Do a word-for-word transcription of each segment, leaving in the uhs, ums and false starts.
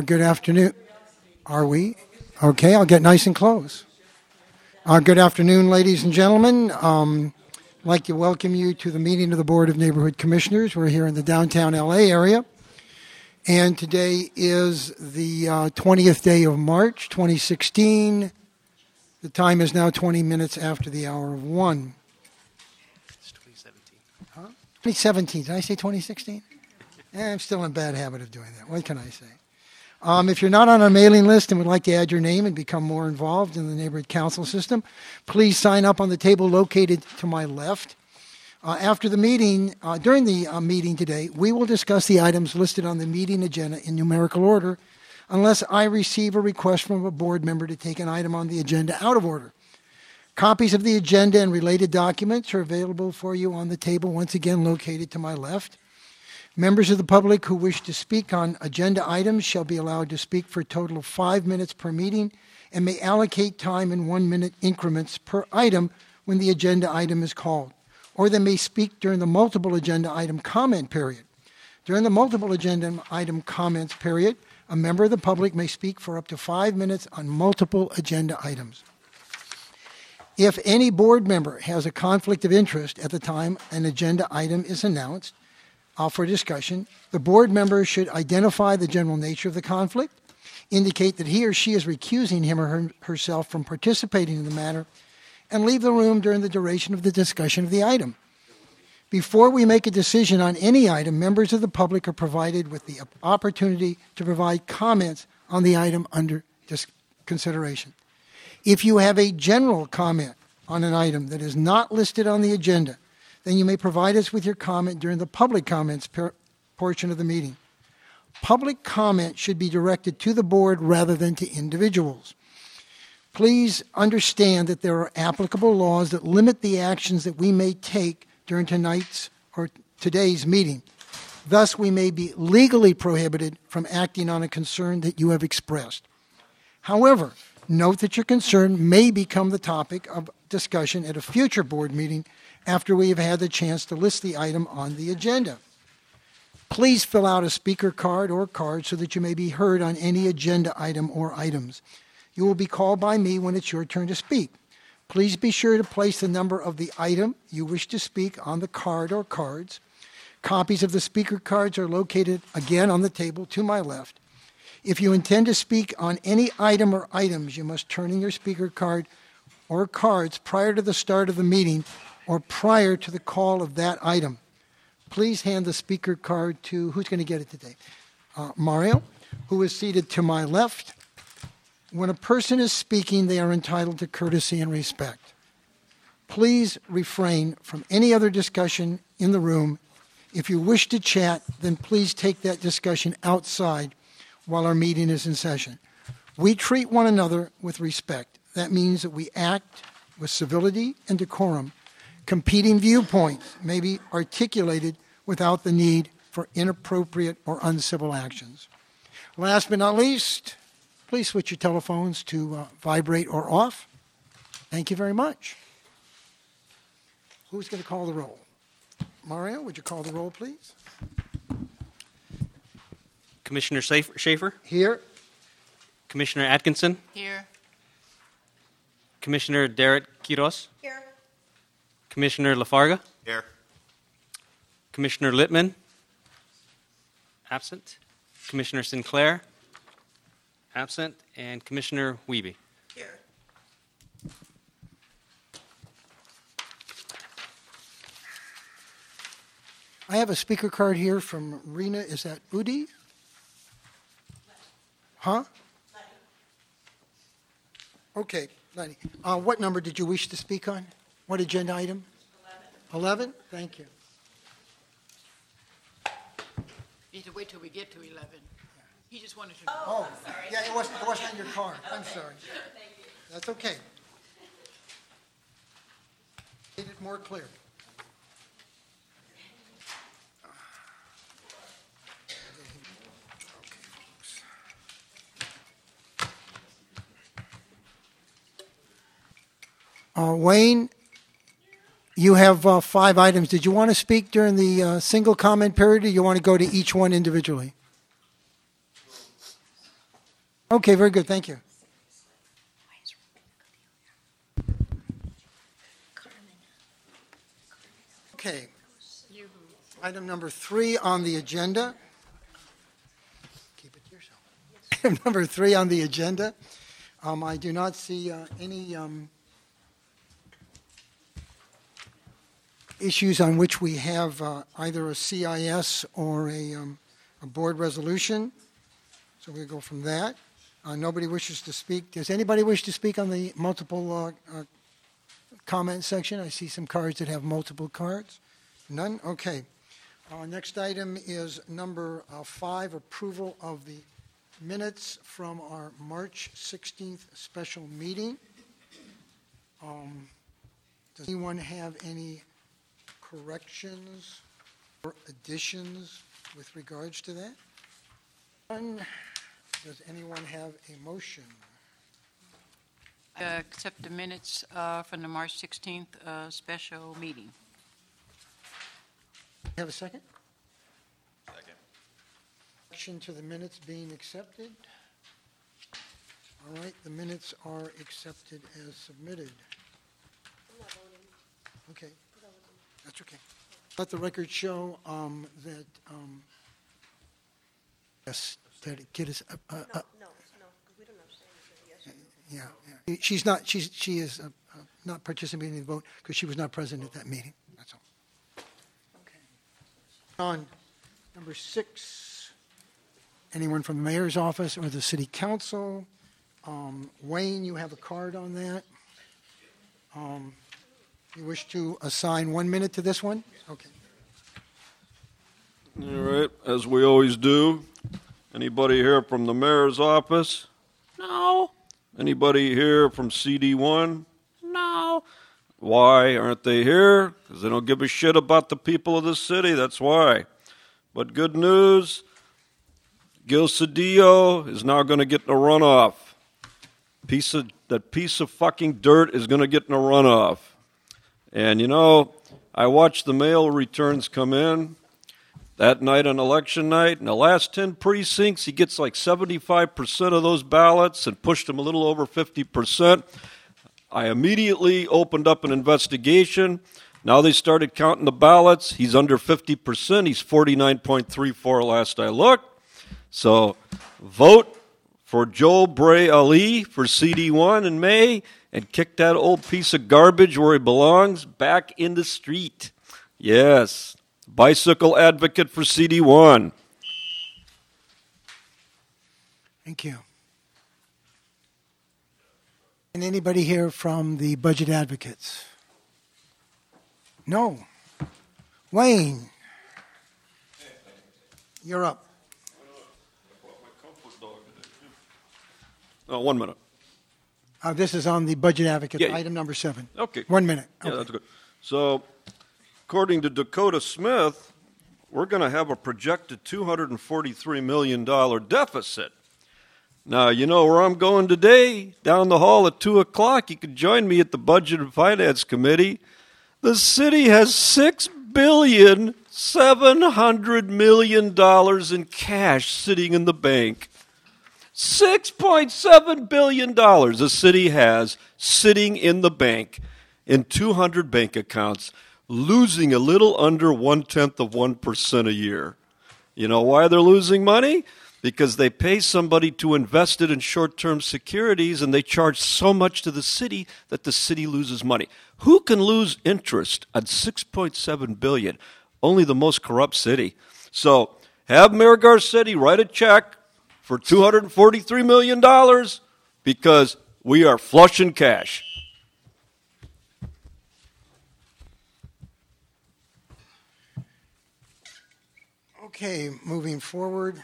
Good afternoon. Are we? Okay, I'll get nice and close. Uh, good afternoon, ladies and gentlemen. Um, I'd like to welcome you to the meeting of the Board of Neighborhood Commissioners. We're here in the downtown L A area. And today is the uh, twentieth day of March, twenty sixteen. The time is now twenty minutes after the hour of one. It's twenty seventeen. Huh? twenty seventeen. Did I say twenty sixteen? eh, I'm still in a bad habit of doing that. What can I say? Um, if you're not on our mailing list and would like to add your name and become more involved in the neighborhood council system, please sign up on the table located to my left. Uh, after the meeting, uh, during the uh, meeting today, we will discuss the items listed on the meeting agenda in numerical order unless I receive a request from a board member to take an item on the agenda out of order. Copies of the agenda and related documents are available for you on the table, once again located to my left. Members of the public who wish to speak on agenda items shall be allowed to speak for a total of five minutes per meeting and may allocate time in one-minute increments per item when the agenda item is called. Or they may speak during the multiple agenda item comment period. During the multiple agenda item comments period, a member of the public may speak for up to five minutes on multiple agenda items. If any board member has a conflict of interest at the time an agenda item is announced uh, for discussion, the board member should identify the general nature of the conflict, indicate that he or she is recusing him or her, herself from participating in the matter, and leave the room during the duration of the discussion of the item. Before we make a decision on any item, members of the public are provided with the opportunity to provide comments on the item under dis- consideration. If you have a general comment on an item that is not listed on the agenda, then you may provide us with your comment during the public comments per- portion of the meeting. Public comment should be directed to the board rather than to individuals. Please understand that there are applicable laws that limit the actions that we may take during tonight's or today's meeting. Thus, we may be legally prohibited from acting on a concern that you have expressed. However, note that your concern may become the topic of discussion at a future board meeting after we have had the chance to list the item on the agenda. Please fill out a speaker card or card so that you may be heard on any agenda item or items. You will be called by me when it's your turn to speak. Please be sure to place the number of the item you wish to speak on the card or cards. Copies of the speaker cards are located again on the table to my left. If you intend to speak on any item or items, you must turn in your speaker card or cards prior to the start of the meeting or prior to the call of that item. Please hand the speaker card to, who's going to get it today? Uh, Mario, who is seated to my left. When a person is speaking, they are entitled to courtesy and respect. Please refrain from any other discussion in the room. If you wish to chat, then please take that discussion outside while our meeting is in session. We treat one another with respect. That means that we act with civility and decorum. Competing viewpoints may be articulated without the need for inappropriate or uncivil actions. Last but not least, please switch your telephones to uh, vibrate or off. Thank you very much. Who's going to call the roll? Mario, would you call the roll, please? Commissioner Schaefer? Here. Commissioner Atkinson? Here. Commissioner Derek Quiros? Here. Commissioner Lafarga? Here. Commissioner Littman? Absent. Commissioner Sinclair? Absent. And Commissioner Wiebe? Here. I have a speaker card here from Rena. Is that Udi? Huh? Okay, Lenny. Uh, what number did you wish to speak on? What agenda item? eleven. eleven? Thank you. You have to wait till we get to eleven. He just wanted to know. Oh, yeah, it wasn't, it wasn't on your card. I'm sorry. Thank you. That's okay. Made it more clear. Uh, Wayne, you have uh, five items. Did you want to speak during the uh, single comment period, or you want to go to each one individually? Okay, very good. Thank you. Okay. Item number three on the agenda. Keep it to yourself. Item number three on the agenda. Um, I do not see uh, any um, issues on which we have uh, either a C I S or a, um, a board resolution. So we'll go from that. Uh, nobody wishes to speak. Does anybody wish to speak on the multiple uh, uh, comment section? I see some cards that have multiple cards. None? Okay. Uh, next item is number uh, five, approval of the minutes from our March sixteenth special meeting. Um, does anyone have any corrections or additions with regards to that? None. Does anyone have a motion? Uh, Accept the minutes uh, from the March sixteenth uh, special meeting. Have a second? Second. Action to the minutes being accepted. All right, the minutes are accepted as submitted. Okay, that's okay. Let the record show um, that, um, yes, that it get us, uh, uh, No, no, no, we don't abstain because yes. yeah, yeah. She's not, she's, she is uh, uh, not participating in the vote because she was not present at that meeting, that's all. Okay. On number six, anyone from the mayor's office or the city council? Um, Wayne, you have a card on that. Um, you wish to assign one minute to this one? Okay. All right, as we always do. Anybody here from the mayor's office? No. Anybody here from C D one? No. Why aren't they here? Because they don't give a shit about the people of the city, that's why. But good news, Gil Cedillo is now going to get in a runoff. Piece of, that piece of fucking dirt is going to get in a runoff. And you know, I watched the mail returns come in that night on election night. In the last ten precincts, he gets like seventy-five percent of those ballots and pushed him a little over fifty percent. I immediately opened up an investigation. Now they started counting the ballots. He's under fifty percent. He's forty-nine point three four last I looked. So vote for Joel Bray Ali for C D one in May and kick that old piece of garbage where he belongs back in the street. Yes. Bicycle advocate for C D one. Thank you. And anybody here from the budget advocates? No. Wayne, you're up. Oh, one minute. Uh, this is on the budget advocate, Yeah. item number seven. Okay. One minute. Yeah, Okay. that's good. So, according to Dakota Smith, we're going to have a projected two hundred forty-three million dollars deficit. Now, you know where I'm going today? Down the hall at two o'clock. You can join me at the Budget and Finance Committee. The city has six billion seven hundred million dollars in cash sitting in the bank. six point seven billion dollars the city has sitting in the bank in two hundred bank accounts, losing a little under one-tenth of one percent a year. You know why they're losing money? Because they pay somebody to invest it in short-term securities, and they charge so much to the city that the city loses money. Who can lose interest on six point seven billion dollars? Only the most corrupt city. So have Mayor Garcetti write a check for two hundred forty-three million dollars because we are flush in cash. Okay, moving forward.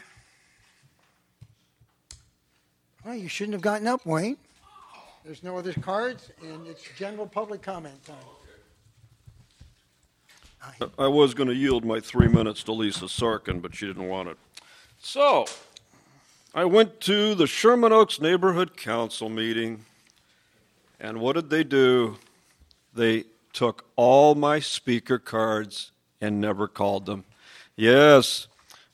Well, you shouldn't have gotten up, Wayne. There's no other cards, and it's general public comment time. I was going to yield my three minutes to Lisa Sorkin, but she didn't want it. So, I went to the Sherman Oaks Neighborhood Council meeting, and what did they do? They took all my speaker cards and never called them. Yes,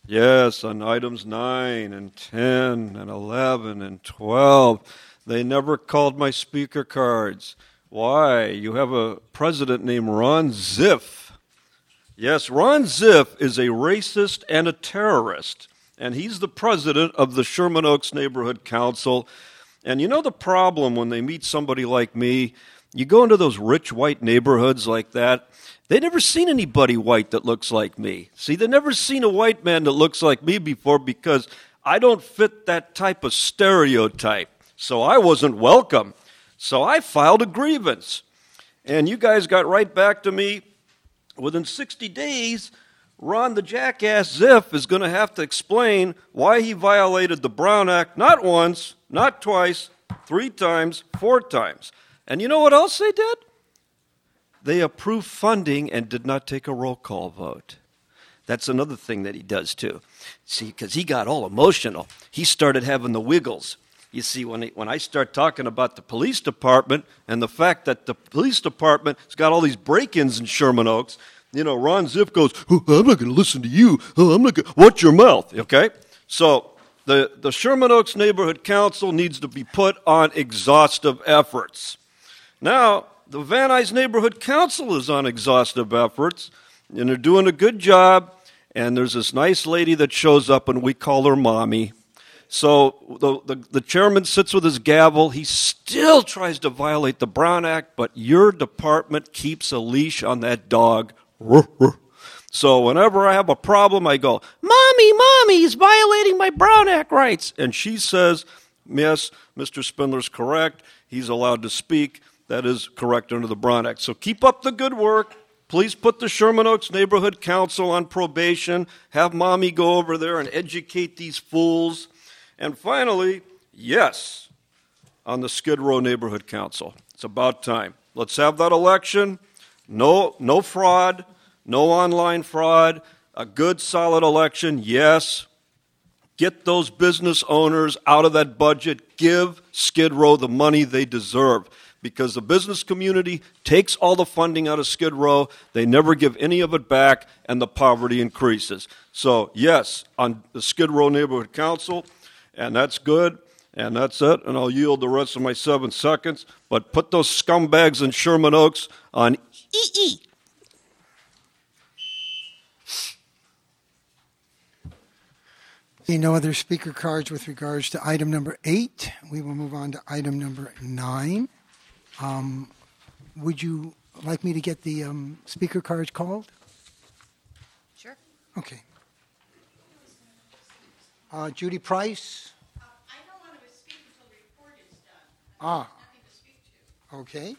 Yes, on items nine and ten and eleven and twelve. They never called my speaker cards. Why? You have a president named Ron Ziff. Yes, Ron Ziff is a racist and a terrorist, and he's the president of the Sherman Oaks Neighborhood Council. And you know the problem when they meet somebody like me? You go into those rich white neighborhoods like that, they never seen anybody white that looks like me. See, they never seen a white man that looks like me before because I don't fit that type of stereotype. So I wasn't welcome. So I filed a grievance. And you guys got right back to me. Within sixty days, Ron the jackass Ziff is going to have to explain why he violated the Brown Act not once, not twice, three times, four times. And you know what else they did? They approved funding and did not take a roll call vote. That's another thing that he does too. See, because he got all emotional. He started having the wiggles. You see, when, he, when I start talking about the police department and the fact that the police department has got all these break-ins in Sherman Oaks, you know, Ron Ziff goes, oh, I'm not going to listen to you. Oh, I'm not going to, watch your mouth, okay? So the, the Sherman Oaks Neighborhood Council needs to be put on exhaustive efforts. Now, the Van Nuys Neighborhood Council is on exhaustive efforts, and they're doing a good job, and there's this nice lady that shows up, and we call her Mommy. So the, the, the chairman sits with his gavel. He still tries to violate the Brown Act, but your department keeps a leash on that dog. So whenever I have a problem, I go, Mommy, Mommy, he's violating my Brown Act rights. And she says, yes, Mister Spindler's correct. He's allowed to speak. That is correct under the Brown Act. So keep up the good work. Please put the Sherman Oaks Neighborhood Council on probation. Have Mommy go over there and educate these fools. And finally, yes, on the Skid Row Neighborhood Council. It's about time. Let's have that election. No, no fraud, no online fraud, a good, solid election, yes. Get those business owners out of that budget. Give Skid Row the money they deserve. Because the business community takes all the funding out of Skid Row, they never give any of it back, and the poverty increases. So, yes, on the Skid Row Neighborhood Council, and that's good, and that's it, and I'll yield the rest of my seven seconds. But put those scumbags in Sherman Oaks on E E. No other speaker cards with regards to item number eight. We will move on to item number nine. Um, would you like me to get the um, speaker cards called? Sure. Okay. Uh, Judy Price. Uh, I don't want to speak until the report is done. Ah. Nothing to speak to. Okay.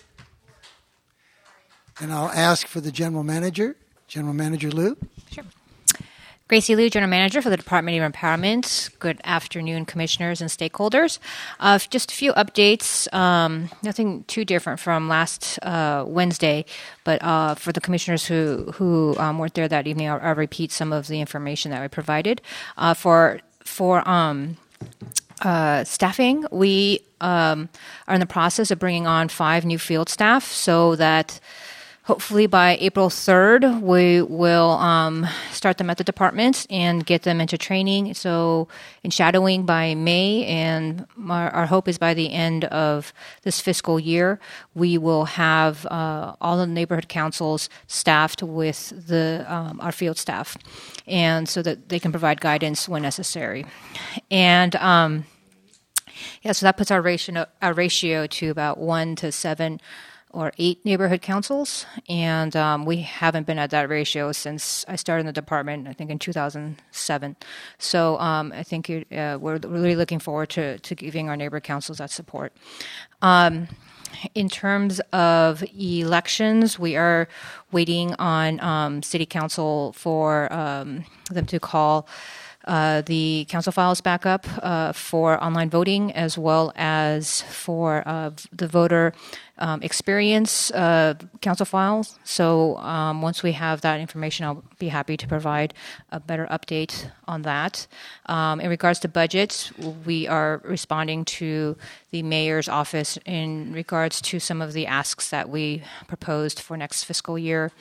And I'll ask for the general manager, General Manager Liu. Sure. Gracie Liu, General Manager for the Department of Empowerment. Good afternoon, commissioners and stakeholders. Uh, just a few updates, um, nothing too different from last uh, Wednesday, but uh, for the commissioners who, who um, weren't there that evening, I'll, I'll repeat some of the information that I provided. Uh, for for um, uh, staffing, we um, are in the process of bringing on five new field staff so that hopefully by April third, we will um, start them at the department and get them into training. So in shadowing by May, and our, our hope is by the end of this fiscal year, we will have uh, all the neighborhood councils staffed with the um, our field staff, and so that they can provide guidance when necessary. And um, yeah, so that puts our ratio, our ratio to about one to seven or eight neighborhood councils, and um, we haven't been at that ratio since I started in the department, I think in two thousand seven. So um, I think uh, we're really looking forward to, to giving our neighborhood councils that support. Um, in terms of elections, we are waiting on um, city council for um, them to call Uh, the council files back up uh, for online voting, as well as for uh, the voter um, experience uh, council files. So um, once we have that information, I'll be happy to provide a better update on that. Um, in regards to budgets, we are responding to the mayor's office in regards to some of the asks that we proposed for next fiscal year.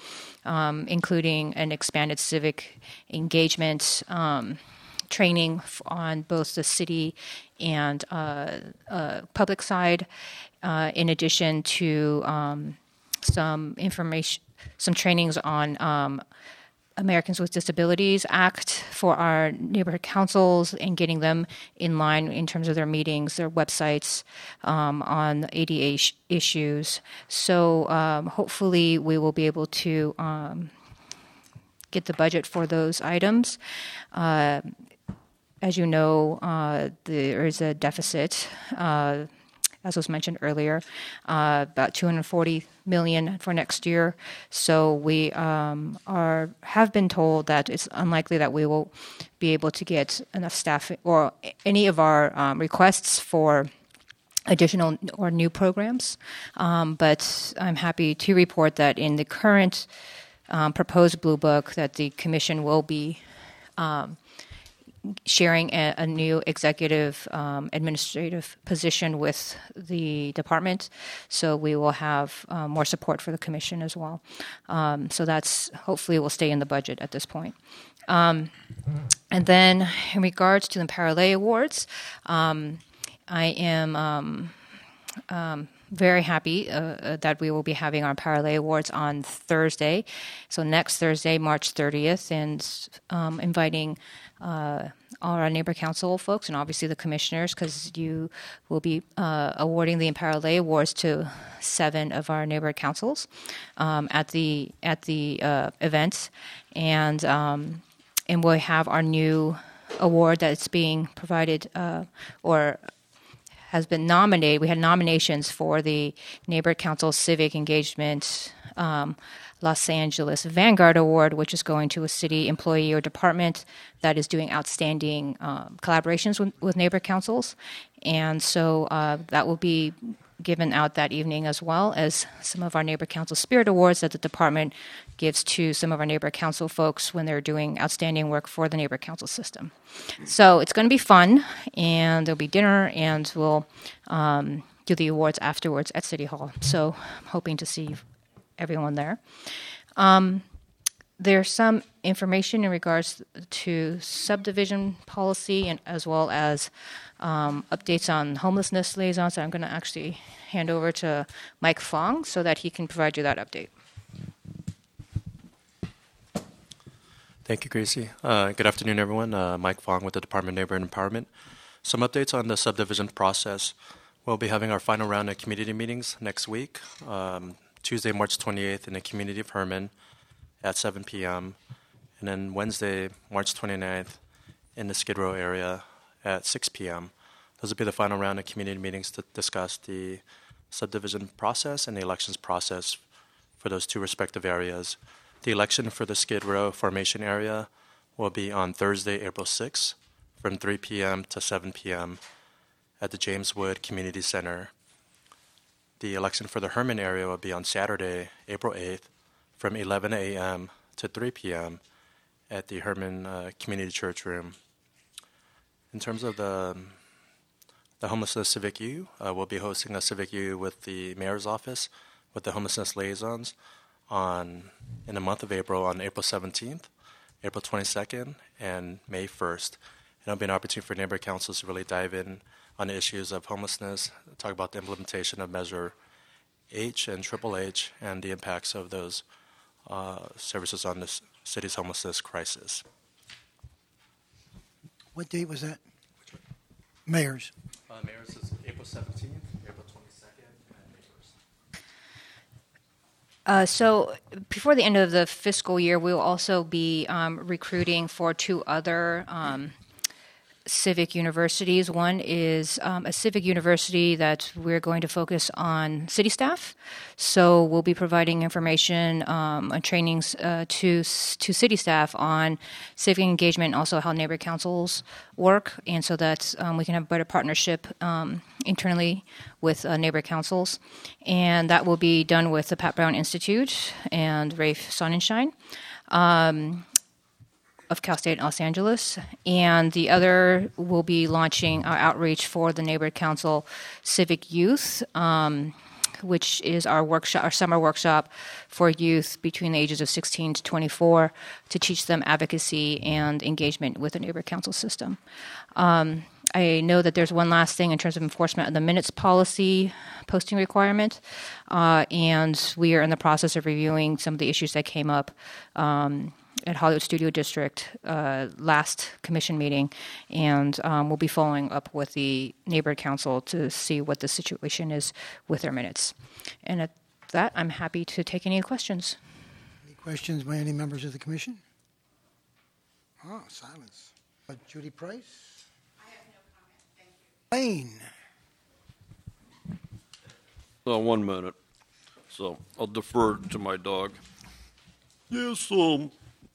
um, including an expanded civic engagement um, training f- on both the city and uh, uh, public side, uh, in addition to um, some information, some trainings on um, Americans with Disabilities Act for our neighborhood councils and getting them in line in terms of their meetings, their websites um, on A D A sh- issues. So um, hopefully we will be able to um, get the budget for those items. Uh, as you know, uh, there is a deficit. Uh, as was mentioned earlier, uh, about two hundred forty million dollars for next year. So we um, are have been told that it's unlikely that we will be able to get enough staff or any of our um, requests for additional or new programs. Um, but I'm happy to report that in the current um, proposed Blue Book, that the Commission will be um, sharing a, a new executive um, administrative position with the department, so we will have uh, more support for the commission as well. Um, so that's hopefully will stay in the budget at this point. Um, and then in regards to the Parallel Awards, um, I am um, um, very happy uh, uh, that we will be having our Parallel Awards on Thursday, so next Thursday, March thirtieth, and um, inviting Uh, all our neighbor council folks and obviously the commissioners, because you will be uh, awarding the Parallel Awards to seven of our neighborhood councils um, at the at the uh, event, and um, and we'll have our new award that's being provided uh, or has been nominated. We had nominations for the Neighborhood Council Civic Engagement Um, Los Angeles Vanguard Award, which is going to a city employee or department that is doing outstanding um, collaborations with, with neighbor councils. And so uh, that will be given out that evening, as well as some of our Neighbor Council Spirit Awards that the department gives to some of our neighbor council folks when they're doing outstanding work for the neighbor council system. So it's going to be fun, and there'll be dinner, and we'll um, do the awards afterwards at City Hall. So I'm hoping to see everyone there. Um, there's some information in regards to subdivision policy, and as well as um, updates on homelessness liaisons that I'm going to actually hand over to Mike Fong so that he can provide you that update. Thank you, Gracie. Uh, good afternoon, everyone. Uh, Mike Fong with the Department of Neighborhood Empowerment. Some updates on the subdivision process. We'll be having our final round of community meetings next week. Um, Tuesday, March twenty-eighth, in the community of Herman at seven p.m., and then Wednesday, March twenty-ninth, in the Skid Row area at six p.m. Those will be the final round of community meetings to discuss the subdivision process and the elections process for those two respective areas. The election for the Skid Row formation area will be on Thursday, April sixth, from three p.m. to seven p.m. at the James Wood Community Center. The election for the Herman area will be on Saturday, April eighth, from eleven a.m. to three p.m. at the Herman uh, Community Church Room. In terms of the, the Homelessness Civic U, uh, we'll be hosting a Civic U with the Mayor's Office, with the Homelessness Liaisons, on in the month of April, on April seventeenth, April twenty-second, and May first. And it'll be an opportunity for neighborhood councils to really dive in on the issues of homelessness, talk about the implementation of Measure H and Triple H and the impacts of those uh, services on the city's homelessness crisis. What date was that? Mayor's. Uh, Mayor's is April seventeenth, April twenty-second, and May first. Uh, so before the end of the fiscal year, we will also be um, recruiting for two other um, civic universities. One is um, a civic university that we're going to focus on city staff. So we'll be providing information um, and trainings uh, to to city staff on civic engagement, and also how neighbor councils work, and so that um, we can have a better partnership um, internally with uh, neighbor councils. And that will be done with the Pat Brown Institute and Rafe Sonnenschein Um, of Cal State Los Angeles, and the other will be launching our outreach for the Neighborhood Council Civic Youth, um, which is our workshop, our summer workshop for youth between the ages of sixteen to twenty-four, to teach them advocacy and engagement with the neighborhood council system. Um, I know that there's one last thing in terms of enforcement of the minutes policy posting requirement, uh, and we are in the process of reviewing some of the issues that came up um, at Hollywood Studio District uh, last commission meeting, and um, we'll be following up with the neighborhood council to see what the situation is with their minutes. And at that, I'm happy to take any questions. Any questions by any members of the commission? Oh, silence. Uh, Judy Price? Lane. Uh, one minute. So I'll defer to my dog. Yes, um,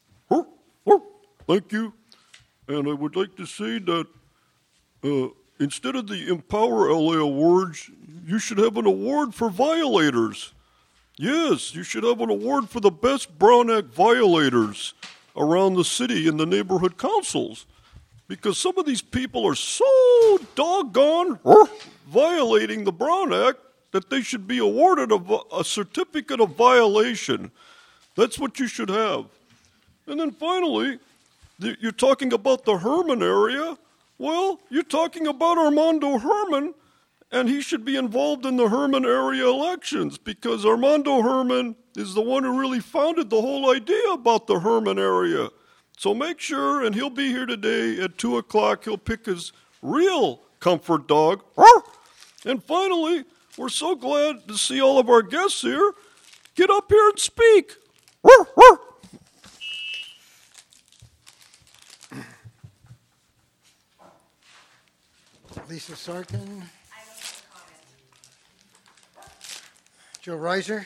thank you. And I would like to say that uh, instead of the Empower L A awards, you should have an award for violators. Yes, you should have an award for the best Brown Act violators around the city and the neighborhood councils. Because some of these people are so doggone violating the Brown Act that they should be awarded a, a certificate of violation. That's what you should have. And then finally, the, you're talking about the Herman area. Well, you're talking about Armando Herman, and he should be involved in the Herman area elections because Armando Herman is the one who really founded the whole idea about the Herman area. So make sure, and he'll be here today at two o'clock. He'll pick his real comfort dog. And finally, we're so glad to see all of our guests here. Get up here and speak. Lisa Sarkin. Joe Reiser.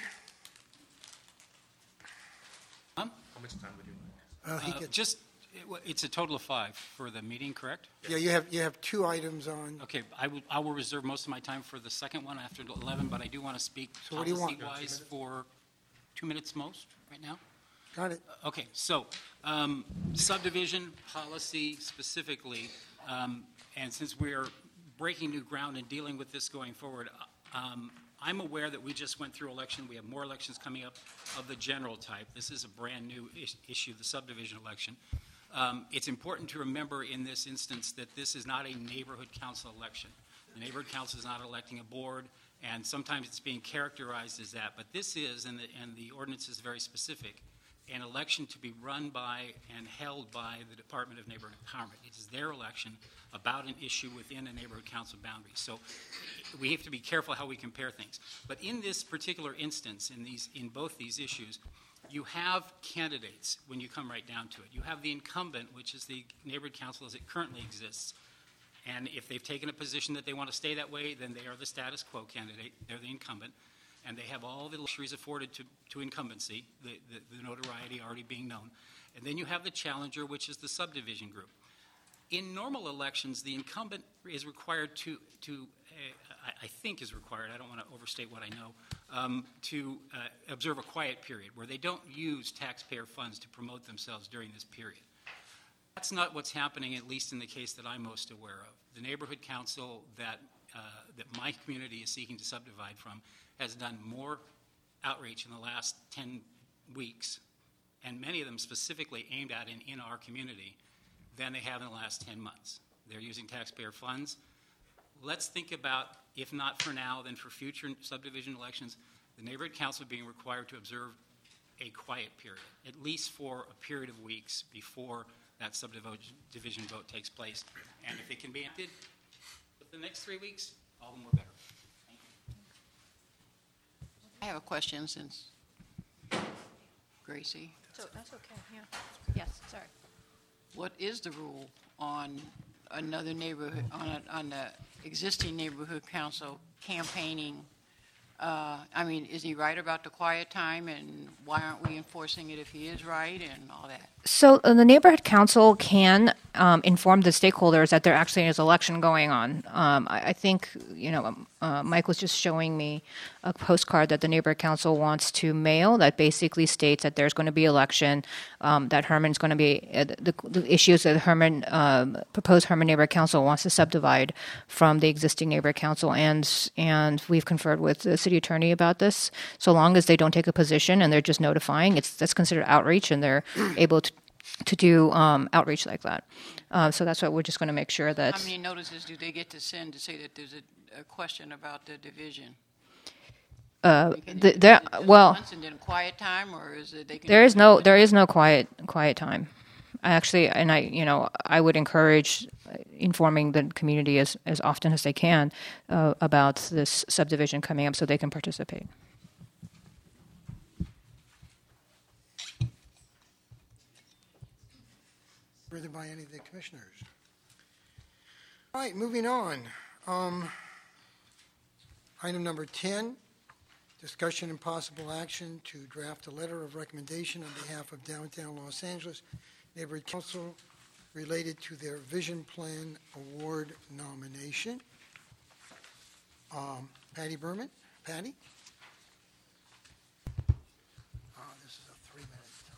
Um, How much time would you like? Uh, he uh, gets- just, it wa- it's a total of five for the meeting, correct? yeah, you have you have two items on. Okay, I will, I will reserve most of my time for the second one after eleven, but I do want to speak So what do you want? policy-wise for two minutes most right now. Got it. Okay, so um, subdivision policy specifically, um, and since we're breaking new ground and dealing with this going forward, um, I'm aware that we just went through election. We have more elections coming up of the general type. This is a brand-new is- issue, the subdivision election. Um, It's important to remember in this instance that this is not a neighborhood council election. The neighborhood council is not electing a board, and sometimes it's being characterized as that. But this is, and the, and the ordinance is very specific, an election to be run by and held by the Department of Neighborhood Empowerment. It is their election about an issue within a neighborhood council boundary. So we have to be careful how we compare things. But in this particular instance, in these, in both these issues, you have candidates when you come right down to it. You have the incumbent, which is the neighborhood council as it currently exists. And if they've taken a position that they want to stay that way, then they are the status quo candidate. They're the incumbent. And they have all the luxuries afforded to, to incumbency, the, the, the notoriety already being known. And then you have the challenger, which is the subdivision group. In normal elections, the incumbent is required to, to uh, I, I think is required, I don't want to overstate what I know, um, to uh, observe a quiet period where they don't use taxpayer funds to promote themselves during this period. That's not what's happening, at least in the case that I'm most aware of. The neighborhood council that, uh, that my community is seeking to subdivide from has done more outreach in the last ten weeks, and many of them specifically aimed at in, in our community, than they have in the last ten months. They're using taxpayer funds. Let's think about, if not for now, then for future subdivision elections, the neighborhood council being required to observe a quiet period, at least for a period of weeks before that subdivision vote takes place. And if it can be ended for the next three weeks, all the more better. Thank you. I have a question since Gracie. So that's okay, yeah. Yes, sorry. What is the rule on another neighborhood, on a, on the existing neighborhood council campaigning? Uh, I mean, is he right about the quiet time, and why aren't we enforcing it if he is right, and all that? So uh, the neighborhood council can um, inform the stakeholders that there actually is election going on. Um, I, I think, you know, um, uh, Mike was just showing me a postcard that the neighborhood council wants to mail that basically states that there's going to be election, um, that Herman's going to be, uh, the, the issues that Herman, um, proposed Herman neighborhood council wants to subdivide from the existing neighborhood council. And, and we've conferred with the city attorney about this. So long as they don't take a position and they're just notifying, it's that's considered outreach, and they're able to to do um, outreach like that. Uh, so that's why we're just going to make sure that... How many notices do they get to send to say that there's a, a question about the division? Uh, Can the, they there, do it just well, once and then quiet time, or is it they can there do is it no when- there is no quiet quiet time. I actually, and I, you know, I would encourage informing the community as, as often as they can uh, about this subdivision coming up so they can participate. Further by any of the commissioners? All right, moving on. Um, item number ten, discussion and possible action to draft a letter of recommendation on behalf of Downtown Los Angeles Neighborhood Council related to their Vision Plan Award nomination. Um, Patty Berman? Patty? Oh, this is a three-minute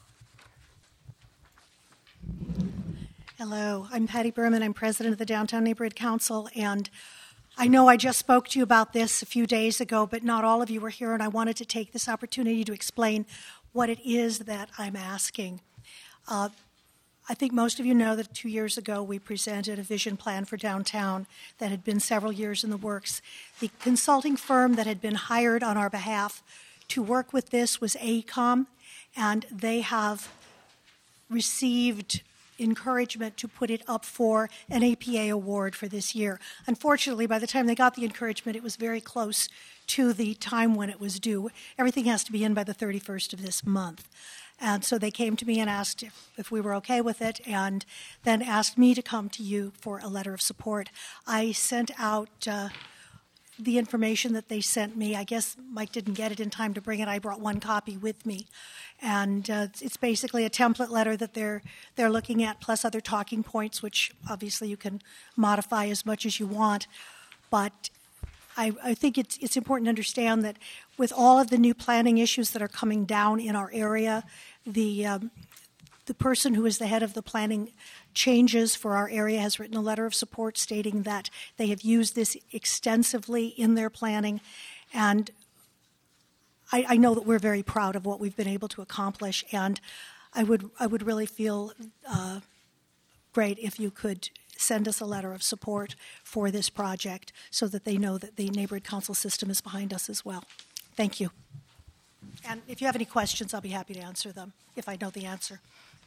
time. Hello, I'm Patty Berman. I'm president of the Downtown Neighborhood Council, and I know I just spoke to you about this a few days ago, but not all of you were here, and I wanted to take this opportunity to explain what it is that I'm asking. Uh, I think most of you know that two years ago we presented a vision plan for downtown that had been several years in the works. The consulting firm that had been hired on our behalf to work with this was AECOM, and they have received encouragement to put it up for an A P A award for this year. Unfortunately, by the time they got the encouragement, it was very close to the time when it was due. Everything has to be in by the thirty-first of this month. And so they came to me and asked if, if we were okay with it, and then asked me to come to you for a letter of support. I sent out uh, the information that they sent me. I guess Mike didn't get it in time to bring it. I brought one copy with me. And uh, it's basically a template letter that they're they're looking at, plus other talking points, which obviously you can modify as much as you want. But I, I think it's it's important to understand that with all of the new planning issues that are coming down in our area, the um, the person who is the head of the planning changes for our area has written a letter of support stating that they have used this extensively in their planning, and I, I know that we're very proud of what we've been able to accomplish, and I would I would really feel uh, great if you could send us a letter of support for this project so that they know that the neighborhood council system is behind us as well. Thank you. And if you have any questions, I'll be happy to answer them if I know the answer.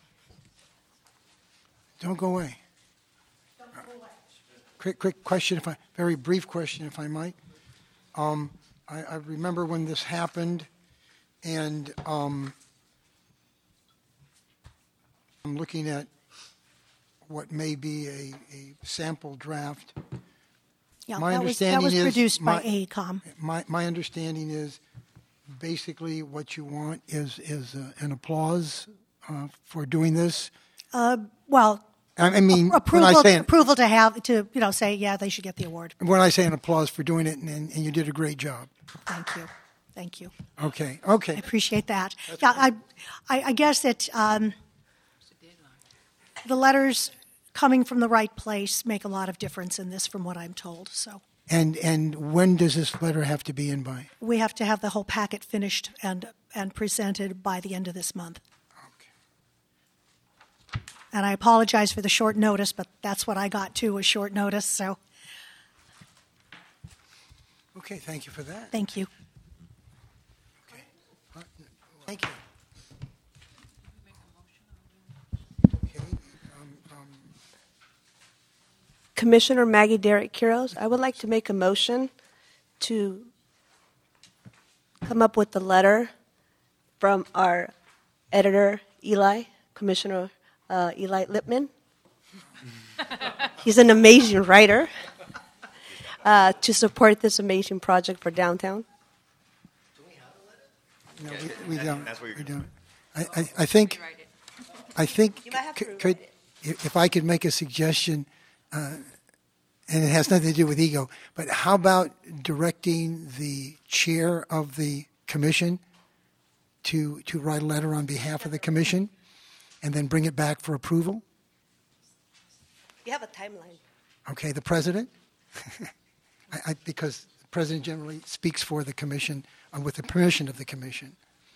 Don't go away. Quick, quick question, if I, very brief question, if I might. Um, I, I remember when this happened, and um, I'm looking at what may be a, a sample draft. Yeah, My that was, that understanding was is produced by my- AECOM. My, my understanding is basically what you want is, is uh, an applause uh, for doing this. Uh, well, I I mean, when I approval, say, approval to have, to, you know, say, yeah, they should get the award. when I say an applause for doing it, and, and you did a great job. Thank you. Thank you. Okay, I okay. appreciate that. Yeah, I, I, I guess that um, the letters coming from the right place make a lot of difference in this, from what I'm told. So And, and when does this letter have to be in by? we have to have the whole packet finished and, and presented by the end of this month. Okay. And I apologize for the short notice, but that's what I got too, was short notice. So Okay, thank you for that. thank you. Okay. Uh, Thank you. Okay, um, um, Commissioner Maggie Derrick Quiros, I would like to make a motion to come up with the letter from our editor, Eli, Commissioner uh, Eli Lippman. He's an amazing writer, uh, to support this amazing project for downtown. No, we, we don't. We don't. I, I, I think, I think, You might have to c- rewrite could, it. if if I could make a suggestion, uh, and it has nothing to do with ego, but how about directing the chair of the commission to, to write a letter on behalf of the commission and then bring it back for approval? You have a timeline. Okay, the president? I, I, because the president generally speaks for the commission uh, with the permission of the commission.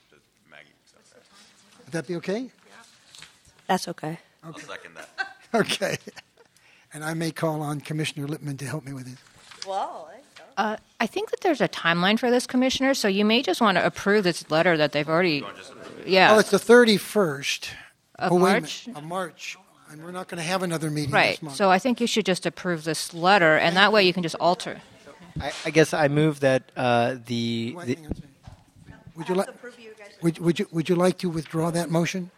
Would that be okay? That's okay. I'll second that. Okay. And I may call on Commissioner Lippman to help me with it. Well, Uh, I think that there's a timeline for this, Commissioner, so you may just want to approve this letter that they've already, yeah. Oh, it's the thirty-first. Of Oh, wait a minute. March? Of March. And we're not going to have another meeting Right, this month. so I think you should just approve this letter, and that way you can just alter. I, I guess I move that uh, the, Wait, the hang on a second. Would you like, would, would you, would you like to withdraw that motion?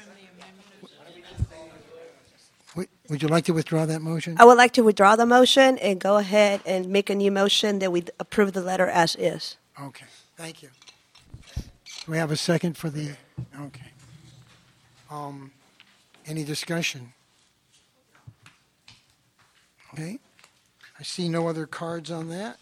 Would, would you like to withdraw that motion? I would like to withdraw the motion and go ahead and make a new motion that we approve the letter as is. Okay, thank you. Do we have a second for the, okay. Um, any discussion? Okay, I see no other cards on that.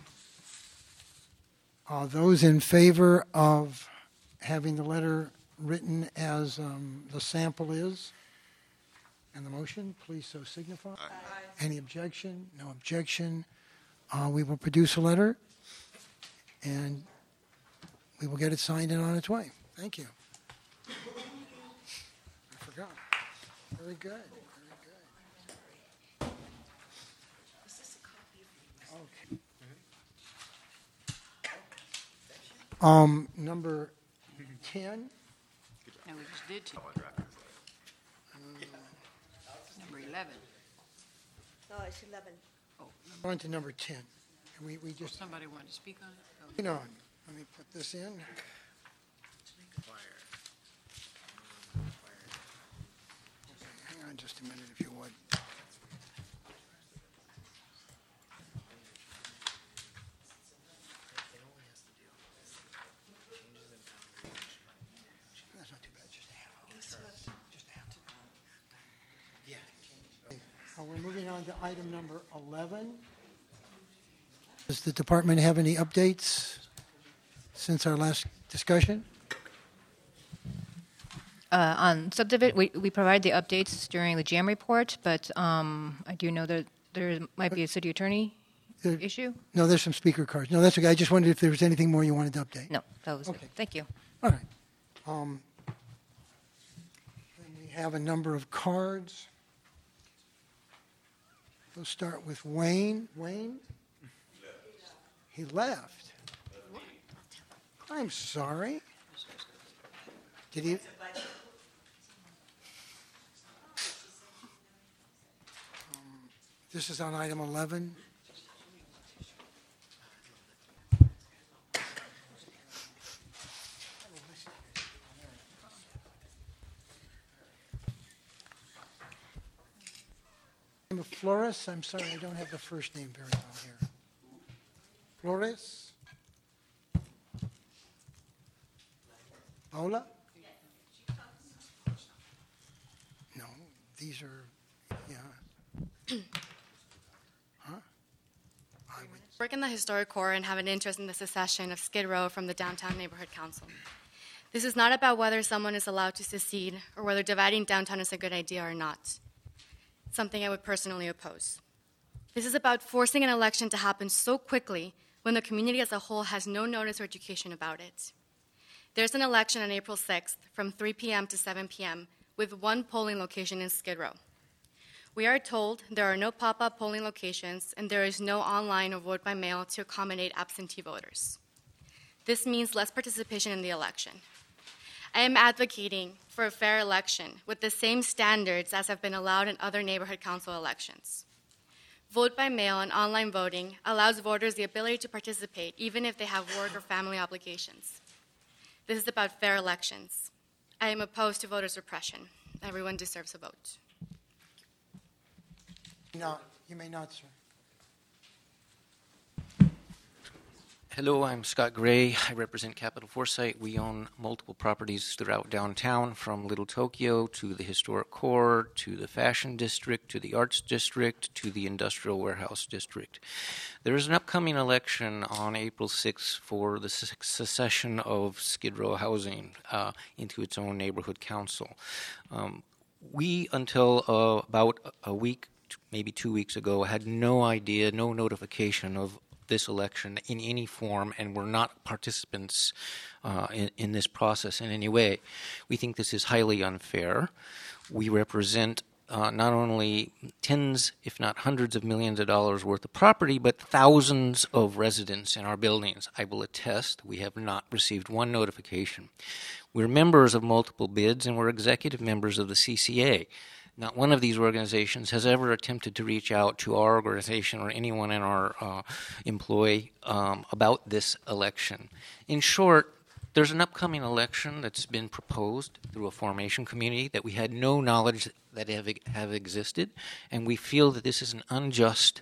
Uh, those in favor of having the letter written as um, the sample is, and the motion, please so signify. Aye. Any objection? No objection. Uh, we will produce a letter, and we will get it signed and on its way. Thank you. I forgot. Very good. Very good. Okay. Um, number ten. No, we just did two. Number eleven. No, it's eleven. Oh, On to number ten. And we, we just, somebody wanted to speak on it? hang on. Let me put this in. Hang on just a minute if you would. That's not too bad, just a half. Just a half. Yeah. Uh, We're moving on to item number eleven. Does the department have any updates since our last discussion? Uh, on subdivision, we, we provide the updates during the jam report, but um, I do know that there might be a city attorney There- issue. No, there's some speaker cards. No, that's okay. I just wondered if there was anything more you wanted to update. No, that was Okay. it. Thank you. All right. Um, then we have a number of cards. We'll start with Wayne. Wayne? He left. I'm sorry. Did he? Um, This is on item eleven. Flores, I'm sorry, I don't have the first name very well here. Flores? Paula? No, these are, yeah. Huh? I would, Work in the historic core and have an interest in the secession of Skid Row from the Downtown Neighborhood Council. This is not about whether someone is allowed to secede or whether dividing downtown is a good idea or not, something I would personally oppose. This is about forcing an election to happen so quickly when the community as a whole has no notice or education about it. There's an election on April sixth from three p.m. to seven p.m. with one polling location in Skid Row. We are told there are no pop-up polling locations and there is no online or vote by mail to accommodate absentee voters. This means less participation in the election. I am advocating for a fair election with the same standards as have been allowed in other neighborhood council elections. Vote by mail and online voting allows voters the ability to participate even if they have work or family obligations. This is about fair elections. I am opposed to voter suppression. Everyone deserves a vote. no, you may not, sir. Hello, I'm Scott Gray. I represent Capital Foresight. We own multiple properties throughout downtown, from Little Tokyo to the Historic Core, to the Fashion District, to the Arts District, to the Industrial Warehouse District. There is an upcoming election on April sixth for the secession of Skid Row Housing uh, into its own neighborhood council. Um, we, until uh, about a week, maybe two weeks ago, had no idea, no notification of this election in any form, and we're not participants uh, in, in this process in any way. We think this is highly unfair. We represent uh, not only tens, if not hundreds of millions of dollars worth of property, but thousands of residents in our buildings. I will attest we have not received one notification. We're members of multiple bids, and we're executive members of the C C A. Not one of these organizations has ever attempted to reach out to our organization or anyone in our uh, employ um, about this election. In short, there's an upcoming election that's been proposed through a formation committee that we had no knowledge that have, have existed, and we feel that this is an unjust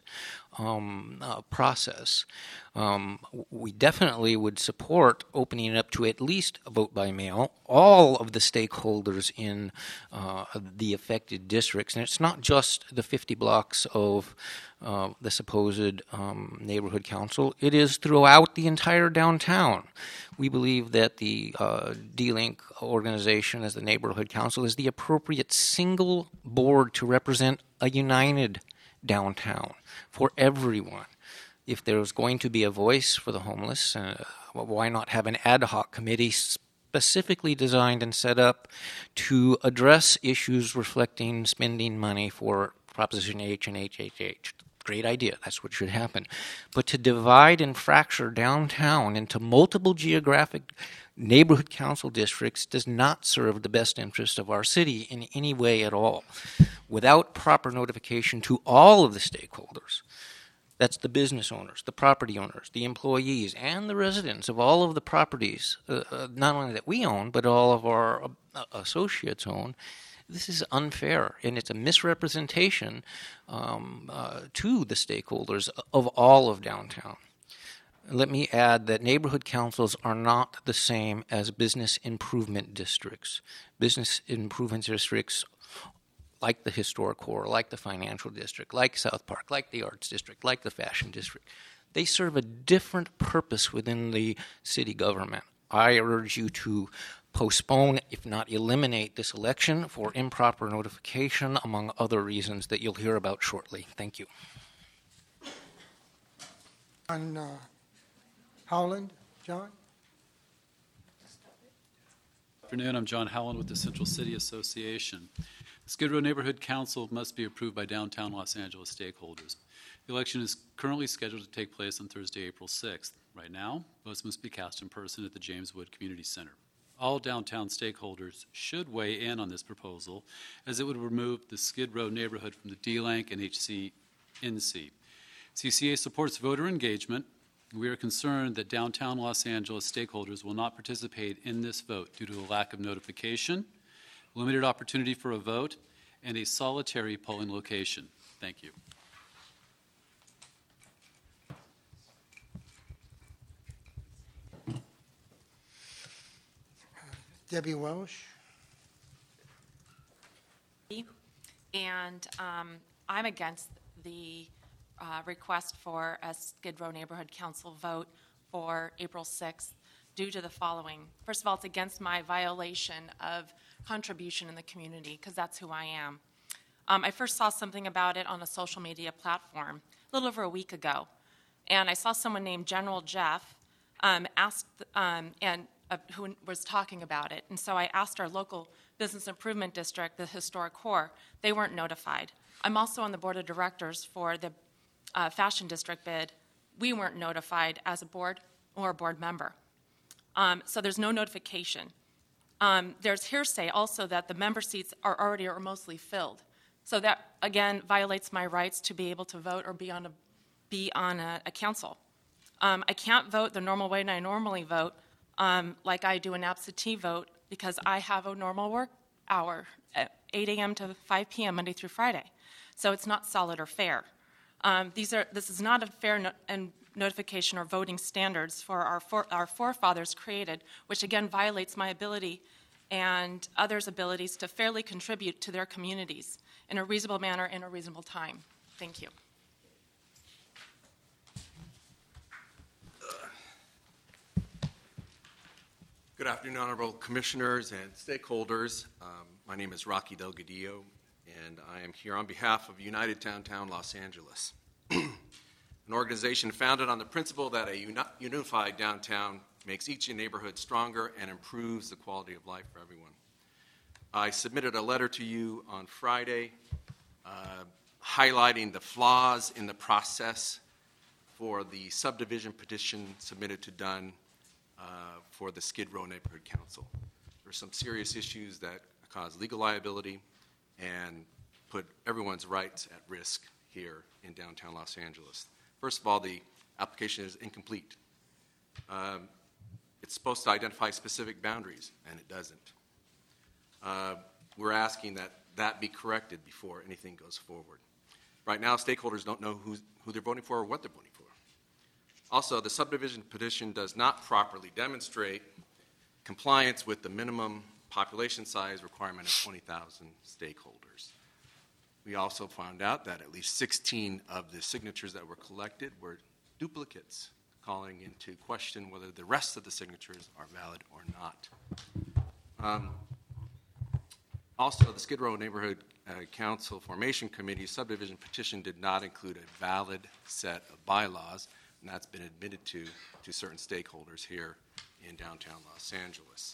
um, uh, process. Um, we definitely would support opening it up to at least a vote by mail, all of the stakeholders in uh, the affected districts. And it's not just the fifty blocks of uh, the supposed um, neighborhood council. It is throughout the entire downtown. We believe that the uh, D-Link organization as the neighborhood council is the appropriate single board to represent a united downtown for everyone. If there's going to be a voice for the homeless, uh, why not have an ad hoc committee specifically designed and set up to address issues reflecting spending money for Proposition H and H H H? Great idea. That's what should happen. But to divide and fracture downtown into multiple geographic neighborhood council districts does not serve the best interest of our city in any way at all. Without proper notification to all of the stakeholders, that's the business owners, the property owners, the employees, and the residents of all of the properties, uh, uh, not only that we own, but all of our uh, associates own. This is unfair, and it's a misrepresentation um, uh, to the stakeholders of all of downtown. Let me add that neighborhood councils are not the same as business improvement districts. Business improvement districts, like the Historic Core, like the Financial District, like South Park, like the Arts District, like the Fashion District, they serve a different purpose within the city government. I urge you to postpone, if not eliminate, this election for improper notification, among other reasons that you'll hear about shortly. Thank you. On uh, Howland, John? Good afternoon. I'm John Howland with the Central City Association. The Skid Row Neighborhood Council must be approved by downtown Los Angeles stakeholders. The election is currently scheduled to take place on Thursday, April sixth. Right now, votes must be cast in person at the James Wood Community Center. All downtown stakeholders should weigh in on this proposal, as it would remove the Skid Row neighborhood from the D-Lank and H C N C. C C A supports voter engagement. We are concerned that downtown Los Angeles stakeholders will not participate in this vote due to a lack of notification, limited opportunity for a vote, and a solitary polling location. Thank you. Debbie Welsh. And um, I'm against the uh, request for a Skid Row Neighborhood Council vote for April sixth due to the following. First of all, it's against my violation of contribution in the community, because that's who I am. Um, I first saw something about it on a social media platform a little over a week ago, and I saw someone named General Jeff um, asked um, and uh, who was talking about it, and so I asked our local business improvement district, the Historic Core. They weren't notified. I'm also on the board of directors for the uh, Fashion District bid. We weren't notified as a board or a board member. Um, so there's no notification. Um, there's hearsay also that the member seats are already or mostly filled. So that, again, violates my rights to be able to vote or be on a, be on a, a council. Um, I can't vote the normal way I normally vote, um, like I do an absentee vote, because I have a normal work hour at eight a.m. to five p.m. Monday through Friday. So it's not solid or fair. Um, these are, this is not a fair no- and notification or voting standards for our, for, our forefathers created, which again violates my ability and others' abilities to fairly contribute to their communities in a reasonable manner in a reasonable time. Thank you. Good afternoon, honorable commissioners and stakeholders. Um, my name is Rocky Delgadillo, and I am here on behalf of United Downtown Los Angeles, an organization founded on the principle that a uni- unified downtown makes each neighborhood stronger and improves the quality of life for everyone. I submitted a letter to you on Friday uh, highlighting the flaws in the process for the subdivision petition submitted to Dunn uh, for the Skid Row Neighborhood Council. There are some serious issues that cause legal liability and put everyone's rights at risk here in downtown Los Angeles. First of all, the application is incomplete. Um, it's supposed to identify specific boundaries, and it doesn't. Uh, we're asking that that be corrected before anything goes forward. Right now, stakeholders don't know who, who they're voting for or what they're voting for. Also, the subdivision petition does not properly demonstrate compliance with the minimum population size requirement of twenty thousand stakeholders. We also found out that at least sixteen of the signatures that were collected were duplicates, calling into question whether the rest of the signatures are valid or not. Um, also, the Skid Row Neighborhood uh, Council Formation Committee subdivision petition did not include a valid set of bylaws, and that's been admitted to to certain stakeholders here in downtown Los Angeles.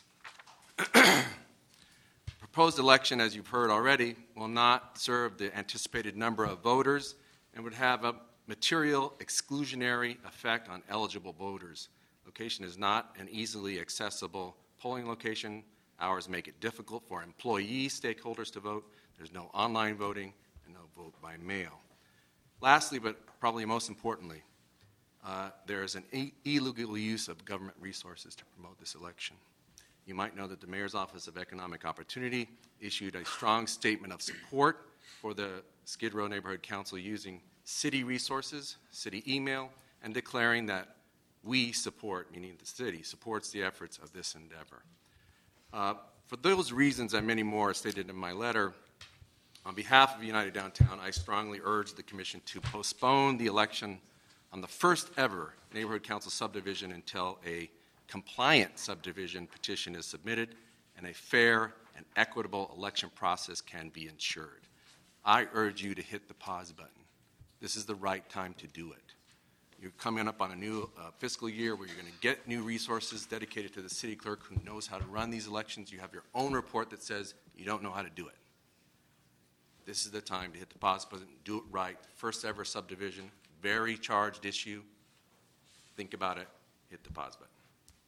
Proposed election, as you've heard already, will not serve the anticipated number of voters and would have a material exclusionary effect on eligible voters. Location is not an easily accessible polling location. Hours make it difficult for employee stakeholders to vote. There's no online voting and no vote by mail. Lastly, but probably most importantly, uh, there is an e- illegal use of government resources to promote this election. You might know that the Mayor's Office of Economic Opportunity issued a strong statement of support for the Skid Row Neighborhood Council using city resources, city email, and declaring that we support, meaning the city, supports the efforts of this endeavor. Uh, for those reasons and many more stated in my letter, on behalf of United Downtown, I strongly urge the Commission to postpone the election on the first ever Neighborhood Council subdivision until a compliant subdivision petition is submitted and a fair and equitable election process can be ensured. I urge you to hit the pause button. This is the right time to do it. You're coming up on a new uh, fiscal year where you're going to get new resources dedicated to the city clerk who knows how to run these elections. You have your own report that says you don't know how to do it. This is the time to hit the pause button, do it right. First ever subdivision, very charged issue. Think about it, hit the pause button.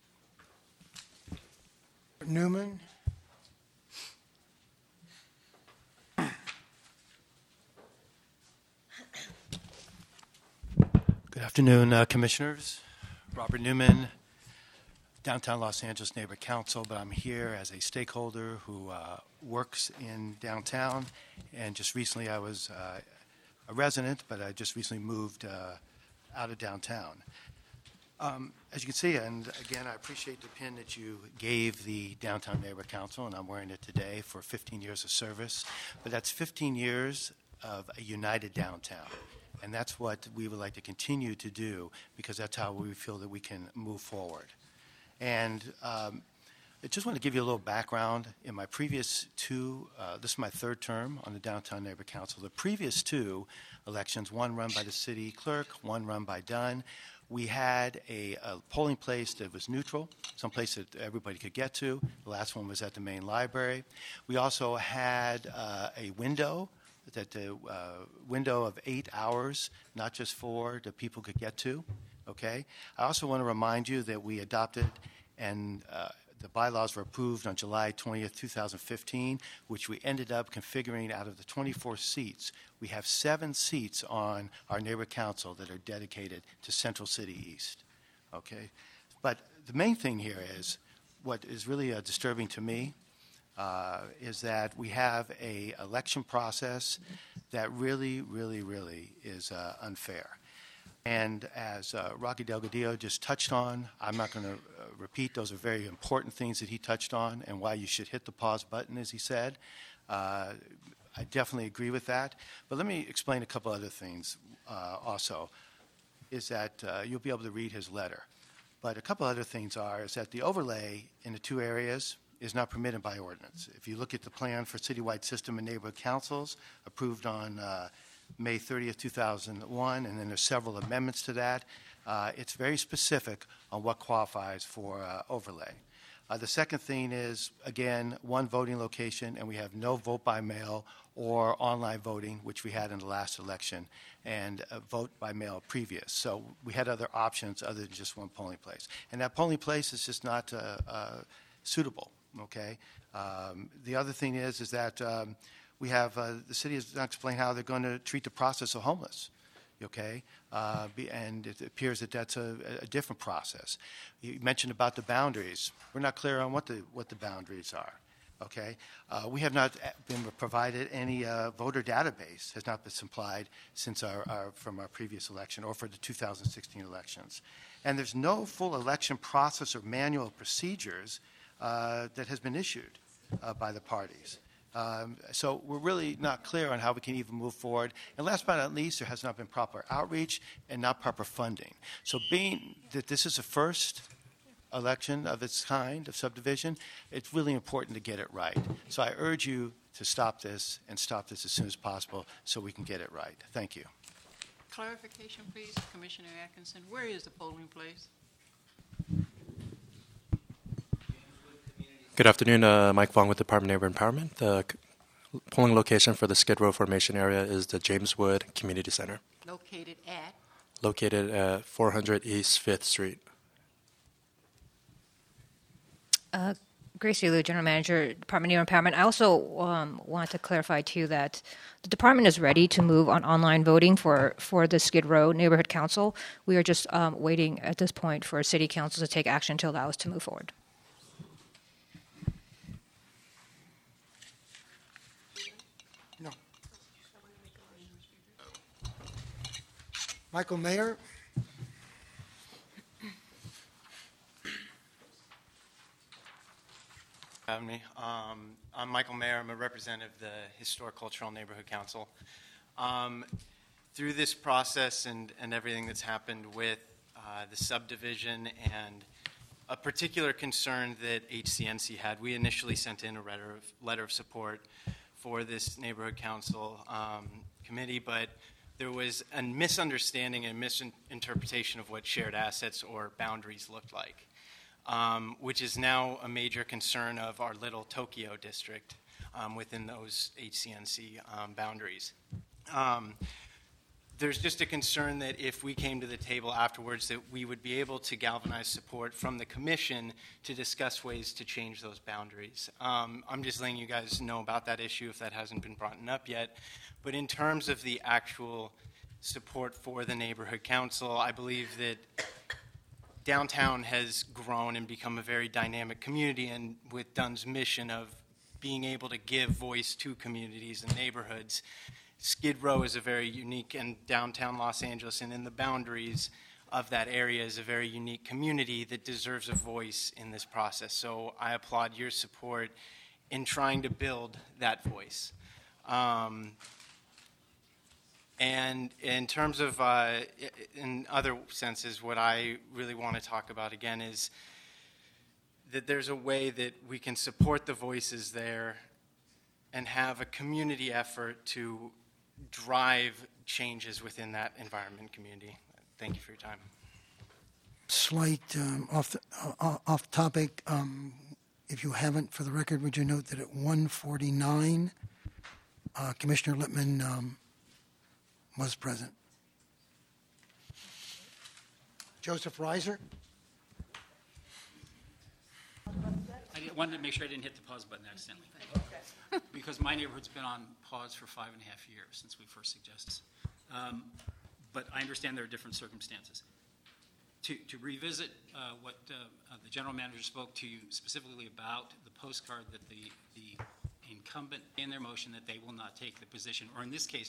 Newman. Good afternoon, uh, Commissioners. Robert Newman, Downtown Los Angeles Neighborhood Council, but I'm here as a stakeholder who uh, works in downtown, and just recently I was uh, a resident, but I just recently moved uh, out of downtown. Um, as you can see, and again, I appreciate the pin that you gave the Downtown Neighborhood Council, and I'm wearing it today for fifteen years of service, but that's fifteen years of a united downtown. And that's what we would like to continue to do, because that's how we feel that we can move forward. And um, I just want to give you a little background. In my previous two, uh, this is my third term on the Downtown Neighborhood Council. The previous two elections, one run by the city clerk, one run by Dunn, we had a, a polling place that was neutral, someplace that everybody could get to. The last one was at the main library. We also had uh, a window that the uh, window of eight hours, not just four, that people could get to, okay? I also want to remind you that we adopted and uh, the bylaws were approved on July twentieth, two thousand fifteen, which we ended up configuring out of the twenty-four seats. We have seven seats on our neighborhood council that are dedicated to Central City East, okay? But the main thing here is, what is really uh, disturbing to me Uh, is that we have a election process that really, really, really is uh, unfair. And as uh, Rocky Delgadillo just touched on, I'm not going to uh, repeat. Those are very important things that he touched on and why you should hit the pause button, as he said. Uh, I definitely agree with that. But let me explain a couple other things uh, also, is that uh, you'll be able to read his letter. But a couple other things are is that the overlay in the two areas is not permitted by ordinance. If you look at the plan for citywide system and neighborhood councils approved on uh, May thirtieth, two thousand one, and then there's several amendments to that. Uh, it's very specific on what qualifies for uh, overlay. Uh, the second thing is, again, one voting location, and we have no vote by mail or online voting, which we had in the last election, and uh, vote by mail previous. So we had other options other than just one polling place. And that polling place is just not uh, uh, suitable, okay? Um, the other thing is, is that um, we have, uh, the city has not explained how they're going to treat the process of homeless, okay? Uh, be, and it appears that that's a, a different process. You mentioned about the boundaries. We're not clear on what the, what the boundaries are, okay? Uh, we have not been provided any uh, voter database, has not been supplied since our, our, from our previous election or for the two thousand sixteen elections. And there's no full election process or manual procedures uh, that has been issued uh, by the parties. Um, so we're really not clear on how we can even move forward. And last but not least, there has not been proper outreach and not proper funding. So being that this is the first election of its kind of subdivision, it's really important to get it right. So I urge you to stop this and stop this as soon as possible so we can get it right. Thank you. Clarification, please, Commissioner Atkinson. Where is the polling place? Good afternoon, uh, Mike Fong with Department of Neighborhood Empowerment. The c- polling location for the Skid Row Formation area is the James Wood Community Center, Located at? located at four hundred East fifth Street. Uh, Gracie Liu, General Manager, Department of Empowerment. I also um, want to clarify, too, that the department is ready to move on online voting for, for the Skid Row Neighborhood Council. We are just um, waiting at this point for City Council to take action to allow us to move forward. No. Michael Mayer. Having me. Um, I'm Michael Mayer. I'm a representative of the Historic Cultural Neighborhood Council. Um, through this process and, and everything that's happened with uh, the subdivision and a particular concern that H C N C had, we initially sent in a letter of, letter of support for this neighborhood council um, committee, but there was a misunderstanding and misinterpretation of what shared assets or boundaries looked like. Um, which is now a major concern of our Little Tokyo district um, within those H C N C um, boundaries. Um, there's just a concern that if we came to the table afterwards that we would be able to galvanize support from the commission to discuss ways to change those boundaries. Um, I'm just letting you guys know about that issue if that hasn't been brought up yet. But in terms of the actual support for the neighborhood council, I believe that downtown has grown and become a very dynamic community, and with Dunn's mission of being able to give voice to communities and neighborhoods, Skid Row is a very unique, and downtown Los Angeles and in the boundaries of that area is a very unique community that deserves a voice in this process. So I applaud your support in trying to build that voice. Um, And in terms of, uh, in other senses, what I really want to talk about again is that there's a way that we can support the voices there and have a community effort to drive changes within that environment community. Thank you for your time. Slight um, off the, uh, off topic. Um, if you haven't, for the record, would you note that at one forty-nine, uh, Commissioner Lippman um, was present. Joseph Reiser. I did- wanted to make sure I didn't hit the pause button accidentally. Because my neighborhood's been on pause for five and a half years since we first suggested this. Um, But I understand there are different circumstances. To, to revisit uh, what uh, uh, the general manager spoke to you specifically about the postcard that the, the incumbent in their motion that they will not take the position, or in this case,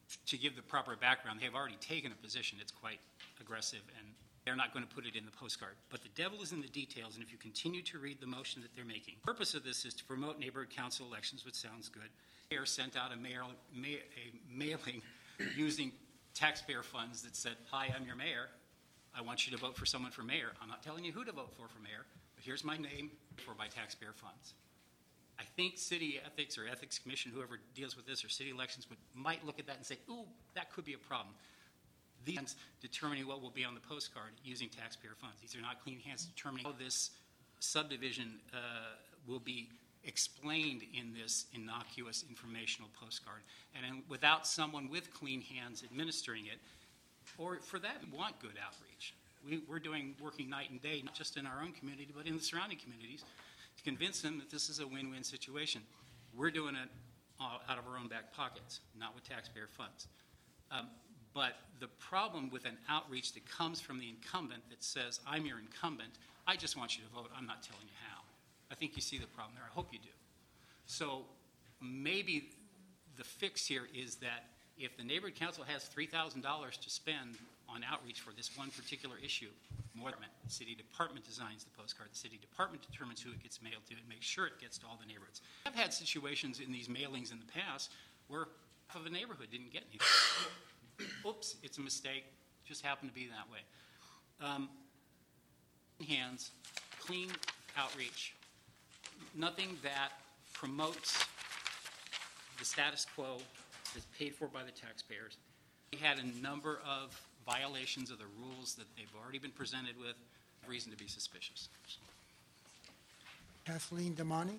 to give the proper background, they have already taken a position. It's quite aggressive, and they're not going to put it in the postcard. But the devil is in the details, and if you continue to read the motion that they're making, the purpose of this is to promote neighborhood council elections, which sounds good. The mayor sent out a, mail, ma- a mailing using taxpayer funds that said, hi, I'm your mayor. I want you to vote for someone for mayor. I'm not telling you who to vote for for mayor, but here's my name for by taxpayer funds. I think city ethics or ethics commission, whoever deals with this, or city elections would might look at that and say, ooh, that could be a problem. These determining what will be on the postcard using taxpayer funds. These are not clean hands determining how this subdivision uh, will be explained in this innocuous informational postcard. And then without someone with clean hands administering it, or for that, we want good outreach. We, we're doing working night and day, not just in our own community, but in the surrounding communities, to convince them that this is a win-win situation. We're doing it uh, out of our own back pockets, not with taxpayer funds. Um, but the problem with an outreach that comes from the incumbent that says, I'm your incumbent, I just want you to vote, I'm not telling you how. I think you see the problem there. I hope you do. So maybe the fix here is that if the neighborhood council has three thousand dollars to spend on outreach for this one particular issue, more than the city department designs the postcard, the city department determines who it gets mailed to and makes sure it gets to all the neighborhoods. I've had situations in these mailings in the past where half of a neighborhood didn't get anything. Oops, it's a mistake. Just happened to be that way. Um, hands, clean outreach, nothing that promotes the status quo that's paid for by the taxpayers. We had a number of violations of the rules that they've already been presented with, reason to be suspicious. Kathleen Damani.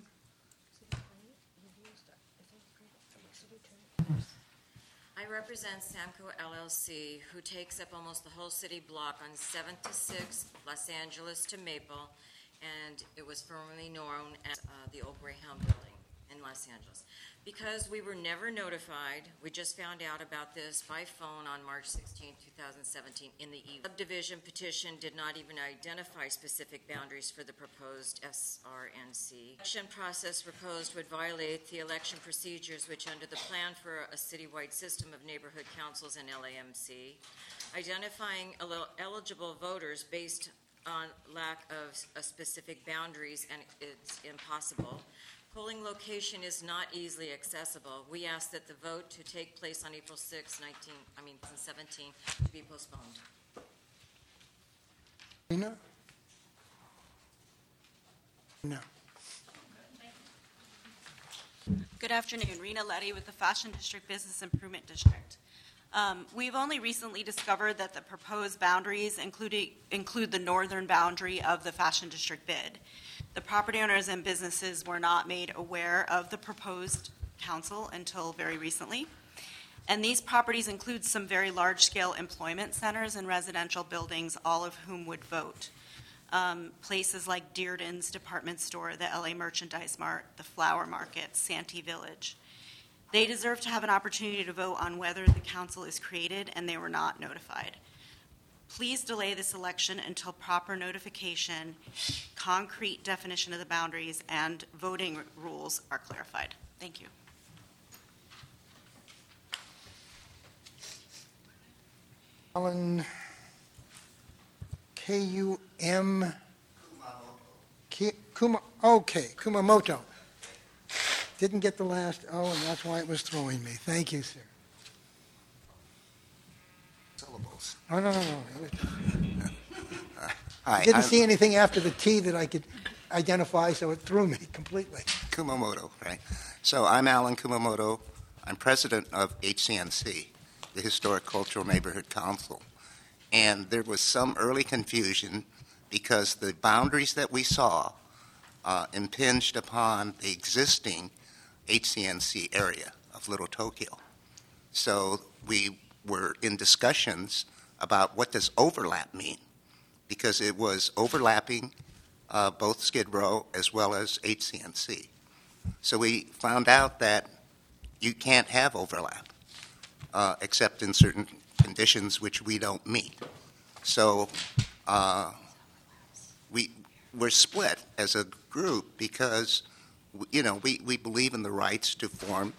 I represent Samco L L C, who takes up almost the whole city block on seventh to sixth, Los Angeles to Maple, and it was formerly known as uh, the old Greyhound Building in Los Angeles. Because we were never notified, we just found out about this by phone on March sixteenth, twenty seventeen in the evening. The subdivision petition did not even identify specific boundaries for the proposed S R N C. The election process proposed would violate the election procedures which under the plan for a citywide system of neighborhood councils and L A M C, identifying el- eligible voters based on lack of uh, specific boundaries, and it's impossible. Polling location is not easily accessible. We ask that the vote to take place on April sixth, nineteen, I mean seventeen, be postponed. Rena? No. Good afternoon. Rena Letty with the Fashion District Business Improvement District. Um, we've only recently discovered that the proposed boundaries include, include the northern boundary of the Fashion District bid. The property owners and businesses were not made aware of the proposed council until very recently. And these properties include some very large-scale employment centers and residential buildings, all of whom would vote. Um, places like Dearden's Department Store, the L A Merchandise Mart, the Flower Market, Santee Village. They deserve to have an opportunity to vote on whether the council is created, and they were not notified. Please delay this election until proper notification, concrete definition of the boundaries, and voting rules are clarified. Thank you. Alan, K U M. Ki- Kuma, okay, Kumamoto. Didn't get the last O, and that's why it was throwing me. Thank you, sir. Syllables. Oh, no, no, no. Hi, I didn't I'm see anything after the T that I could identify, so it threw me completely. Kumamoto, right? So I'm Alan Kumamoto. I'm president of H C N C, the Historic Cultural Neighborhood Council. And there was some early confusion because the boundaries that we saw uh, impinged upon the existing H C N C area of Little Tokyo. So we were in discussions about what does overlap mean, because it was overlapping uh, both Skid Row as well as H C N C. So we found out that you can't have overlap uh, except in certain conditions which we don't meet. So uh, we, we're split as a group because, you know, we, we believe in the rights to form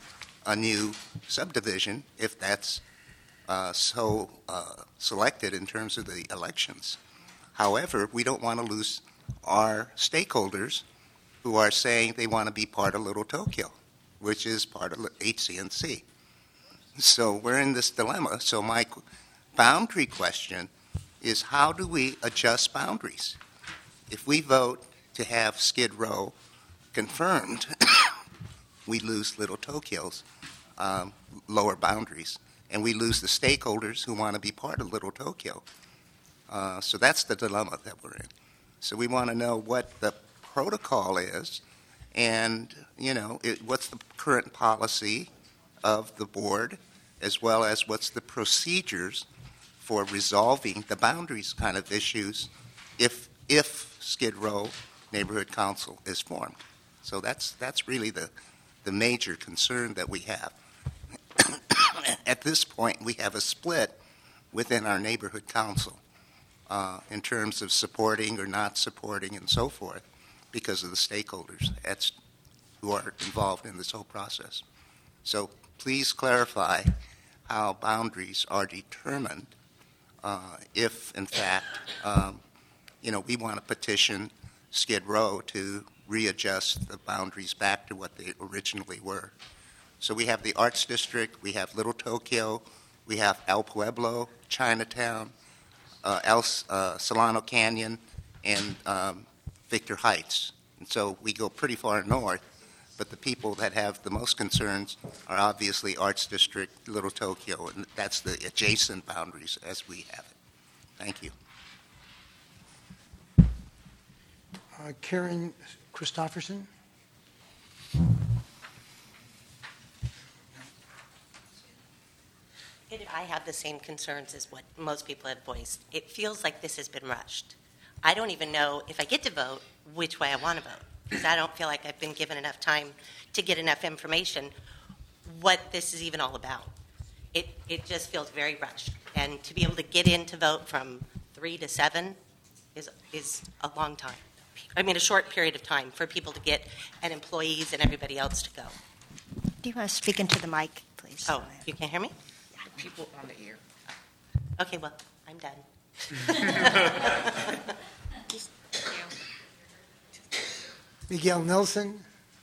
a new subdivision if that's uh, so uh, selected in terms of the elections. However, we don't want to lose our stakeholders who are saying they want to be part of Little Tokyo, which is part of H C N C. So we're in this dilemma. So my boundary question is, how do we adjust boundaries? If we vote to have Skid Row confirmed, we lose Little Tokyo's um, lower boundaries, and we lose the stakeholders who want to be part of Little Tokyo. Uh, so that's the dilemma that we're in. So we want to know what the protocol is, and you know, it, what's the current policy of the board, as well as what's the procedures for resolving the boundaries kind of issues if if Skid Row Neighborhood Council is formed. So that's that's really the the major concern that we have. At this point, we have a split within our neighborhood council uh, in terms of supporting or not supporting and so forth because of the stakeholders that's, who are involved in this whole process. So please clarify how boundaries are determined uh, if, in fact, um, you know, we want to petition Skid Row to readjust the boundaries back to what they originally were. So we have the Arts District, we have Little Tokyo, we have El Pueblo, Chinatown, uh, El uh, Solano Canyon, and um, Victor Heights. And so we go pretty far north, but the people that have the most concerns are obviously Arts District, Little Tokyo, and that's the adjacent boundaries as we have it. Thank you. Uh, Karen Christofferson. It, I have the same concerns as what most people have voiced. It feels like this has been rushed. I don't even know if I get to vote which way I want to vote, because I don't feel like I've been given enough time to get enough information what this is even all about. It, it just feels very rushed. And to be able to get in to vote from three to seven is, is a long time. I mean, a short period of time for people to get, and employees and everybody else to go. Do you want to speak into the mic, please? Oh, you can't hear me? People on the ear. Okay, well, I'm done. Miguel Nelson.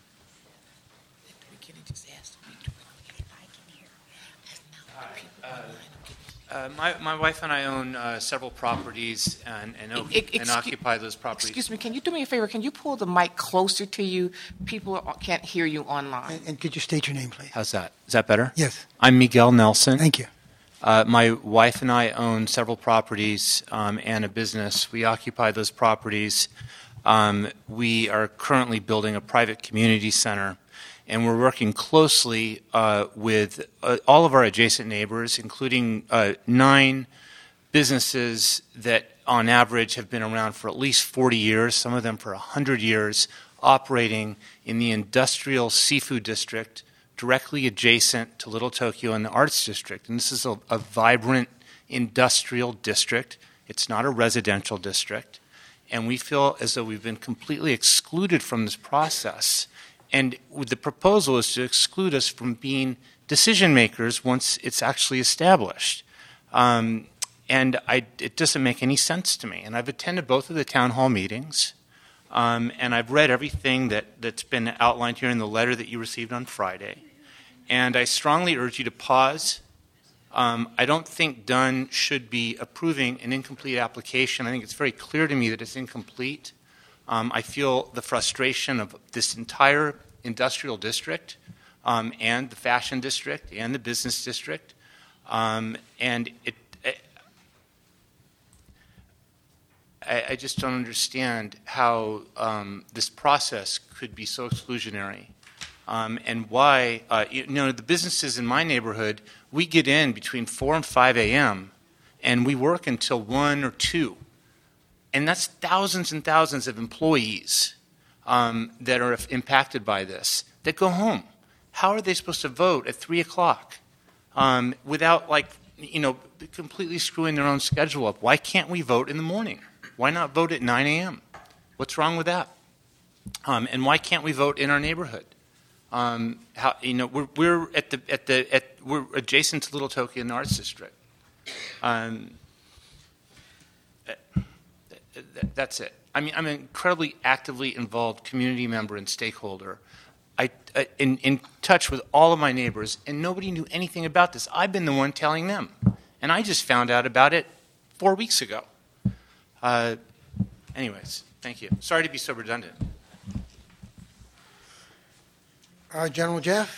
Uh, my, my wife and I own uh, several properties and, and, o- Ex- and excuse- occupy those properties. Excuse me, can you do me a favor? Can you pull the mic closer to you? People can't hear you online. And, and could you state your name, please? How's that? Is that better? Yes. I'm Miguel Nelson. Thank you. Uh, my wife and I own several properties um, and a business. We occupy those properties. Um, we are currently building a private community center, and we're working closely uh, with uh, all of our adjacent neighbors, including uh, nine businesses that on average have been around for at least forty years, some of them for one hundred years, operating in the industrial seafood district directly adjacent to Little Tokyo and the Arts District. And this is a, a vibrant industrial district. It's not a residential district. And we feel as though we've been completely excluded from this process. And with the proposal is to exclude us from being decision makers once it's actually established. Um, and I, it doesn't make any sense to me. And I've attended both of the town hall meetings. Um, and I've read everything that, that's been outlined here in the letter that you received on Friday. And I strongly urge you to pause. Um, I don't think Dunn should be approving an incomplete application. I think it's very clear to me that it's incomplete. Um, I feel the frustration of this entire industrial district um, and the fashion district and the business district. Um, and it, it I, I just don't understand how um, this process could be so exclusionary, um, and why, uh, you know, the businesses in my neighborhood, we get in between four and five a.m., and we work until one or two. And that's thousands and thousands of employees um, that are impacted by this that go home. How are they supposed to vote at three o'clock um, without, like, you know, completely screwing their own schedule up? Why can't we vote in the morning? Why not vote at nine a.m.? What's wrong with that? Um, and why can't we vote in our neighborhood? Um, how, you know, we're, we're at the at the at we're adjacent to Little Tokyo in the Arts District. Um, that's it. I mean, I'm an incredibly actively involved community member and stakeholder. I, I in in touch with all of my neighbors, and nobody knew anything about this. I've been the one telling them, and I just found out about it four weeks ago. Uh, anyways, thank you. Sorry to be so redundant. Uh, General Jeff?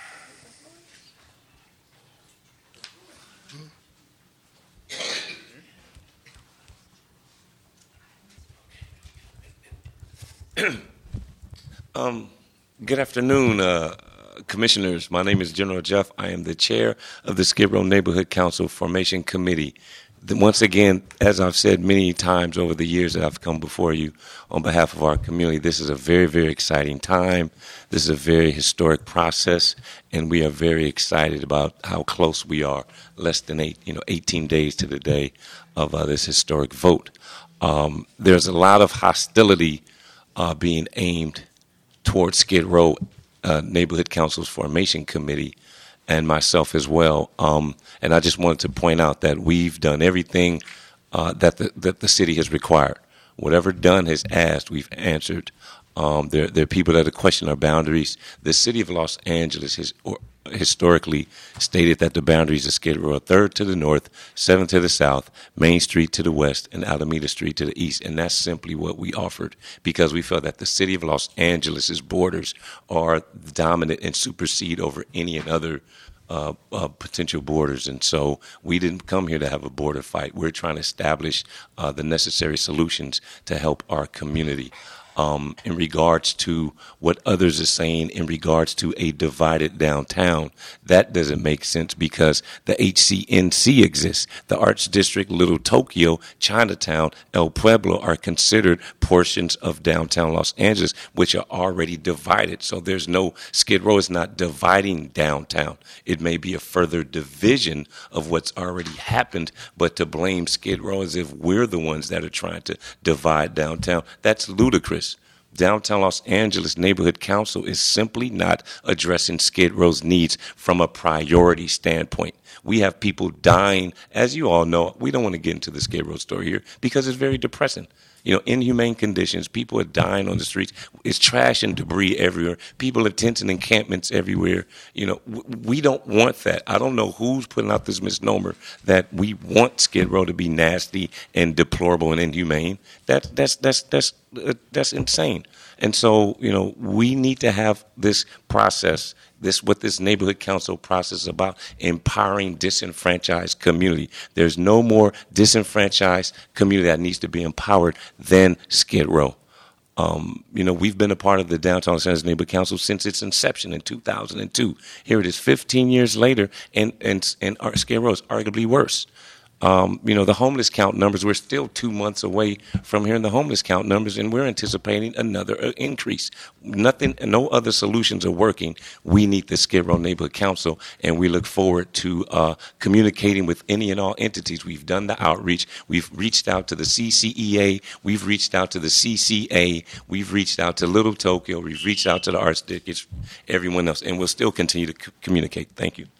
um, good afternoon, uh, Commissioners. My name is General Jeff. I am the chair of the Skid Row Neighborhood Council Formation Committee. Once again, as I've said many times over the years that I've come before you on behalf of our community, this is a very, very exciting time. This is a very historic process, and we are very excited about how close we are, less than eight, you know, eighteen days to the day of uh, this historic vote. Um, there's a lot of hostility uh, being aimed towards Skid Row uh, Neighborhood Council's Formation Committee and myself as well. Um, and I just wanted to point out that we've done everything uh, that, the, that the city has required. Whatever Dunn has asked, we've answered. Um, there, there are people that have questioned our boundaries. The city of Los Angeles has or, historically stated that the boundaries of Skid Row are third to the north, seventh to the south, Main Street to the west, and Alameda Street to the east. And that's simply what we offered because we felt that the city of Los Angeles's borders are dominant and supersede over any and other Uh, uh, potential borders. And so we didn't come here to have a border fight. We're trying to establish uh, the necessary solutions to help our community. Um, in regards to what others are saying in regards to a divided downtown, that doesn't make sense because the H C N C exists. The Arts District, Little Tokyo, Chinatown, El Pueblo are considered portions of downtown Los Angeles, which are already divided. So there's no, Skid Row is not dividing downtown. It may be a further division of what's already happened, but to blame Skid Row as if we're the ones that are trying to divide downtown, that's ludicrous. Downtown Los Angeles Neighborhood Council is simply not addressing Skid Row's needs from a priority standpoint. We have people dying. As you all know, we don't want to get into the Skid Row story here because it's very depressing. You know, inhumane conditions. People are dying on the streets. It's trash and debris everywhere. People have tents and encampments everywhere. You know, we don't want that. I don't know who's putting out this misnomer that we want Skid Row to be nasty and deplorable and inhumane. That, that's that's that's uh, that's insane. And so, you know, we need to have this process, this what this neighborhood council process is about, empowering disenfranchised community. There's no more disenfranchised community that needs to be empowered than Skid Row. Um, you know, we've been a part of the Downtown Los Angeles Neighborhood Council since its inception in two thousand two. Here it is fifteen years later, and, and, and our Skid Row is arguably worse. Um, you know, the homeless count numbers, we're still two months away from hearing the homeless count numbers, and we're anticipating another uh, increase. Nothing, no other solutions are working. We need the Skid Row Neighborhood Council, and we look forward to uh, communicating with any and all entities. We've done the outreach. We've reached out to the C C E A. We've reached out to the C C A. We've reached out to Little Tokyo. We've reached out to the Arts District, everyone else, and we'll still continue to c- communicate. Thank you.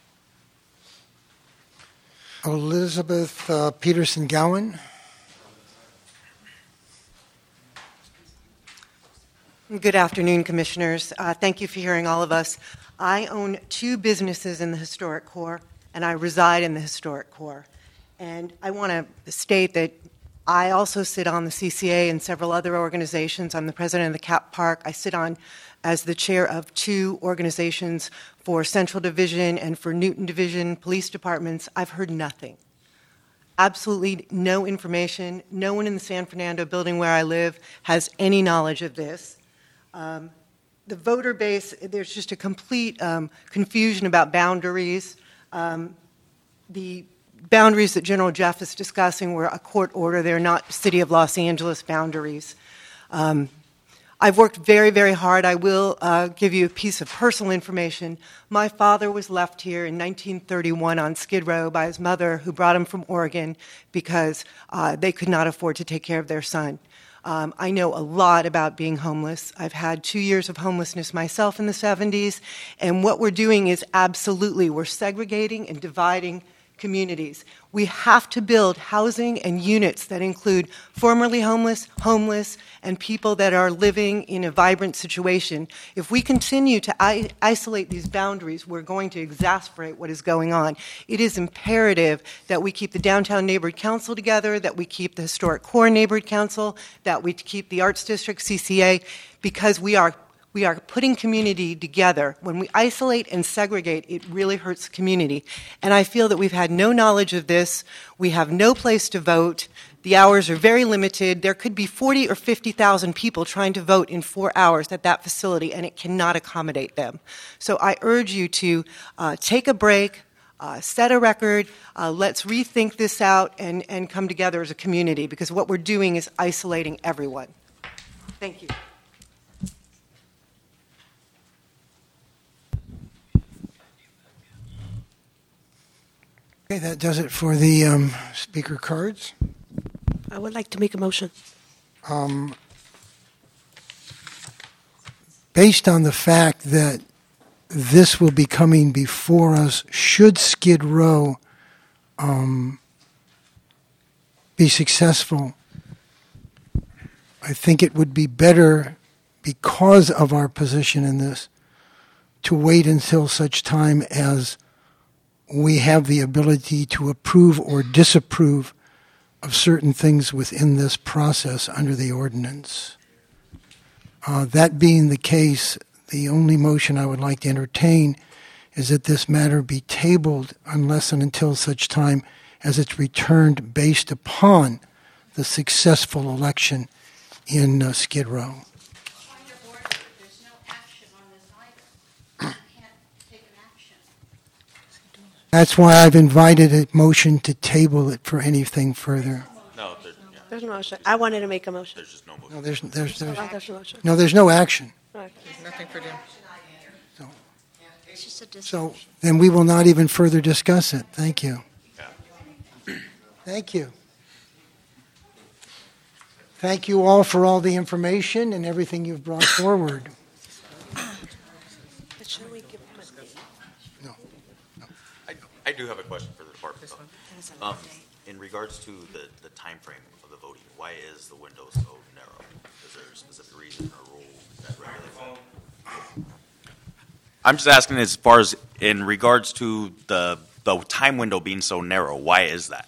Elizabeth uh, Peterson Gowan. Good afternoon, Commissioners. Uh, thank you for hearing all of us. I own two businesses in the Historic Core, and I reside in the Historic Core. And I want to state that I also sit on the C C A and several other organizations. I'm the president of the Cap Park. I sit on as the chair of two organizations for Central Division and for Newton Division police departments. I've heard nothing. Absolutely no information. No one in the San Fernando building where I live has any knowledge of this. Um, the voter base, there's just a complete um, confusion about boundaries. Um, the boundaries that General Jeff is discussing were a court order. They're not City of Los Angeles boundaries. Um, I've worked very, very hard. I will uh, give you a piece of personal information. My father was left here in nineteen thirty-one on Skid Row by his mother, who brought him from Oregon because uh, they could not afford to take care of their son. Um, I know a lot about being homeless. I've had two years of homelessness myself in the seventies, and what we're doing is absolutely, we're segregating and dividing communities. We have to build housing and units that include formerly homeless, homeless, and people that are living in a vibrant situation. If we continue to I- isolate these boundaries, we're going to exacerbate what is going on. It is imperative that we keep the Downtown Neighborhood Council together, that we keep the Historic Core Neighborhood Council, that we keep the Arts District, C C A, because we are We are putting community together. When we isolate and segregate, it really hurts the community. And I feel that we've had no knowledge of this. We have no place to vote. The hours are very limited. There could be forty or fifty thousand people trying to vote in four hours at that facility, and it cannot accommodate them. So I urge you to uh, take a break, uh, set a record, uh, let's rethink this out and, and come together as a community, because what we're doing is isolating everyone. Thank you. Okay, that does it for the um, speaker cards. I would like to make a motion. Um, based on the fact that this will be coming before us, should Skid Row um, be successful, I think it would be better, because of our position in this, to wait until such time as we have the ability to approve or disapprove of certain things within this process under the ordinance. Uh, that being the case, the only motion I would like to entertain is that this matter be tabled unless and until such time as it's returned based upon the successful election in uh, Skid Row. That's why I've invited a motion to table it for anything further. No, there, yeah. There's no motion. I wanted to make a motion. There's just no motion. No, there's there's there's, Oh, there's no motion. no, there's no action. Okay. Nothing for them. So, It's just a so then we will not even further discuss it. Thank you. Thank you. Thank you all for all the information and everything you've brought forward. But should we give them a date? I, I do have a question for the department. though. Um, in regards to the, the time frame of the voting, why is the window so narrow? Is there a specific reason or rule that regulates? I'm just asking as far as in regards to the the time window being so narrow, why is that?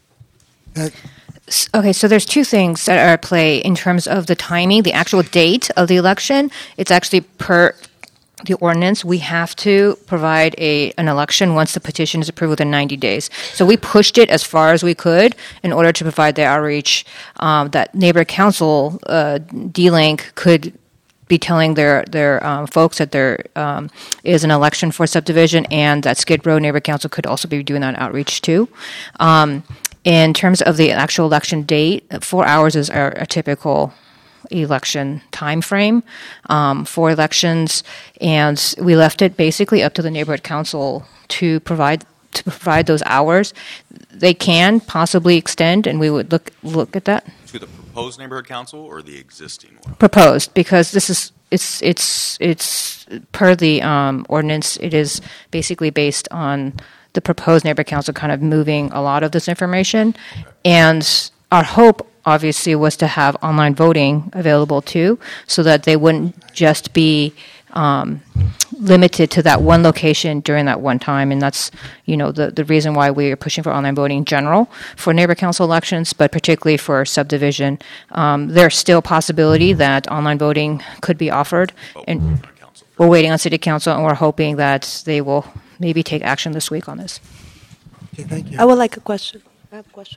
That Okay, so there's two things that are at play in terms of the timing, the actual date of the election. It's actually per the ordinance, we have to provide a an election once the petition is approved within ninety days. So we pushed it as far as we could in order to provide the outreach um, that neighborhood council uh, D-Link could be telling their their um, folks that there um, is an election for subdivision, and that Skid Row Neighborhood Council could also be doing that outreach too. Um, in terms of the actual election date, four hours is our, a typical election time frame um, for elections, and we left it basically up to the neighborhood council to provide to provide those hours. They can possibly extend, and we would look look at that. To the proposed neighborhood council or the existing one? Proposed, because this is it's it's it's per the um, ordinance. It is basically based on the proposed neighborhood council kind of moving a lot of this information, and our hope obviously was to have online voting available too, so that they wouldn't just be um, limited to that one location during that one time. And that's, you know, the, the reason why we are pushing for online voting in general for neighbor council elections, but particularly for subdivision. Um, there's still a possibility that online voting could be offered, and we're waiting on city council, and we're hoping that they will maybe take action this week on this. Okay, thank you. I would like a question. I have a question.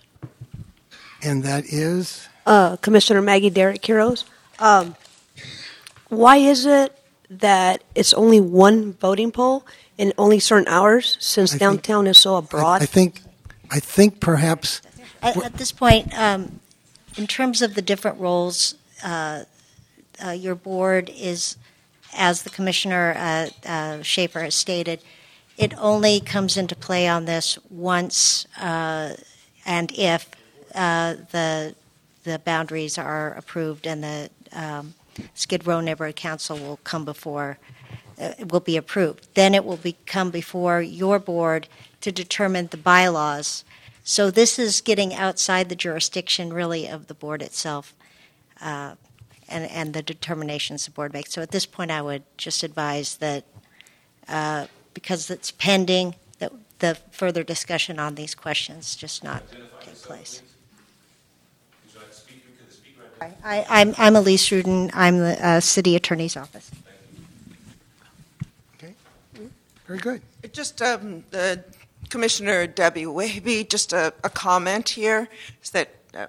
And that is? Uh, Commissioner Maggie Derrick Quiroz. Um, why is it that it's only one voting poll in only certain hours, since I downtown think, is so abroad? I, I think, I think perhaps. At, at this point, um, in terms of the different roles, uh, uh, your board is, as the Commissioner uh, uh, Schaefer has stated, it only comes into play on this once uh, and if uh, the the boundaries are approved and the um, Skid Row Neighborhood Council will come before, uh, will be approved. Then it will be, come before your board to determine the bylaws. So this is getting outside the jurisdiction, really, of the board itself uh, and, and the determinations the board makes. So at this point, I would just advise that uh, because it's pending, that the further discussion on these questions just not take place. I, I'm, I'm Elise Rudin. I'm the uh, City Attorney's Office. Okay, very good. Just um, uh, Commissioner Debbie Wahby, just a, a comment here is that uh,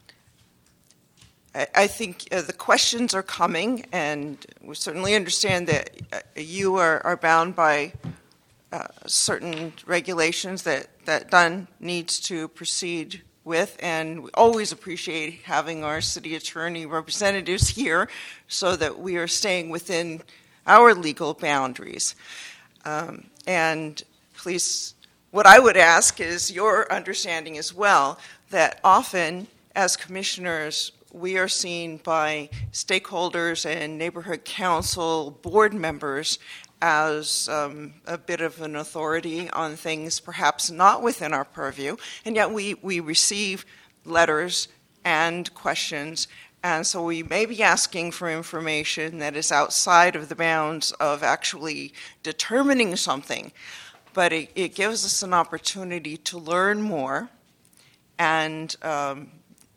I, I think uh, the questions are coming, and we certainly understand that uh, you are, are bound by uh, certain regulations that, that Dunn needs to proceed with, and we always appreciate having our city attorney representatives here so that we are staying within our legal boundaries. Um, and please, what I would ask is your understanding as well that often as commissioners we are seen by stakeholders and neighborhood council board members as um, a bit of an authority on things perhaps not within our purview, and yet we, we receive letters and questions, and so we may be asking for information that is outside of the bounds of actually determining something, but it, it gives us an opportunity to learn more, and um,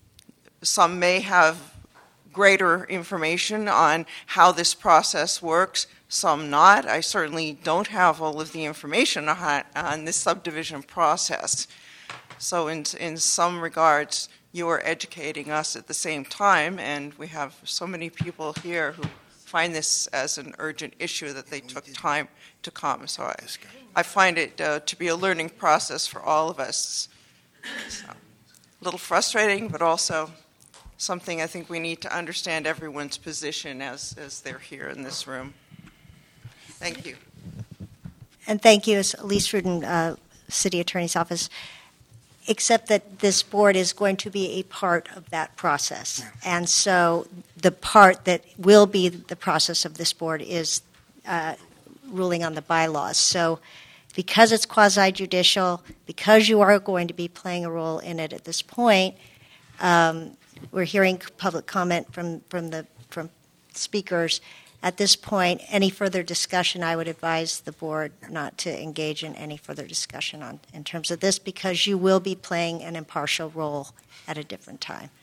some may have greater information on how this process works, some not. I certainly don't have all of the information on, on this subdivision process. So in, in some regards, you are educating us at the same time, and we have so many people here who find this as an urgent issue that they took time to come. So I, I find it uh, to be a learning process for all of us. So, a little frustrating, but also something I think we need to understand everyone's position as, as they're here in this room. Thank you. And thank you, it's Elise Rudin, uh, City Attorney's Office, except that this board is going to be a part of that process. And so the part that will be the process of this board is uh, ruling on the bylaws. So because it's quasi-judicial, because you are going to be playing a role in it at this point, um, we're hearing public comment from, from the from speakers. At this point, any further discussion, I would advise the board not to engage in any further discussion on in terms of this, because you will be playing an impartial role at a different time.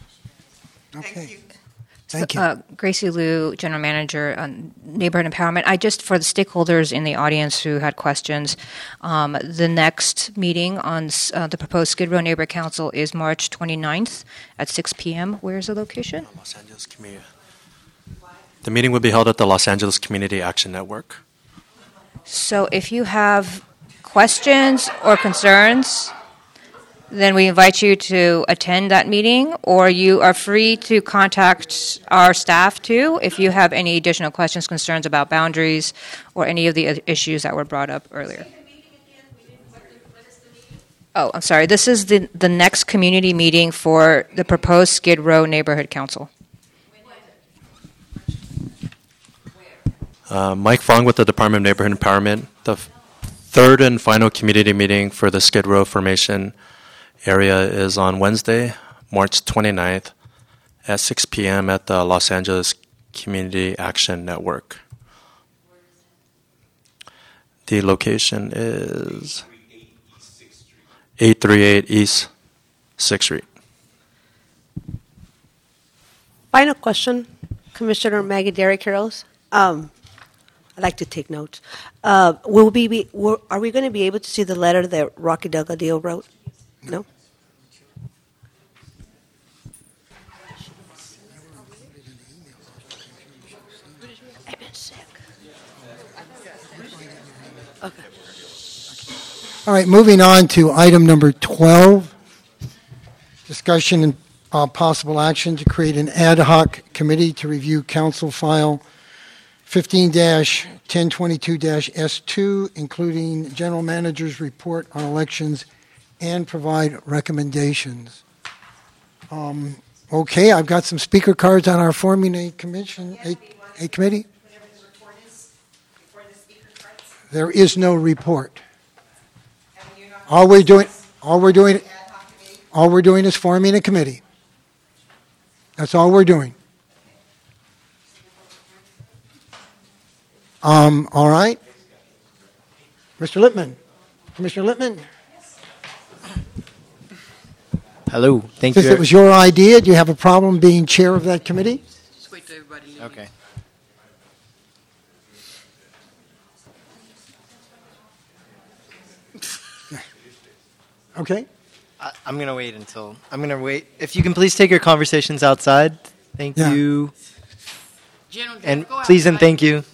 Okay. Thank you. Thank you. Uh, Gracie Liu, General Manager on Neighborhood Empowerment. I just, for the stakeholders in the audience who had questions, um, the next meeting on uh, the proposed Skid Row Neighborhood Council is March twenty-ninth at six p.m. Where is the location? Los Angeles Community. The meeting will be held at the Los Angeles Community Action Network. So if you have questions or concerns, then we invite you to attend that meeting, or you are free to contact our staff too if you have any additional questions, concerns about boundaries, or any of the issues that were brought up earlier. Oh, I'm sorry. This is the, the next community meeting for the proposed Skid Row Neighborhood Council. Uh, Mike Fong with the Department of Neighborhood Empowerment. The f- third and final community meeting for the Skid Row formation area is on Wednesday, March twenty-ninth at six p.m. at the Los Angeles Community Action Network. The location is eight thirty-eight East sixth Street. Final question, Commissioner Maggie Derrick Heroes. Um, I'd like to take notes. Uh, will we be, will, are we going to be able to see the letter that Rocky Delgadillo wrote? No? I've been sick. Okay. All right, moving on to item number twelve, discussion and uh, possible action to create an ad hoc committee to review council file fifteen dash ten twenty-two dash S two, including general manager's report on elections, and provide recommendations. Um, Okay, I've got some speaker cards on our forming a commission, a, a committee. There is no report. All we're doing, all we're doing, all we're doing is forming a committee. That's all we're doing. Um, all right. Mister Lippman. Commissioner Lippman. Hello. Thank Since you. it was your idea, do you have a problem being chair of that committee? Just wait till everybody leaves. Okay. Okay. I, I'm going to wait until, I'm going to wait. If you can please take your conversations outside. Thank Yeah. you. General, And go please and outside. thank you.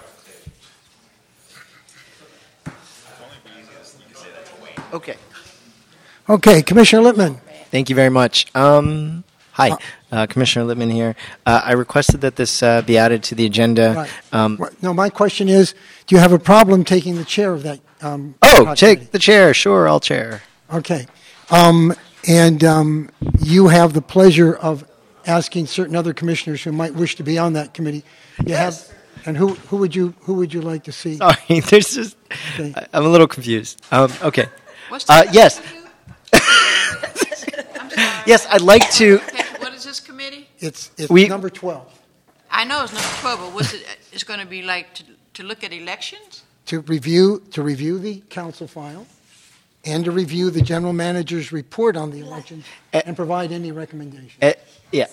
Okay. Okay, Commissioner Lippman. Thank you very much. Um, hi, uh, Commissioner Lippman here. Uh, I requested that this uh, be added to the agenda. Right. Um, What- No, my question is, do you have a problem taking the chair of that? Um, oh, hot take committee? the chair. Sure, I'll chair. Okay. Um, and um, you have the pleasure of asking certain other commissioners who might wish to be on that committee. You Yes. have, and who, who would you who would you like to see? Sorry, there's just, Okay. I, I'm a little confused. Um, okay. What's Uh, the- yes. Yes, I'd like to. Okay, what is this committee? It's it's We- number twelve. I know it's number twelve, but what's it, it's going to be like to, to look at elections? To review to review the council file, and to review the general manager's report on the elections, and provide any recommendations. Uh, yeah.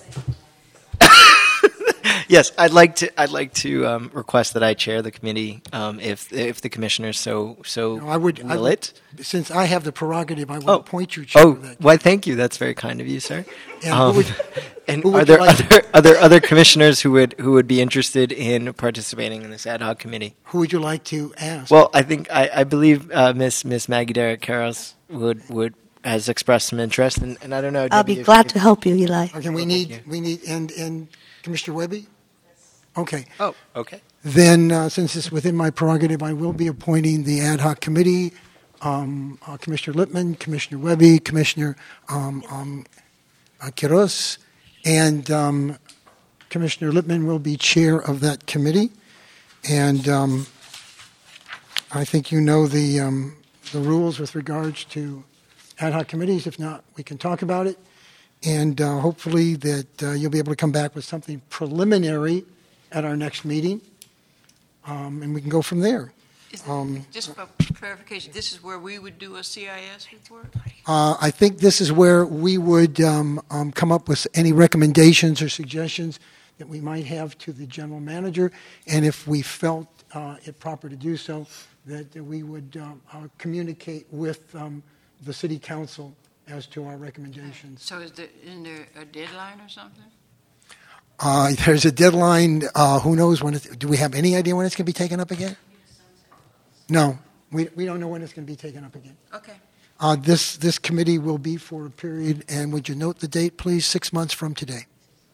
Yes, I'd like to. I'd like to um, request that I chair the committee, um, if if the commissioners so so No, I would, I will would it. since I have the prerogative, I would Oh. appoint you chair Oh, of that. why? Thank you. That's very kind of you, sir. And Um, who would, and who are would there you like, other are there other commissioners who would who would be interested in participating in this ad hoc committee? who would you like to ask? Well, I think I, I believe uh, Miss Miss Maggie Derrick Carroll would would has expressed some interest, and, and I don't know. I'll Debbie, be if- glad if- to help you, Eli. Okay, we need we need and and Commissioner Webby. Okay. Oh, okay. Then, uh, since it's within my prerogative, I will be appointing the ad hoc committee. Um, uh, Commissioner Lippman, Commissioner Webby, Commissioner um, um, uh, Quiroz, and um, Commissioner Lippman will be chair of that committee. And um, I think you know the um, the rules with regards to ad hoc committees. If not, we can talk about it. And uh, hopefully that uh, you'll be able to come back with something preliminary at our next meeting, um, and we can go from there. Um, Just for clarification, this is where we would do a C I S report? uh, I think this is where we would um, um, come up with any recommendations or suggestions that we might have to the general manager, and if we felt uh, it proper to do so, that we would uh, uh, communicate with um, the city council as to our recommendations. So is there, isn't there a deadline or something? Uh, there's a deadline. Uh, who knows when? It, do we have any idea when it's going to be taken up again? No, we we don't know when it's going to be taken up again. Okay. Uh, this this committee will be for a period, and would you note the date, please? Six months from today.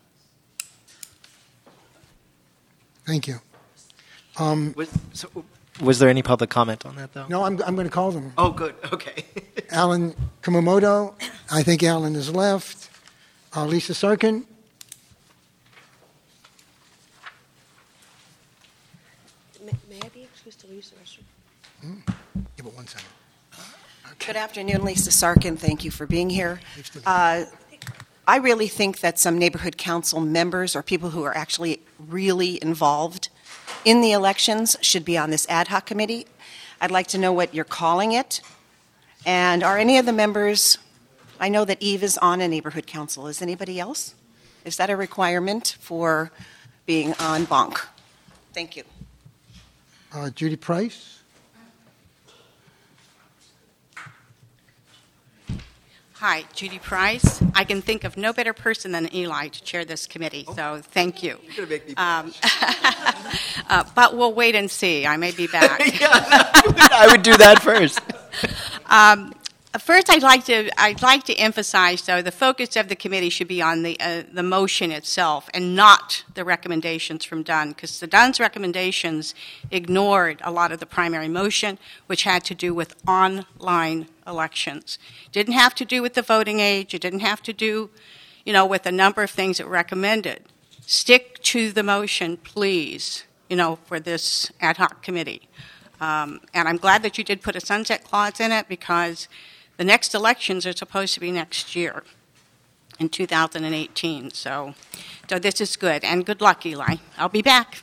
Thank you. Um, Was, so, was there any public comment on that, though? no, I'm I'm going to call them. Oh, good. Okay. Alan Kumamoto. I think Alan is left. Uh, Lisa Sarkin. May, may I be excused to use the restroom? Give it one second. Good afternoon, Lisa Sarkin. Thank you for being here. Uh, I really think that some neighborhood council members or people who are actually really involved in the elections should be on this ad hoc committee. I'd like to know what you're calling it. And are any of the members, I know that Eve is on a neighborhood council. Is anybody else? Is that a requirement for being on Bonk? Thank you. Uh, Judy Price. Hi, Judy Price. I can think of no better person than Eli to chair this committee, so thank you. You're going to make me Um, uh, but we'll wait and see. I may be back. I would do that first. Um, first, I'd like to I'd like to emphasize, though, the focus of the committee should be on the uh, the motion itself and not the recommendations from Dunn, because the Dunn's recommendations ignored a lot of the primary motion, which had to do with online elections. Didn't have to do with the voting age. It didn't have to do, you know, with a number of things that were recommended. Stick to the motion, please, you know, for this ad hoc committee. Um, and I'm glad that you did put a sunset clause in it, because the next elections are supposed to be next year in two thousand eighteen. So, so this is good. And good luck, Eli. I'll be back.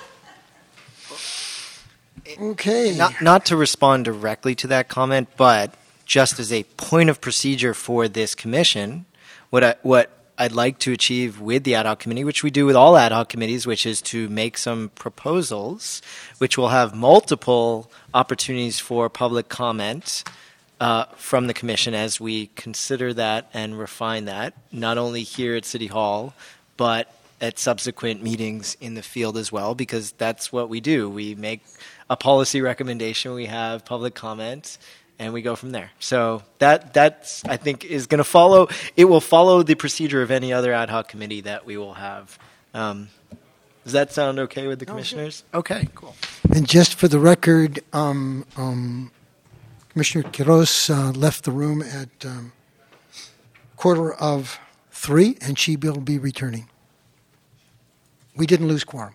Okay. Not, not to respond directly to that comment, but just as a point of procedure for this commission, what I, what I'd like to achieve with the ad hoc committee, which we do with all ad hoc committees, which is to make some proposals, which will have multiple opportunities for public comment uh, from the commission as we consider that and refine that, not only here at City Hall, but at subsequent meetings in the field as well, because that's what we do. We make a policy recommendation, we have public comment, and we go from there. So that that's I think is going to follow. It will follow the procedure of any other ad hoc committee that we will have. Um, does that sound okay with the commissioners? Okay, cool. And just for the record, um, um, Commissioner Quiroz uh, left the room at um, quarter of three, and she will be returning. We didn't lose quorum.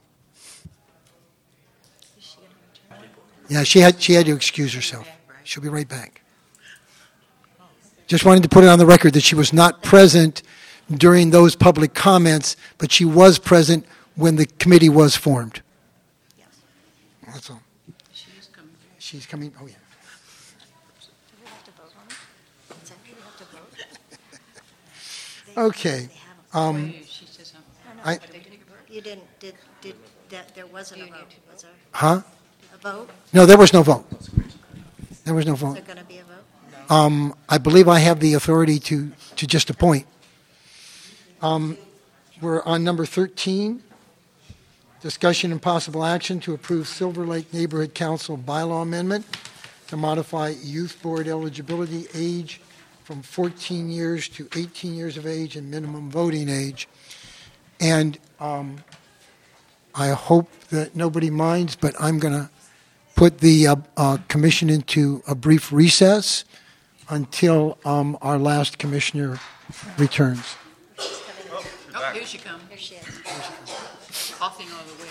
Yeah, she had she had to excuse herself. She'll be right back. Just wanted to put it on the record that she was not present during those public comments, but she was present when the committee was formed. Yes. That's all. She's coming. She's coming. Oh, yeah. Okay. Um, I, You didn't, did, did, that, there wasn't a vote, was there? huh? A vote? No, there was no vote. There was no Is vote. there going to be a vote? Um, I believe I have the authority to, to just appoint. Um, we're on number thirteen, discussion and possible action to approve Silver Lake Neighborhood Council bylaw amendment to modify youth board eligibility age from fourteen years to eighteen years of age and minimum voting age. And um, I hope that nobody minds, but I'm going to put the uh, uh, commission into a brief recess until um, our last commissioner returns. Oh, here she comes. Here she is. Coughing all the way.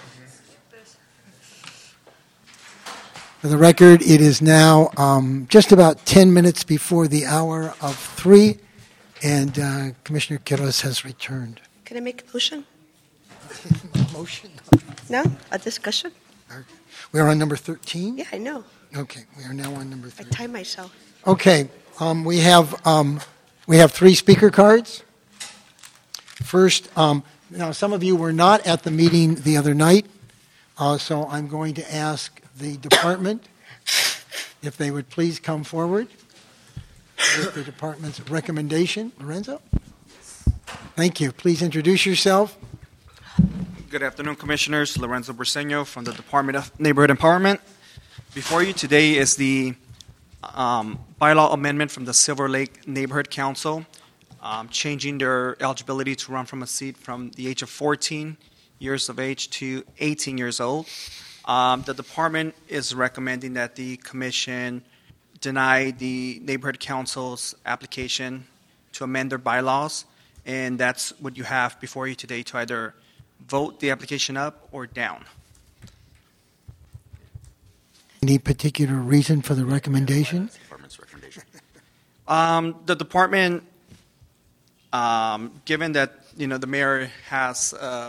For the record, it is now um, just about ten minutes before the hour of three, and uh, Commissioner Quiroz has returned. Can I make a motion? Motion? No? A discussion? We are on number thirteen? Yeah, I know. Okay, we are now on number I thirteen. timed myself. Okay, um, we have um, we have three speaker cards. First, um, now some of you were not at the meeting the other night, uh, so I'm going to ask the department if they would please come forward with the department's recommendation. Lorenzo? Thank you. Please introduce yourself. Good afternoon, Commissioners. Lorenzo Briseño from the Department of Neighborhood Empowerment. Before you today is the um, bylaw amendment from the Silver Lake Neighborhood Council, um, changing their eligibility to run from a seat from the age of fourteen years of age to eighteen years old. Um, the department is recommending that the commission deny the Neighborhood Council's application to amend their bylaws, and that's what you have before you today to either vote the application up or down. Any particular reason for the recommendation? Department's recommendation. Um, the department, um, given that you know the mayor has, uh,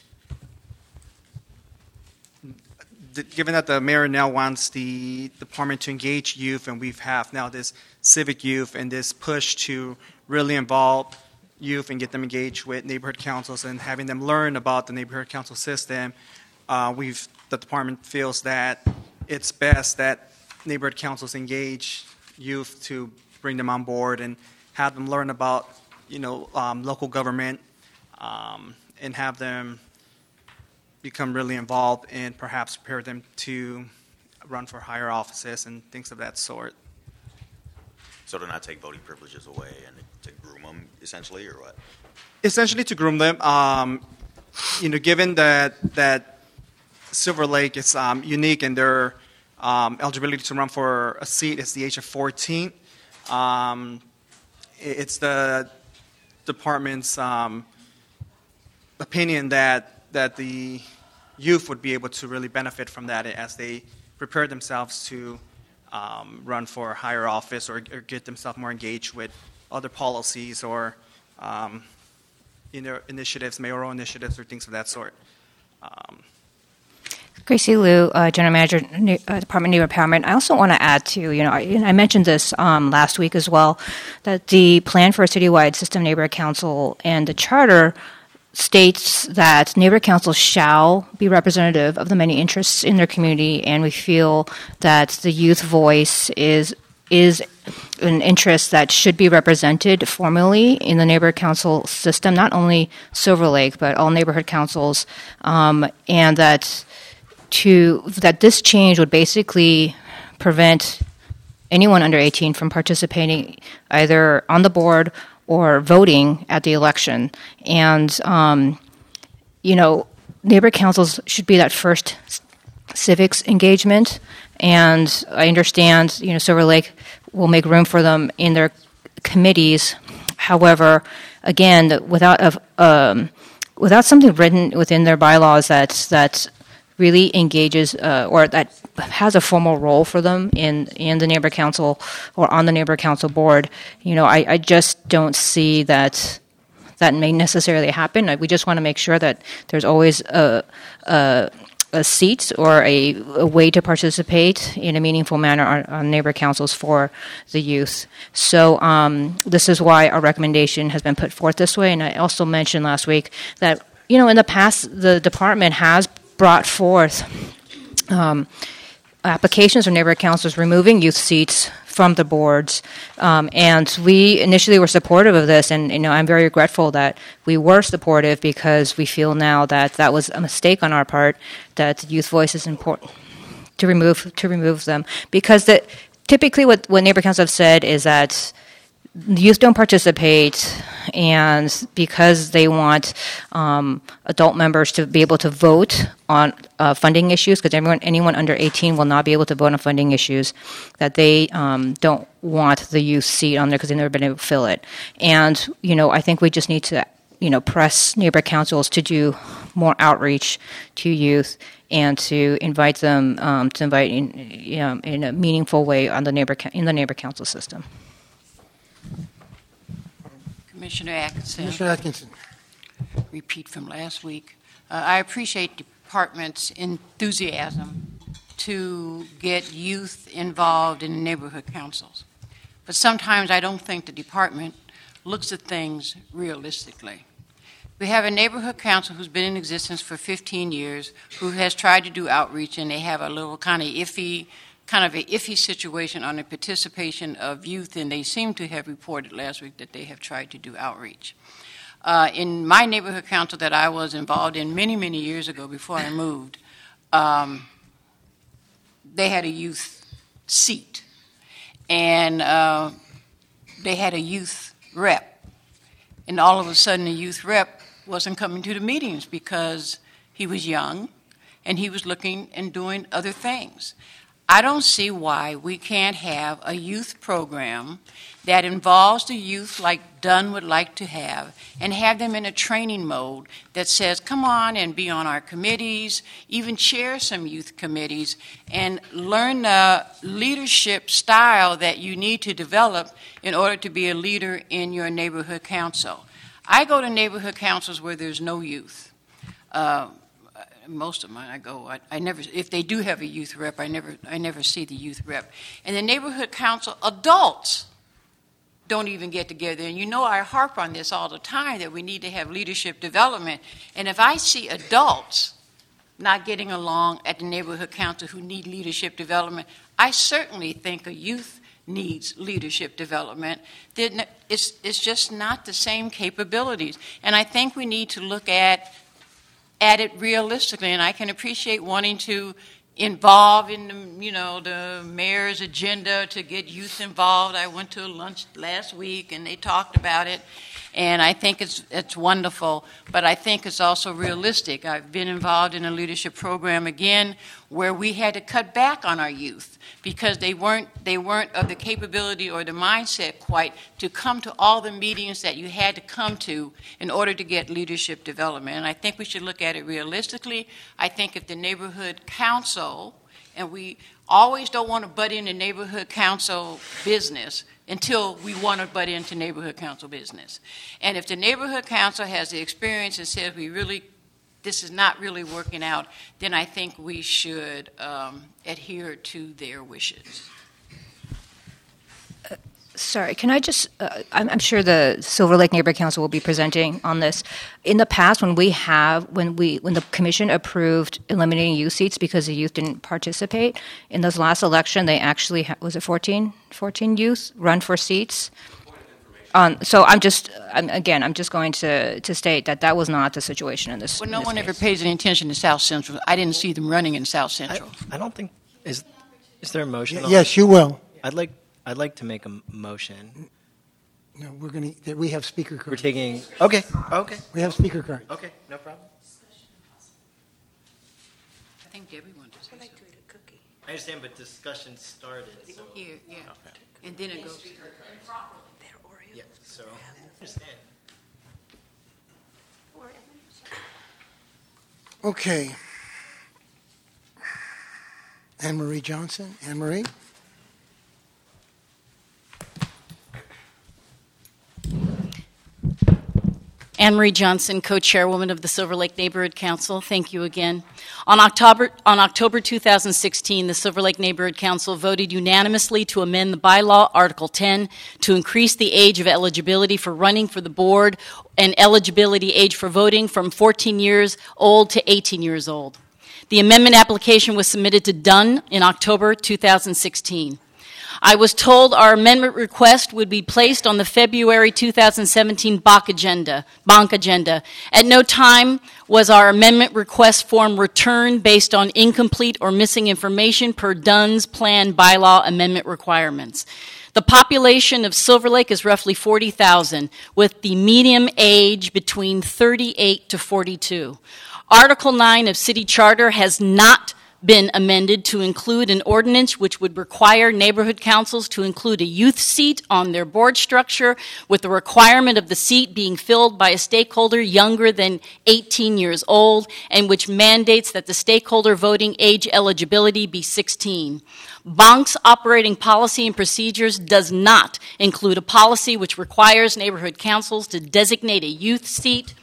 the, given that the mayor now wants the department to engage youth, and we have now this civic youth and this push to really involve youth and get them engaged with neighborhood councils and having them learn about the neighborhood council system, uh, we've the department feels that it's best that neighborhood councils engage youth to bring them on board and have them learn about, you know, um, local government um, and have them become really involved and perhaps prepare them to run for higher offices and things of that sort. So to not take voting privileges away and to groom them, essentially, or what? Essentially to groom them. Um, you know, given that that Silver Lake is um, unique in their um, eligibility to run for a seat is the age of fourteen. Um, it's the department's um, opinion that that the youth would be able to really benefit from that as they prepare themselves to um, run for higher office or, or get themselves more engaged with other policies or um, you know, initiatives, mayoral initiatives, or things of that sort. Um, Gracie Liu, uh, General Manager, New, uh, Department of New Empowerment. I also want to add to, you know, I, I mentioned this um, last week as well, that the plan for a citywide system neighborhood council and the charter states that neighborhood councils shall be representative of the many interests in their community, and we feel that the youth voice is is an interest that should be represented formally in the neighborhood council system, not only Silver Lake, but all neighborhood councils, um, and that to that this change would basically prevent anyone under eighteen from participating either on the board or voting at the election. And, um, you know, neighborhood councils should be that first civics engagement. And I understand, you know, Silver Lake will make room for them in their committees. However, again, without a, um, without something written within their bylaws that that really engages uh, or that has a formal role for them in, in the neighborhood council or on the neighborhood council board, you know, I, I just don't see that that may necessarily happen. We just want to make sure that there's always a, a, a seat or a, a way to participate in a meaningful manner on, on neighborhood councils for the youth. So um, this is why our recommendation has been put forth this way. And I also mentioned last week that, you know, in the past, the department has brought forth um, applications from neighborhood councils removing youth seats from the boards, um, and we initially were supportive of this, and you know I'm very regretful that we were supportive because we feel now that that was a mistake on our part, that the youth voice is important to remove to remove them, because that typically what, what neighborhood councils have said is that youth don't participate, and because they want um, adult members to be able to vote on uh, funding issues, because everyone, anyone under eighteen will not be able to vote on funding issues, that they um, don't want the youth seat on there because they've never been able to fill it. And, you know, I think we just need to, you know, press neighborhood councils to do more outreach to youth and to invite them, um, to invite in, you know, in a meaningful way on the neighbor in the neighborhood council system. Commissioner Atkinson. Commissioner Atkinson. Repeat from last week. Uh, I appreciate department's enthusiasm to get youth involved in neighborhood councils. But sometimes I don't think the department looks at things realistically. We have a neighborhood council who's been in existence for fifteen years, who has tried to do outreach, and they have a little kind of iffy kind of an iffy situation on the participation of youth, and they seem to have reported last week that they have tried to do outreach. Uh, in my neighborhood council that I was involved in many, many years ago before I moved, um, they had a youth seat, and uh, they had a youth rep, and all of a sudden the youth rep wasn't coming to the meetings because he was young, and he was looking and doing other things. I don't see why we can't have a youth program that involves the youth like Dunn would like to have, and have them in a training mode that says, come on and be on our committees, even chair some youth committees, and learn the leadership style that you need to develop in order to be a leader in your neighborhood council. I go to neighborhood councils where there's no youth. Uh, Most of mine, I go. I, I never. If they do have a youth rep, I never. I never see the youth rep. And the neighborhood council adults don't even get together. And you know, I harp on this all the time that we need to have leadership development. And if I see adults not getting along at the neighborhood council who need leadership development, I certainly think a youth needs leadership development. It's it's just not the same capabilities. And I think we need to look at. at it realistically, and I can appreciate wanting to involve in the, you know, the mayor's agenda to get youth involved. I went to a lunch last week and they talked about it. And I think it's it's wonderful, but I think it's also realistic. I've been involved in a leadership program again where we had to cut back on our youth because they weren't they weren't of the capability or the mindset quite to come to all the meetings that you had to come to in order to get leadership development. And I think we should look at it realistically. I think if the neighborhood council, and we always don't want to butt into neighborhood council business until we want to butt into neighborhood council business. And if the neighborhood council has the experience and says we really, this is not really working out, then I think we should um, adhere to their wishes. Uh, sorry, can I just, uh, I'm, I'm sure the Silver Lake Neighborhood Council will be presenting on this. In the past, when we have, when we, when the commission approved eliminating youth seats because the youth didn't participate, in this last election, they actually, ha- was it fourteen, fourteen youth run for seats? Um, so I'm just, I'm, again, I'm just going to, to state that that was not the situation in this. Well, no in this one case. ever pays any attention to South Central. I didn't see them running in South Central. I, I don't think, is is there a motion? Y- on yes, that? you will. I'd like, I'd like to make a m- motion. No, we're going to, we have speaker cards. We're taking, okay, okay. We have speaker cards. Okay, no problem. I think Debbie wanted to say something. I understand, but discussion started, so. Here, yeah. And then it goes. Yeah, so, I understand. Okay. Anne Marie Johnson. Anne Marie? Anne Marie Johnson, co-chairwoman of the Silver Lake Neighborhood Council. Thank you again. On October, on October two thousand sixteen, the Silver Lake Neighborhood Council voted unanimously to amend the bylaw, Article ten, to increase the age of eligibility for running for the board and eligibility age for voting from fourteen years old to eighteen years old. The amendment application was submitted to Dunn in October two thousand sixteen. I was told our amendment request would be placed on the February two thousand seventeen B A C agenda, Bonk agenda. At no time was our amendment request form returned based on incomplete or missing information per Dunn's planned bylaw amendment requirements. The population of Silver Lake is roughly forty thousand, with the median age between thirty-eight to forty-two. Article nine of City Charter has not been amended to include an ordinance which would require neighborhood councils to include a youth seat on their board structure, with the requirement of the seat being filled by a stakeholder younger than eighteen years old, and which mandates that the stakeholder voting age eligibility be sixteen. Bonk's operating policy and procedures does not include a policy which requires neighborhood councils to designate a youth seat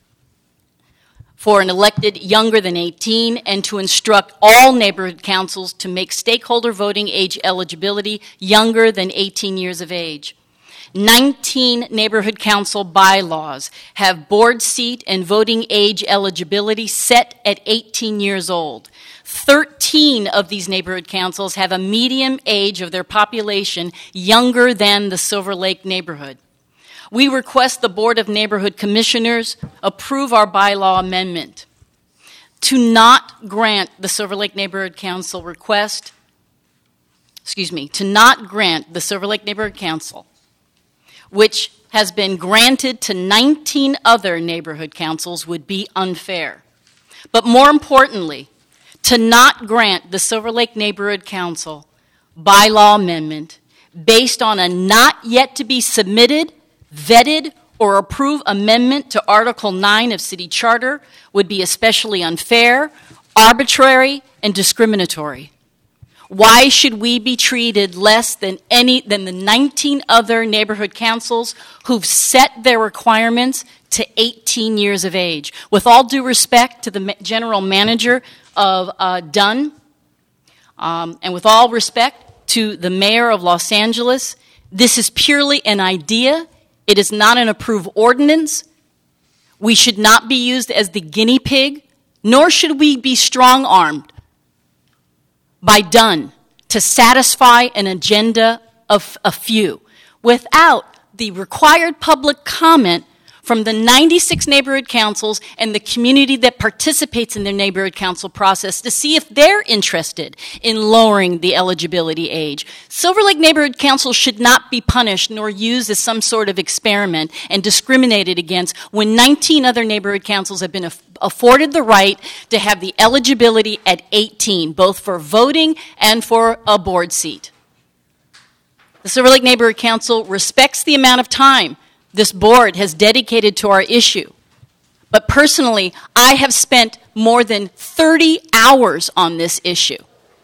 for an elected younger than eighteen, and to instruct all neighborhood councils to make stakeholder voting age eligibility younger than eighteen years of age. nineteen neighborhood council bylaws have board seat and voting age eligibility set at eighteen years old. thirteen of these neighborhood councils have a median age of their population younger than the Silver Lake neighborhood. We request the Board of Neighborhood Commissioners approve our bylaw amendment to not grant the Silver Lake Neighborhood Council request, excuse me, to not grant the Silver Lake Neighborhood Council, which has been granted to nineteen other neighborhood councils, would be unfair. But more importantly, to not grant the Silver Lake Neighborhood Council bylaw amendment based on a not yet to be submitted, vetted, or approved amendment to Article nine of City Charter would be especially unfair, arbitrary, and discriminatory. Why should we be treated less than any than the nineteen other neighborhood councils who've set their requirements to eighteen years of age? With all due respect to the ma- general manager of uh, Dunn, um, and with all respect to the mayor of Los Angeles, this is purely an idea. It is not an approved ordinance. We should not be used as the guinea pig, nor should we be strong-armed by Dunn to satisfy an agenda of a few without the required public comment from the ninety-six neighborhood councils and the community that participates in the neighborhood council process to see if they're interested in lowering the eligibility age. Silver Lake Neighborhood Council should not be punished nor used as some sort of experiment and discriminated against when nineteen other neighborhood councils have been aff- afforded the right to have the eligibility at eighteen, both for voting and for a board seat. The Silver Lake Neighborhood Council respects the amount of time this board has dedicated to our issue. But personally, I have spent more than thirty hours on this issue.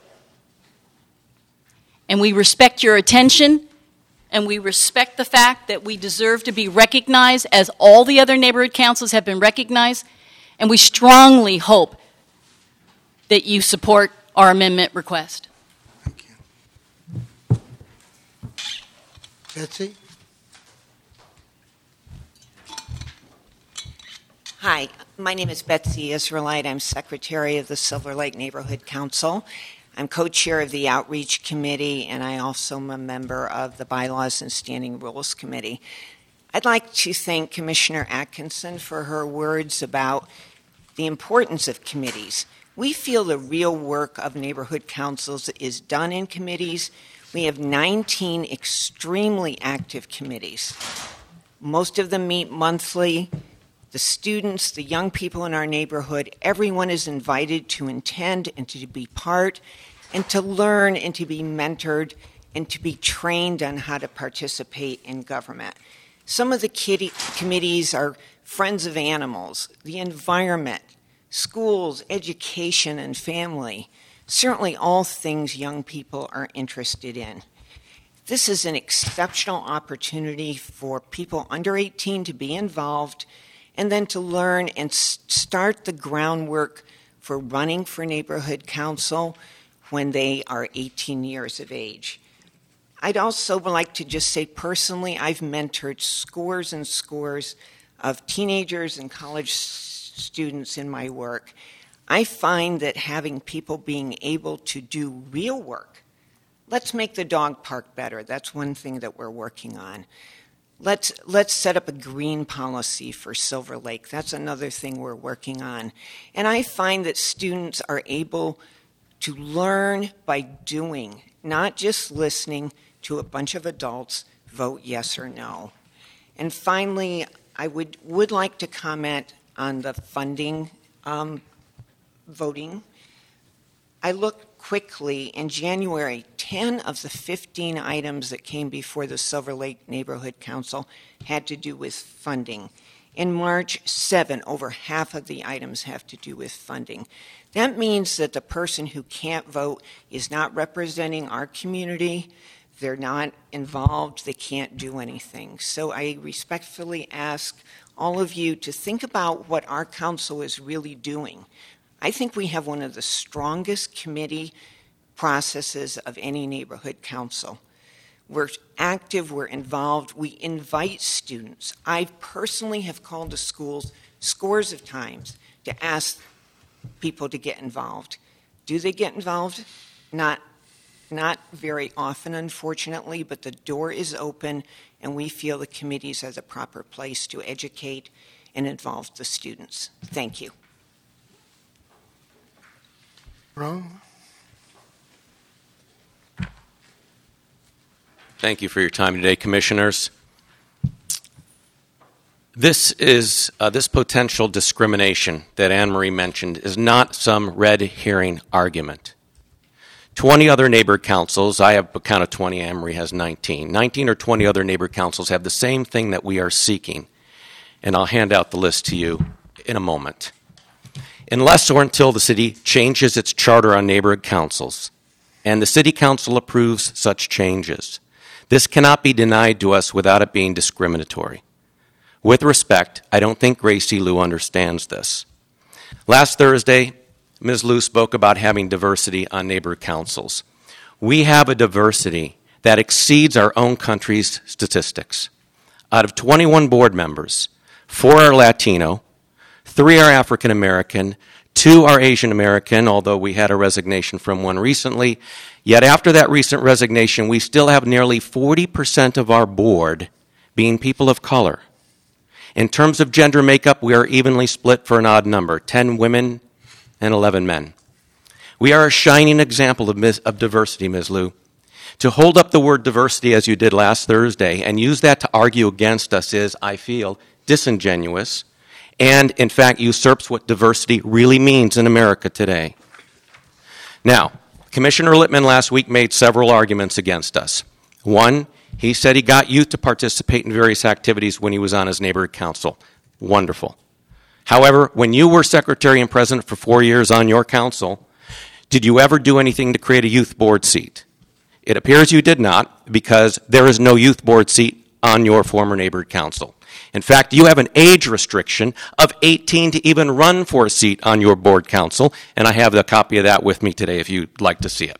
And we respect your attention, and we respect the fact that we deserve to be recognized as all the other neighborhood councils have been recognized, and we strongly hope that you support our amendment request. Betsy? Hi, my name is Betsy Israelite. I'm Secretary of the Silver Lake Neighborhood Council. I'm co-chair of the Outreach Committee, and I also am a member of the Bylaws and Standing Rules Committee. I'd like to thank Commissioner Atkinson for her words about the importance of committees. We feel the real work of neighborhood councils is done in committees. We have nineteen extremely active committees. Most of them meet monthly. The students, the young people in our neighborhood, everyone is invited to attend and to be part and to learn and to be mentored and to be trained on how to participate in government. Some of the kitty committees are Friends of Animals, the environment, schools, education, and family. Certainly all things young people are interested in. This is an exceptional opportunity for people under eighteen to be involved and then to learn and start the groundwork for running for neighborhood council when they are eighteen years of age. I'd also like to just say personally, I've mentored scores and scores of teenagers and college students in my work. I find that having people being able to do real work, let's make the dog park better. That's one thing that we're working on. Let's, let's set up a green policy for Silver Lake. That's another thing we're working on. And I find that students are able to learn by doing, not just listening to a bunch of adults vote yes or no. And finally, I would, would like to comment on the funding um, voting. I looked quickly. In January, ten of the fifteen items that came before the Silver Lake Neighborhood Council had to do with funding. In March, seven, over half of the items have to do with funding. That means that the person who can't vote is not representing our community. They're not involved. They can't do anything. So I respectfully ask all of you to think about what our council is really doing. I think we have one of the strongest committee processes of any neighborhood council. We're active, we're involved, we invite students. I personally have called to schools scores of times to ask people to get involved. Do they get involved? Not, not very often, unfortunately, but the door is open, and we feel the committees are the proper place to educate and involve the students. Thank you. Ron? Thank you for your time today, Commissioners. This is uh, this potential discrimination that Anne Marie mentioned is not some red herring argument. twenty other neighbor councils, I have a count of twenty, Anne Marie has nineteen. nineteen or twenty other neighbor councils have the same thing that we are seeking, and I'll hand out the list to you in a moment. Unless or until the city changes its charter on neighborhood councils, and the city council approves such changes, this cannot be denied to us without it being discriminatory. With respect, I don't think Gracie Liu understands this. Last Thursday, Miz Liu spoke about having diversity on neighborhood councils. We have a diversity that exceeds our own country's statistics. Out of twenty-one board members, four are Latino, three are African American, two are Asian American, although we had a resignation from one recently. Yet after that recent resignation, we still have nearly forty percent of our board being people of color. In terms of gender makeup, we are evenly split for an odd number, ten women and eleven men. We are a shining example of, Miz, of diversity, Miz Liu. To hold up the word diversity as you did last Thursday and use that to argue against us is, I feel, disingenuous and, in fact, usurps what diversity really means in America today. Now, Commissioner Littman last week made several arguments against us. One, he said he got youth to participate in various activities when he was on his neighborhood council. Wonderful. However, when you were secretary and president for four years on your council, did you ever do anything to create a youth board seat? It appears you did not, because there is no youth board seat on your former neighborhood council. In fact, you have an age restriction of eighteen to even run for a seat on your board council, and I have a copy of that with me today if you'd like to see it.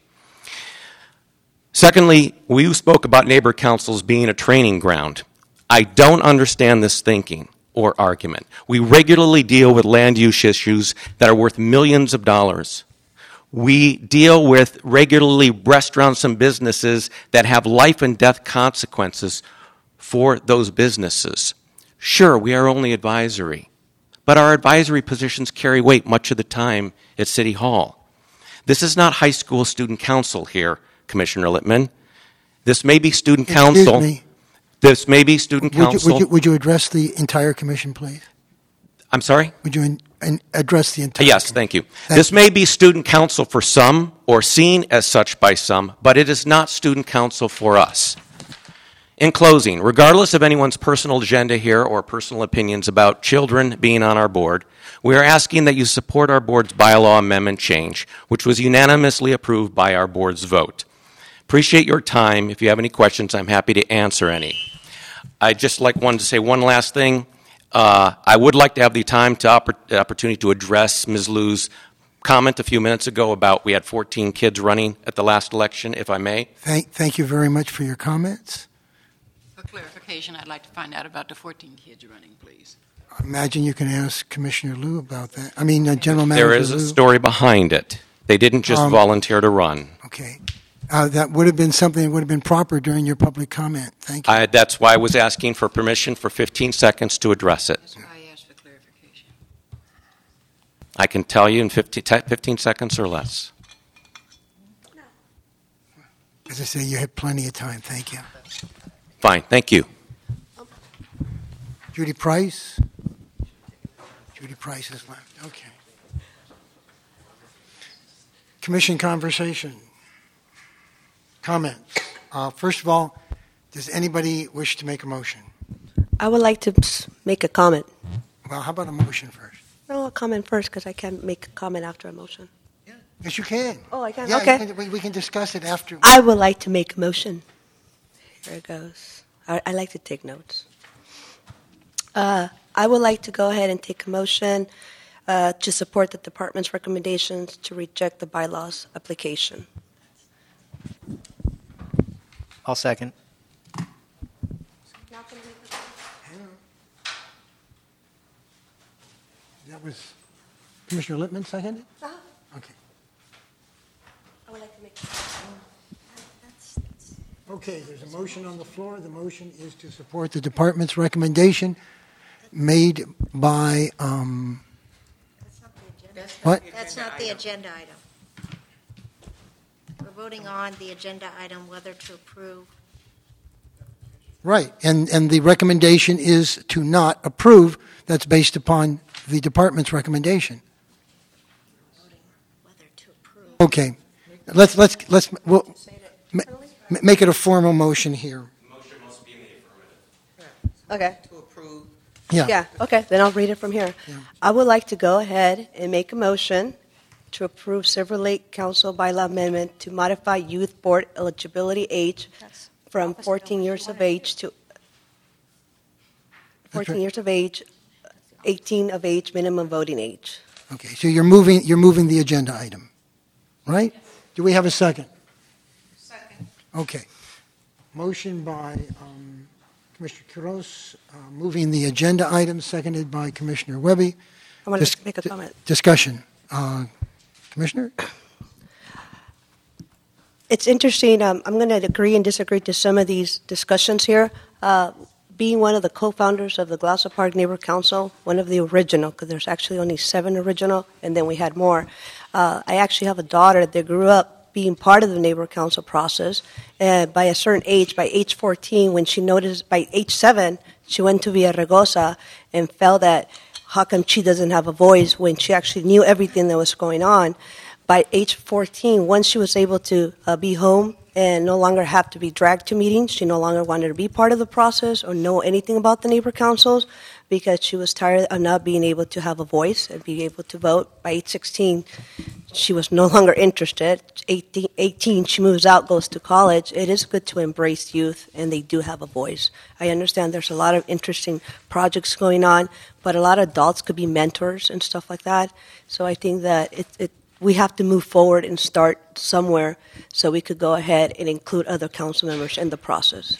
Secondly, we spoke about neighborhood councils being a training ground. I don't understand this thinking or argument. We regularly deal with land use issues that are worth millions of dollars. We deal with regularly restaurants and businesses that have life and death consequences for those businesses. Sure, we are only advisory, but our advisory positions carry weight much of the time at City Hall. This is not high school student council here, Commissioner Littman. This may be student Excuse council. me. This may be student Would you, council. would, you, would you address the entire commission, please? I'm sorry? Would you in, in address the entire Yes, thank you. This may be student council for some or seen as such by some, but it is not student council for us. In closing, regardless of anyone's personal agenda here or personal opinions about children being on our board, we are asking that you support our board's bylaw amendment change, which was unanimously approved by our board's vote. Appreciate your time. If you have any questions, I'm happy to answer any. I'd just like wanted to say one last thing. Uh, I would like to have the time to oppor- opportunity to address Miz Liu's comment a few minutes ago about we had fourteen kids running at the last election, if I may. Thank, thank you very much for your comments. For clarification, I'd like to find out about the fourteen kids running, please. I imagine you can ask Commissioner Liu about that. I mean, uh, General Manager There is a Liu. story behind it. They didn't just Um, volunteer to run. Okay. Uh, that would have been something that would have been proper during your public comment. Thank you. I, that's why I was asking for permission for fifteen seconds to address it. That's why I asked for clarification. I can tell you in fifteen, fifteen seconds or less. As I say, you had plenty of time. Thank you. Fine, thank you. Judy Price? Judy Price is left. Okay. Commission conversation. Comments. Uh, first of all, does anybody wish to make a motion? I would like to s- make a comment. Well, how about a motion first? No, a comment first because I can't make a comment after a motion. Yes, you can. Oh, I can? Yeah, Okay. you can- we, we can discuss it after. I would like to make a motion. Here it goes. I, I like to take notes. Uh, I would like to go ahead and take a motion uh, to support the department's recommendations to reject the bylaws application. I'll second. That was Commissioner Littman seconded? Uh-huh. Okay. I would like to make. Okay, there's a motion on the floor. The motion is to support the department's recommendation made by, um, what? That's not the agenda item. We're voting on the agenda item whether to approve. Right, and, and the recommendation is to not approve. That's based upon the department's recommendation. Okay, let's, let's, let's, we'll, ma- ma- make it a formal motion here. Okay. To approve. Yeah. Yeah, okay, then I'll read it from here. I would like to go ahead and make a motion to approve Silver Lake Council bylaw amendment to modify youth board eligibility age from fourteen years of age to fourteen years of age, eighteen of age, minimum voting age. Okay, so you're moving, you're moving the agenda item, right? Do we have a second? Second. Okay. Motion by um, Commissioner Quiroz, uh, moving the agenda item, seconded by Commissioner Webby. I want Dis- to make a comment. Discussion. Uh, Commissioner? It's interesting. Um, I'm going to agree and disagree to some of these discussions here. Uh, being one of the co-founders of the Gloucester Park Neighborhood Council, one of the original, because there's actually only seven original, and then we had more. Uh, I actually have a daughter that grew up being part of the neighborhood council process. And by a certain age, by age fourteen, when she noticed, by age seven, she went to Villaraigosa and felt that how come she doesn't have a voice when she actually knew everything that was going on. By age fourteen, once she was able to uh, be home and no longer have to be dragged to meetings, she no longer wanted to be part of the process or know anything about the neighbor councils because she was tired of not being able to have a voice and be able to vote. By age sixteen, she was no longer interested. eighteen, eighteen, she moves out, goes to college. It is good to embrace youth, and they do have a voice. I understand there's a lot of interesting projects going on, but a lot of adults could be mentors and stuff like that. So I think that it, it we have to move forward and start somewhere so we could go ahead and include other council members in the process.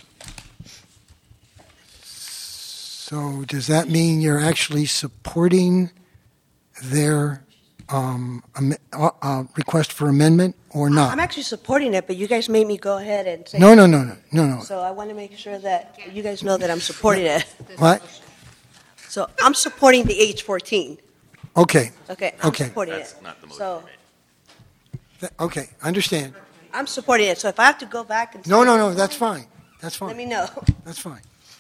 So does that mean you're actually supporting their um, am- uh, uh, request for amendment or not? I'm actually supporting it, but you guys made me go ahead and say No, no, no, no, no, no. So I want to make sure that you guys know that I'm supporting it. What? So I'm supporting the age fourteen. Okay. Okay, I'm Okay. supporting That's it. not the motion So Th- Okay, understand. I'm supporting it. So if I have to go back and No, no, no, that's fine. That's let fine. me know. That's fine.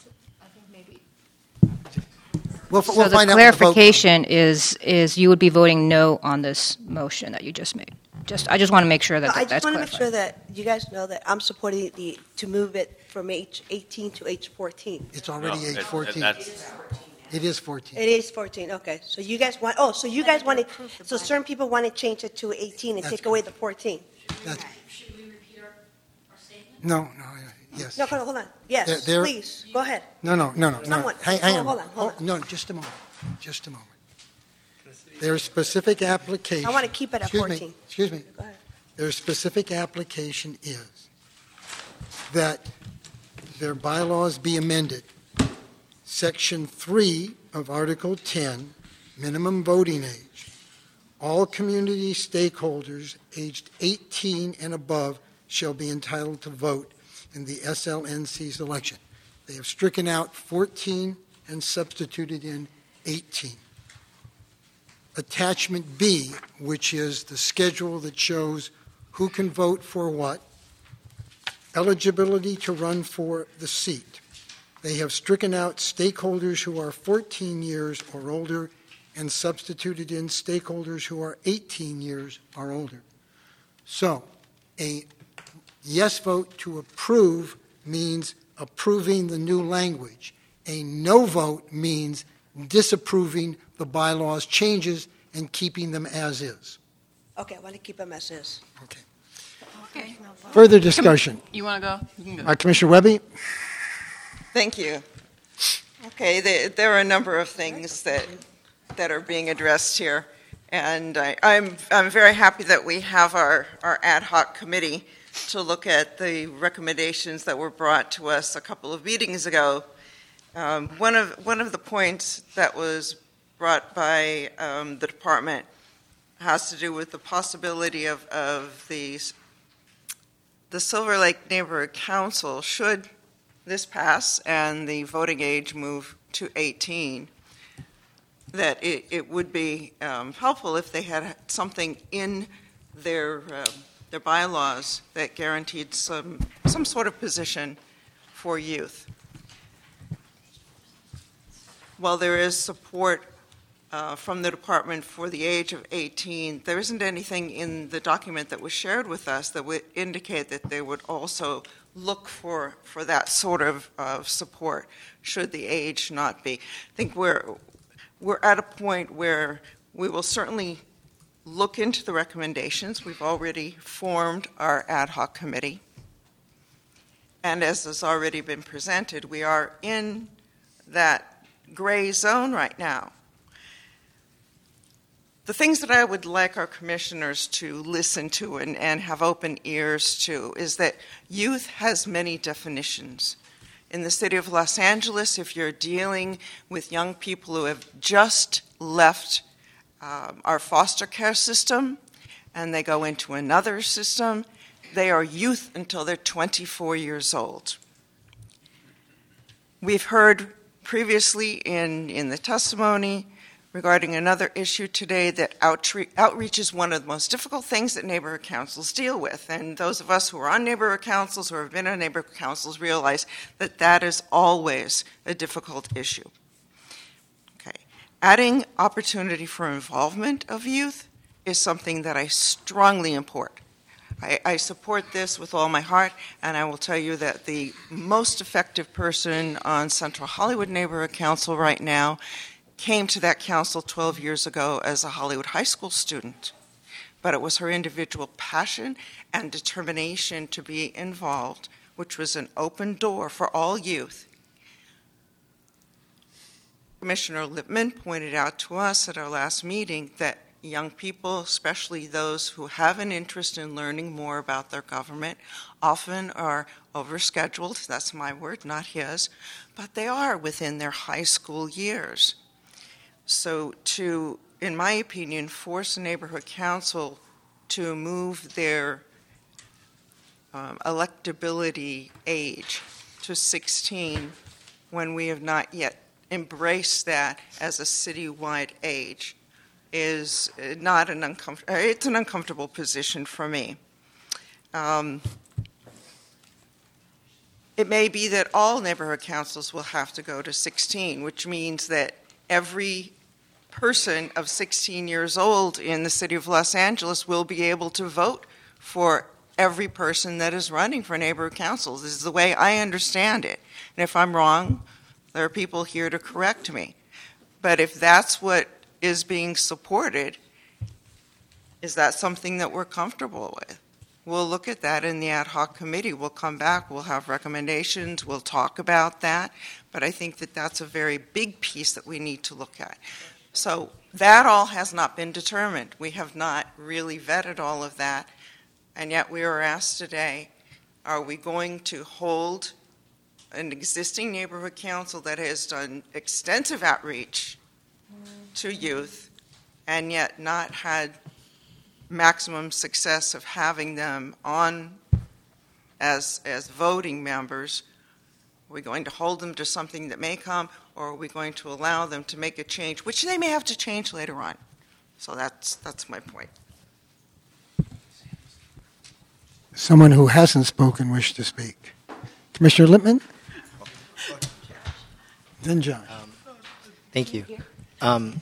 We'll, f- So we'll the find out what the vote- clarification is, is you would be voting no on this motion that you just made. Just, I just want to make sure that No, I that's just want to make clarified. sure that you guys know that I'm supporting the to move it from age eighteen to age fourteen. It's already No, age it- it- fourteen. that's- It is fourteen. It is fourteen. Okay, so you guys want? Oh, so you guys want to? So certain people want to change it to eighteen and That's take away the fourteen. That's- No, no, yes. No, hold on, hold on. Yes, There- there- please go ahead. No, no, no, no, no. Someone- Hang, hang on. hold on, hold Oh, No, just a moment. Just a moment. There's specific application. I want to keep it at Excuse me, fourteen. Excuse me. Go ahead. Their specific application is that their bylaws be amended. Section three of Article ten, minimum voting age. All community stakeholders aged eighteen and above shall be entitled to vote in the S L N C's election. They have stricken out fourteen and substituted in eighteen. Attachment B, which is the schedule that shows who can vote for what, eligibility to run for the seat. They have stricken out stakeholders who are fourteen years or older and substituted in stakeholders who are eighteen years or older. So, a yes vote to approve means approving the new language. A no vote means disapproving the bylaws changes and keeping them as is. Okay, I want to keep them as is. Okay. Okay. Further discussion. You want to go? You can go. Uh, Commissioner Webby? Thank you. Okay, there, there are a number of things that that are being addressed here, and I, I'm I'm very happy that we have our, our ad hoc committee to look at the recommendations that were brought to us a couple of meetings ago. Um, one of one of the points that was brought by um, the department has to do with the possibility of of the the Silver Lake Neighborhood Council, should this pass and the voting age move to eighteen, that it, it would be um, helpful if they had something in their uh, their bylaws that guaranteed some some sort of position for youth. While there is support uh, from the department for the age of eighteen, there isn't anything in the document that was shared with us that would indicate that they would also look for, for that sort of, of support should the age not be. I think we're, we're at a point where we will certainly look into the recommendations. We've already formed our ad hoc committee. And as has already been presented, we are in that gray zone right now. The things that I would like our commissioners to listen to and, and have open ears to is that youth has many definitions. In the city of Los Angeles, if you're dealing with young people who have just left um, our foster care system and they go into another system, they are youth until they're twenty-four years old. we've heard previously in, in the testimony regarding another issue today that outre- outreach is one of the most difficult things that neighborhood councils deal with. And those of us who are on neighborhood councils or have been on neighborhood councils realize that that is always a difficult issue. Okay. Adding opportunity for involvement of youth is something that I strongly import. I, I support this with all my heart, and I will tell you that the most effective person on Central Hollywood Neighborhood Council right now came to that council twelve years ago as a Hollywood High School student. But it was her individual passion and determination to be involved, which was an open door for all youth. Commissioner Lippman pointed out to us at our last meeting that young people, especially those who have an interest in learning more about their government, often are overscheduled. That's my word, not his, but they are within their high school years. So to, in my opinion, force a neighborhood council to move their um, electability age to sixteen when we have not yet embraced that as a citywide age is not an uncomfortable, it's an uncomfortable position for me. Um, it may be that all neighborhood councils will have to go to sixteen, which means that every person of sixteen years old in the city of Los Angeles will be able to vote for every person that is running for neighborhood councils. This is the way I understand it. And if I'm wrong, there are people here to correct me. But if that's what is being supported, is that something that we're comfortable with? We'll look at that in the ad hoc committee. We'll come back, we'll have recommendations, we'll talk about that. But I think that that's a very big piece that we need to look at. So that all has not been determined. We have not really vetted all of that. And yet we were asked today, are we going to hold an existing neighborhood council that has done extensive outreach to youth and yet not had maximum success of having them on as, as voting members? Are we going to hold them to something that may come, or are we going to allow them to make a change, which they may have to change later on? So that's, that's my point. Someone who hasn't spoken wished to speak. Commissioner Lippman? Then John. Um, thank you. Um,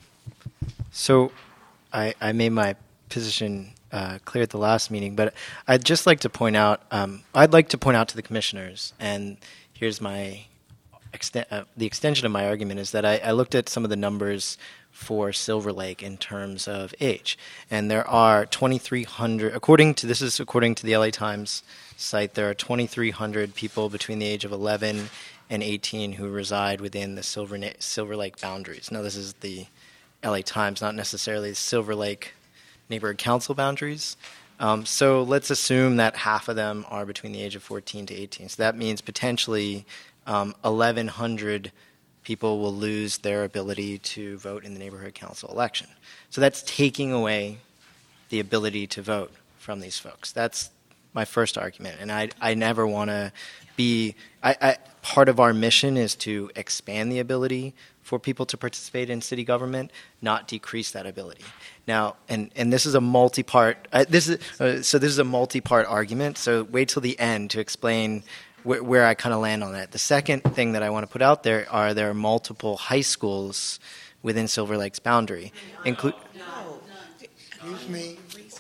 so I, I made my position uh, clear at the last meeting, but I'd just like to point out, um, I'd like to point out to the commissioners, and here's my exten- uh, the extension of my argument is that I, I looked at some of the numbers for Silver Lake in terms of age, and there are twenty-three hundred, according to, this is according to the L A Times site, there are twenty-three hundred people between the age of eleven and eighteen who reside within the Silver, Na- Silver Lake boundaries. Now, this is the L A Times, not necessarily the Silver Lake Neighborhood Council boundaries. Um, so let's assume that half of them are between the age of fourteen to eighteen. So that means potentially um, eleven hundred people will lose their ability to vote in the neighborhood council election. So that's taking away the ability to vote from these folks. That's my first argument. And I, I never want to be, I, I, part of our mission is to expand the ability for people to participate in city government, not decrease that ability. Now, and, and this is a multi-part, uh, this is, uh, so this is a multi-part argument, so wait till the end to explain wh- where I kind of land on that. The second thing that I want to put out there are there are multiple high schools within Silver Lake's boundary. Include. Excuse me.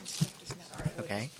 Okay.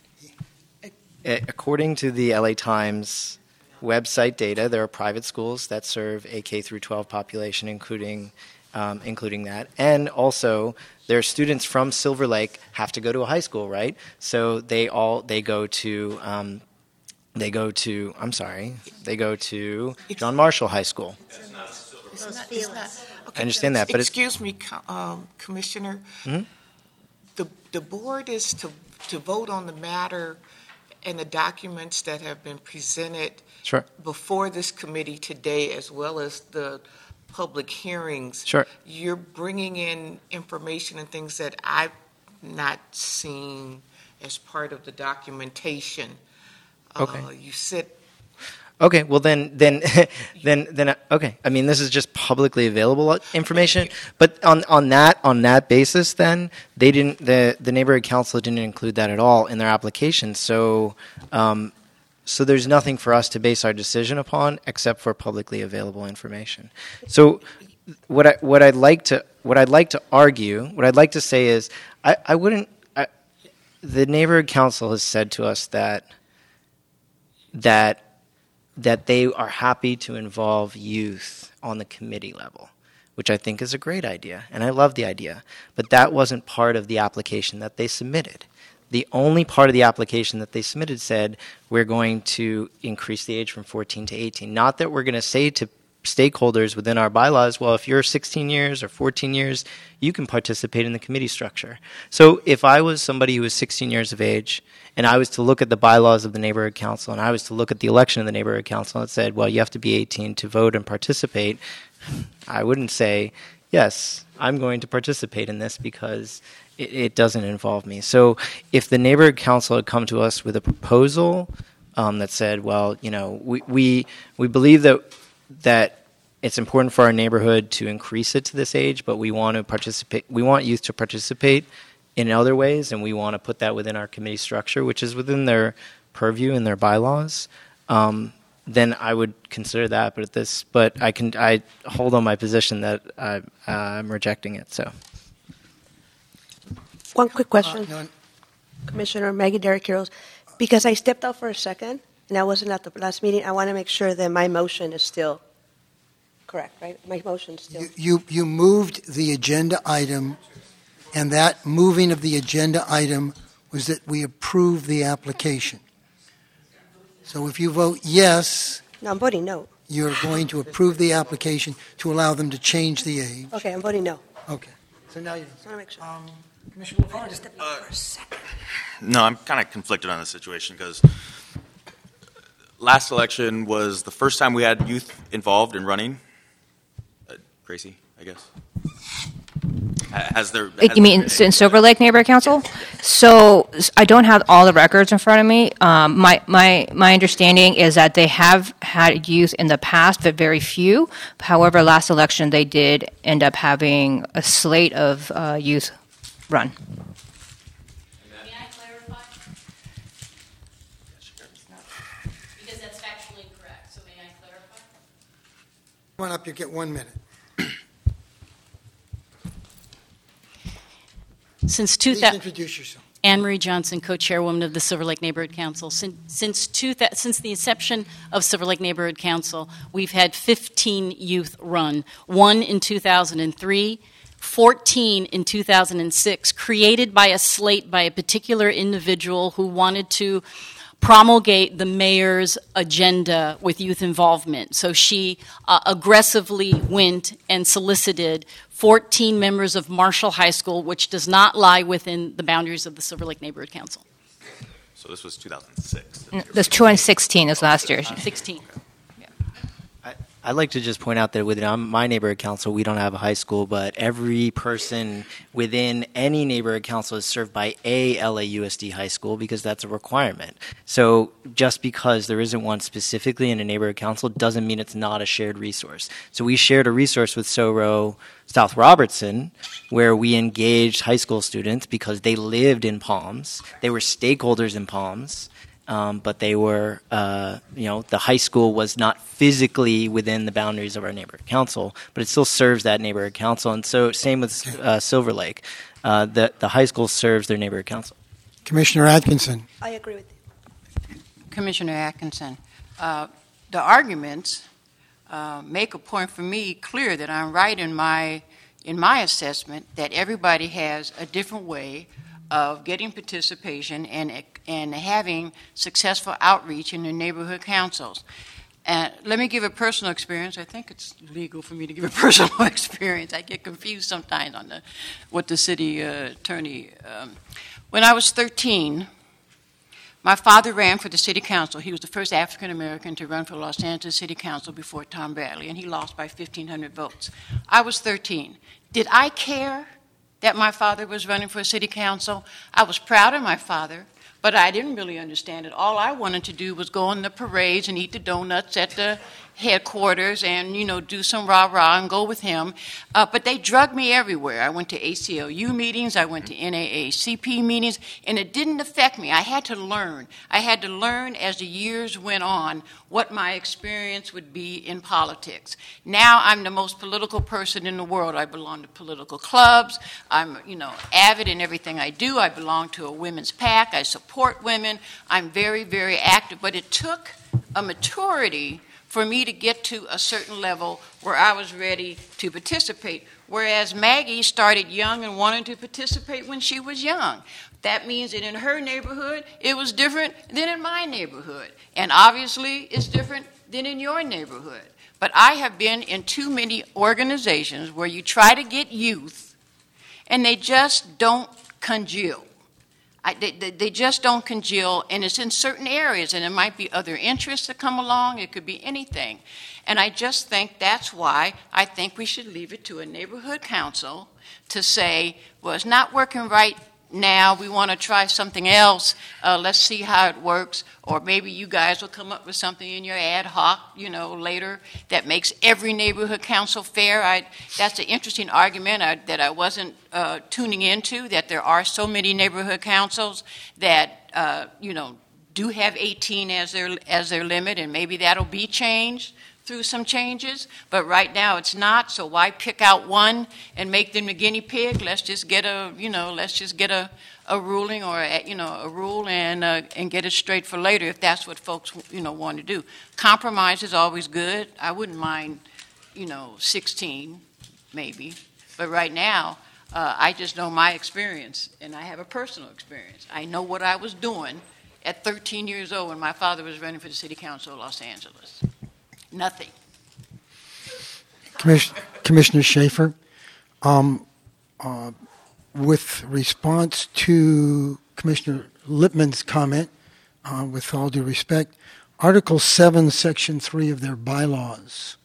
According to the L A Times website data, there are private schools that serve a K through twelve population, including um, including that, and also their students from Silver Lake have to go to a high school, right? So they all they go to um, they go to I'm sorry, they go to John Marshall High School. It's not, it's not, okay, I understand that, but it's, excuse me, co- um, Commissioner. Mm-hmm. The the board is to to vote on the matter and the documents that have been presented Sure. before this committee today, as well as the public hearings. Sure. You're bringing in information and things that I've not seen as part of the documentation. Okay. Uh, you said Okay, well then, then, then, then, okay. I mean, this is just publicly available information. But on, on that on that basis, then they didn't. The the neighborhood council didn't include that at all in their application. So, um, so there's nothing for us to base our decision upon except for publicly available information. So, what I what I'd like to what I'd like to argue, what I'd like to say is, I I wouldn't. I, the neighborhood council has said to us that that. that they are happy to involve youth on the committee level, which I think is a great idea, and I love the idea. But that wasn't part of the application that they submitted. The only part of the application that they submitted said, we're going to increase the age from fourteen to eighteen. Not that we're going to say to stakeholders within our bylaws, well, if you're sixteen years or fourteen years, you can participate in the committee structure. So if I was somebody who was sixteen years of age, and I was to look at the bylaws of the neighborhood council, and I was to look at the election of the neighborhood council, and it said, well, you have to be eighteen to vote and participate, I wouldn't say, yes, I'm going to participate in this because it, it doesn't involve me. So if the neighborhood council had come to us with a proposal um, that said, well, you know, we, we, we believe that that it's important for our neighborhood to increase it to this age, but we want to participate, we want youth to participate in other ways, and we want to put that within our committee structure, which is within their purview and their bylaws, um, then I would consider that. But at this, but I can I hold on my position that I, uh, I'm rejecting it. So, one quick question, Uh, no. Commissioner Maggie Derrick Heroes, because I stepped out for a second and I wasn't at the last meeting. I want to make sure that my motion is still correct, right? My motion is still. You, you, you moved the agenda item, and that moving of the agenda item was that we approve the application. So if you vote yes, No, I'm voting no. you're going to approve the application to allow them to change the age. Okay, I'm voting no. Okay. So now you. I want to make sure. Um, Commissioner LaFarge. Uh, no, I'm kind of conflicted on this situation because last election was the first time we had youth involved in running. Uh, Gracie, I guess. Has there? Has You mean in Silver Lake Neighborhood Council? So s- I don't have all the records in front of me. Um, my my my understanding is that they have had youth in the past, but very few. However, last election they did end up having a slate of uh, youth run. May I clarify? Because that's factually incorrect, so may I clarify? Come on up, you get one minute. Since two Please thousand. introduce yourself. Anne Marie Johnson, co-chairwoman of the Silver Lake Neighborhood Council. Since since, two, since the inception of Silver Lake Neighborhood Council, we've had fifteen youth run. One in two thousand three, fourteen in two thousand six, created by a slate by a particular individual who wanted to promulgate the mayor's agenda with youth involvement. So she uh, aggressively went and solicited fourteen members of Marshall High School, which does not lie within the boundaries of the Silver Lake Neighborhood Council. So this was two thousand six. This twenty sixteen is last year. sixteen. I'd like to just point out that within my neighborhood council, we don't have a high school, but every person within any neighborhood council is served by a L A U S D high school because that's a requirement. So just because there isn't one specifically in a neighborhood council doesn't mean it's not a shared resource. So we shared a resource with SoRo South Robertson where we engaged high school students because they lived in Palms. They were stakeholders in Palms. Um, but they were, uh, you know, the high school was not physically within the boundaries of our neighborhood council, but it still serves that neighborhood council. And so, same with uh, Silver Lake, uh, the the high school serves their neighborhood council. Commissioner Atkinson. I agree with you. Commissioner Atkinson, uh, the arguments uh, make a point for me clear that I'm right in my in my assessment that everybody has a different way of getting participation and and having successful outreach in the neighborhood councils. And let me give a personal experience. I think it's legal for me to give a personal experience. I get confused sometimes on the what the city uh, attorney. Um, when I was thirteen, my father ran for the city council. He was the first African American to run for Los Angeles City Council before Tom Bradley, and he lost by fifteen hundred votes. I was thirteen. Did I care that my father was running for city council? I was proud of my father, But I didn't really understand it. All I wanted to do was go in the parades and eat the donuts at the headquarters and, you know, do some rah-rah and go with him. Uh, but they drugged me everywhere. I went to A C L U meetings, I went to N double A C P meetings, and it didn't affect me. I had to learn. I had to learn as the years went on what my experience would be in politics. Now I'm the most political person in the world. I belong to political clubs. I'm, you know, avid in everything I do. I belong to a women's pack. I support women. I'm very, very active. But it took a maturity for me to get to a certain level where I was ready to participate. Whereas Maggie started young and wanted to participate when she was young. That means that in her neighborhood, it was different than in my neighborhood. And obviously, it's different than in your neighborhood. But I have been in too many organizations where you try to get youth, and they just don't congeal. I, they, they just don't congeal, and it's in certain areas, and it might be other interests that come along. It could be anything. And I just think that's why I think we should leave it to a neighborhood council to say, well, it's not working right now. We want to try something else. Uh, let's see how it works. Or maybe you guys will come up with something in your ad hoc, you know, later that makes every neighborhood council fair. I, that's an interesting argument I, that I wasn't uh, tuning into, that there are so many neighborhood councils that, uh, you know, do have eighteen as their, as their limit, and maybe that'll be changed through some changes, but right now it's not, so why pick out one and make them a guinea pig? Let's just get a, you know, let's just get a, a ruling or, a, you know, a rule and uh, and get it straight for later if that's what folks, you know, want to do. Compromise is always good. I wouldn't mind, you know, sixteen maybe, but right now uh, I just know my experience, and I have a personal experience. I know what I was doing at thirteen years old when my father was running for the City Council of Los Angeles. Nothing. Commissioner, Commissioner Schaefer, um, uh, with response to Commissioner Lippman's comment, uh, with all due respect, Article seven, Section three of their bylaws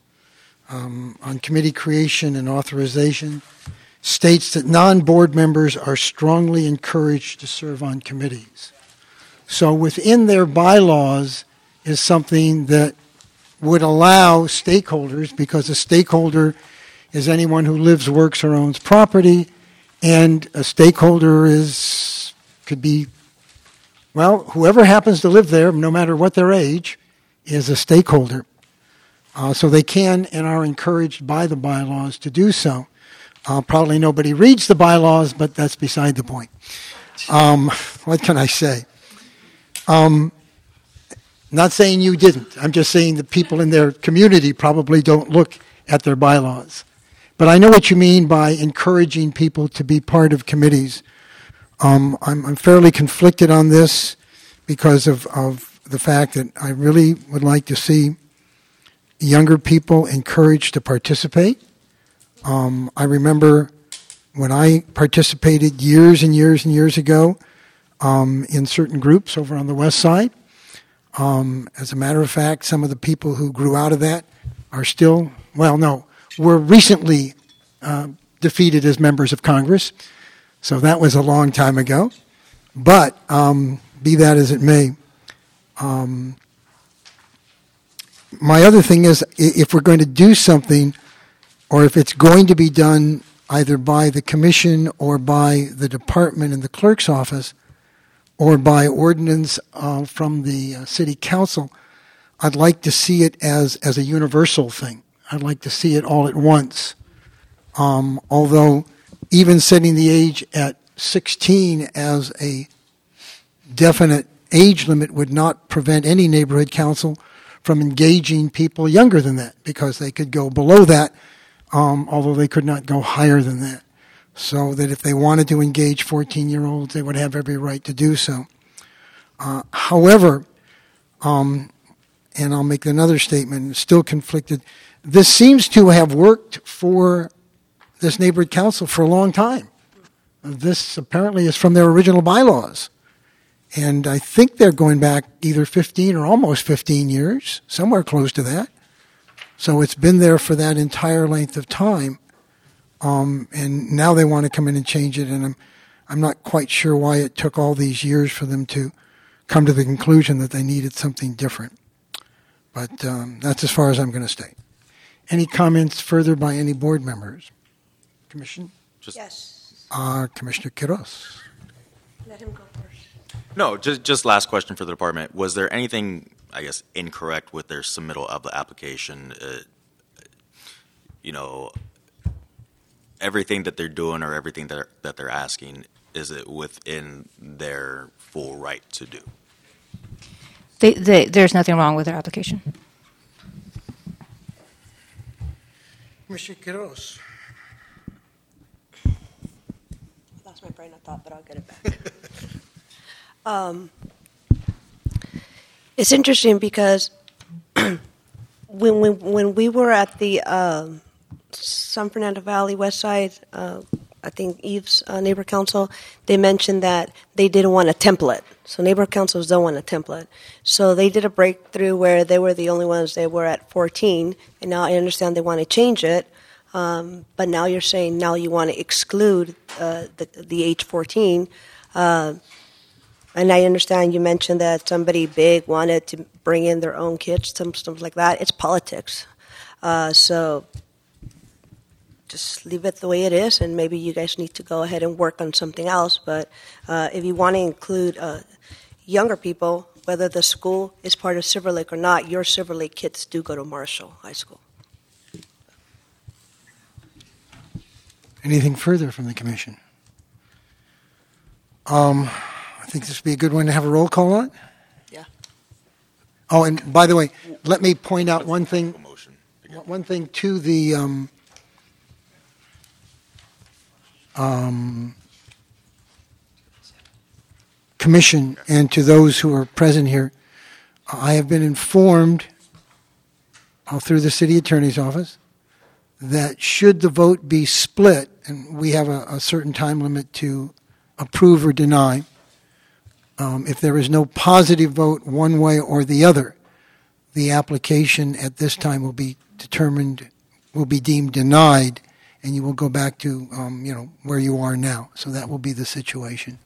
um, on committee creation and authorization states that non-board members are strongly encouraged to serve on committees. So within their bylaws is something that would allow stakeholders, because a stakeholder is anyone who lives, works, or owns property, and a stakeholder is could be, well, whoever happens to live there, no matter what their age, is a stakeholder. Uh, so they can and are encouraged by the bylaws to do so. Uh, probably nobody reads the bylaws, but that's beside the point. Um, what can I say? Um, Not saying you didn't. I'm just saying the people in their community probably don't look at their bylaws. But I know what you mean by encouraging people to be part of committees. Um, I'm, I'm fairly conflicted on this because of, of the fact that I really would like to see younger people encouraged to participate. Um, I remember when I participated years and years and years ago um, in certain groups over on the west side. Um, as a matter of fact, some of the people who grew out of that are still, well, no, were recently uh, defeated as members of Congress. So that was a long time ago. But um, be that as it may, um, my other thing is if we're going to do something, or if it's going to be done either by the commission or by the department and the clerk's office, or by ordinance uh, from the uh, city council, I'd like to see it as, as a universal thing. I'd like to see it all at once. Um, although even setting the age at sixteen as a definite age limit would not prevent any neighborhood council from engaging people younger than that, because they could go below that, um, although they could not go higher than that. So that if they wanted to engage fourteen-year-olds, they would have every right to do so. Uh, however, um, and I'll make another statement, still conflicted, this seems to have worked for this neighborhood council for a long time. This apparently is from their original bylaws. And I think they're going back either fifteen or almost fifteen years, somewhere close to that. So it's been there for that entire length of time. Um, and now they want to come in and change it, and I'm, I'm not quite sure why it took all these years for them to come to the conclusion that they needed something different. But um, that's as far as I'm going to stay. Any comments further by any board members? Commission? Just, yes. Uh, Commissioner Quiroz. Let him go first. No, just just last question for the department. Was there anything, I guess, incorrect with their submittal of the application? Uh, you know, everything that they're doing or everything that they're, that they're asking, is it within their full right to do? They, they, there's nothing wrong with their application. Commissioner Quiroz. I lost my brain of thought, but I'll get it back. um, it's interesting because when, when, when we were at the um, San Fernando Valley West Side, uh, I think Eve's uh, neighbor council, they mentioned that they didn't want a template. So neighbor councils don't want a template. So they did a breakthrough where they were the only ones, they were at fourteen, and now I understand they want to change it. Um, but now you're saying now you want to exclude uh, the, the age fourteen. Uh, and I understand you mentioned that somebody big wanted to bring in their own kids, some stuff like that. It's politics. Uh, so just leave it the way it is, and maybe you guys need to go ahead and work on something else. But uh, if you want to include uh, younger people, whether the school is part of Silver Lake or not, your Silver Lake kids do go to Marshall High School. Anything further from the commission? Um, I think this would be a good one to have a roll call on. Yeah. Oh, and by the way, let me point out one thing. One thing to the um, um, commission and to those who are present here. I have been informed uh, through the city attorney's office that should the vote be split, and we have a, a certain time limit to approve or deny, um, if there is no positive vote one way or the other, the application at this time will be determined, will be deemed denied, and you will go back to, um, you know, where you are now. So that will be the situation.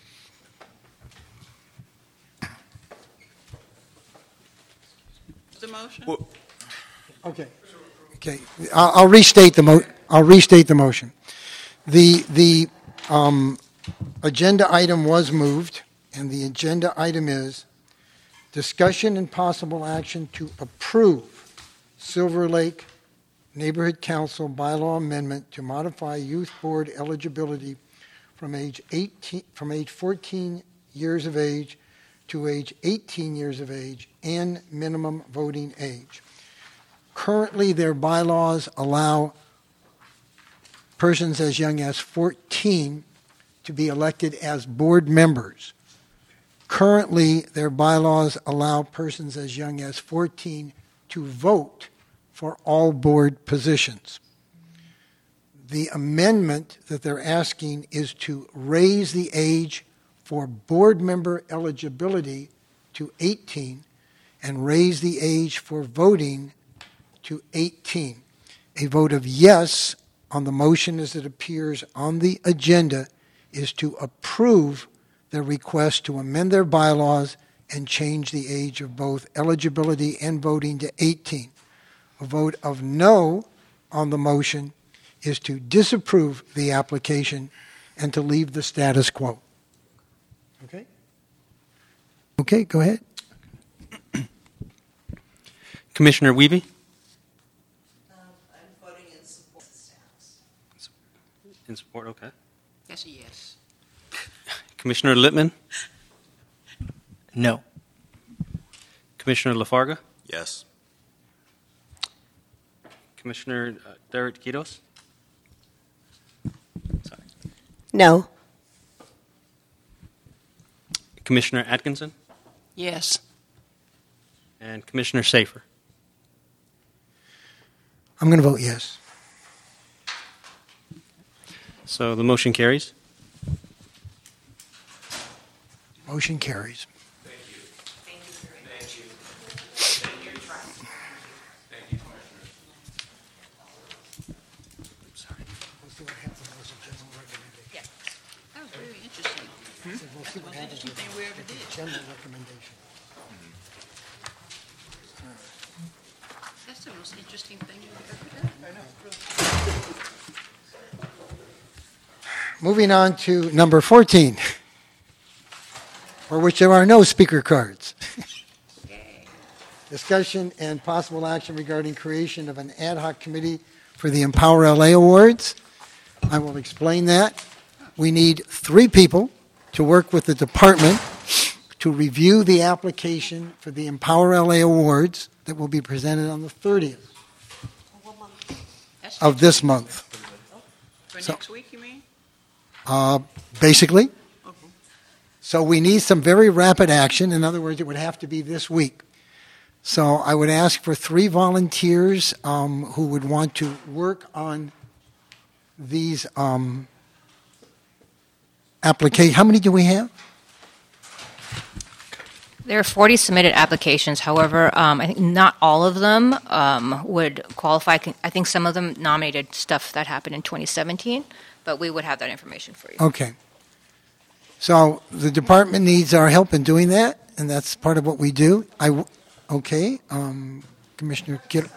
The motion? Okay. Okay. I'll, I'll restate the mo- I'll restate the motion. The the um, agenda item was moved, and the agenda item is discussion and possible action to approve Silver Lake Neighborhood Council bylaw amendment to modify youth board eligibility from age eighteen from age fourteen years of age to age eighteen years of age and minimum voting age. Currently, their bylaws allow persons as young as fourteen to be elected as board members. Currently, their bylaws allow persons as young as fourteen to vote for all board positions. The amendment that they're asking is to raise the age for board member eligibility to eighteen and raise the age for voting to eighteen. A vote of yes on the motion as it appears on the agenda is to approve their request to amend their bylaws and change the age of both eligibility and voting to eighteen. A vote of no on the motion is to disapprove the application and to leave the status quo. Okay? Okay, go ahead. Commissioner Wiebe? In support, okay. That's a yes. Commissioner Littman? No. Commissioner Lafarga? Yes. Commissioner uh, Derek Quiroz? Sorry. No. Commissioner Atkinson? Yes. And Commissioner Safer? I'm going to vote yes. So the motion carries. Motion carries. Thank you. Thank you. Thank you. Thank you, Thank you, Commissioners. Sorry. Yeah. That was really interesting. So we'll see what happens with the general recommendation. That's the most interesting thing you've ever done. I know. Moving on to number fourteen, for which there are no speaker cards. Discussion and possible action regarding creation of an ad hoc committee for the Empower L A Awards. I will explain that. We need three people to work with the department to review the application for the Empower L A Awards that will be presented on the thirtieth of this month. For So- next week, you mean? Uh, basically. So we need some very rapid action. In other words, it would have to be this week. So I would ask for three volunteers um, who would want to work on these um, applications. How many do we have? There are forty submitted applications. However, um, I think not all of them um, would qualify. I think some of them nominated stuff that happened in twenty seventeen, but we would have that information for you. Okay. So the department needs our help in doing that, and that's part of what we do. I w- okay, um, Commissioner Kittle.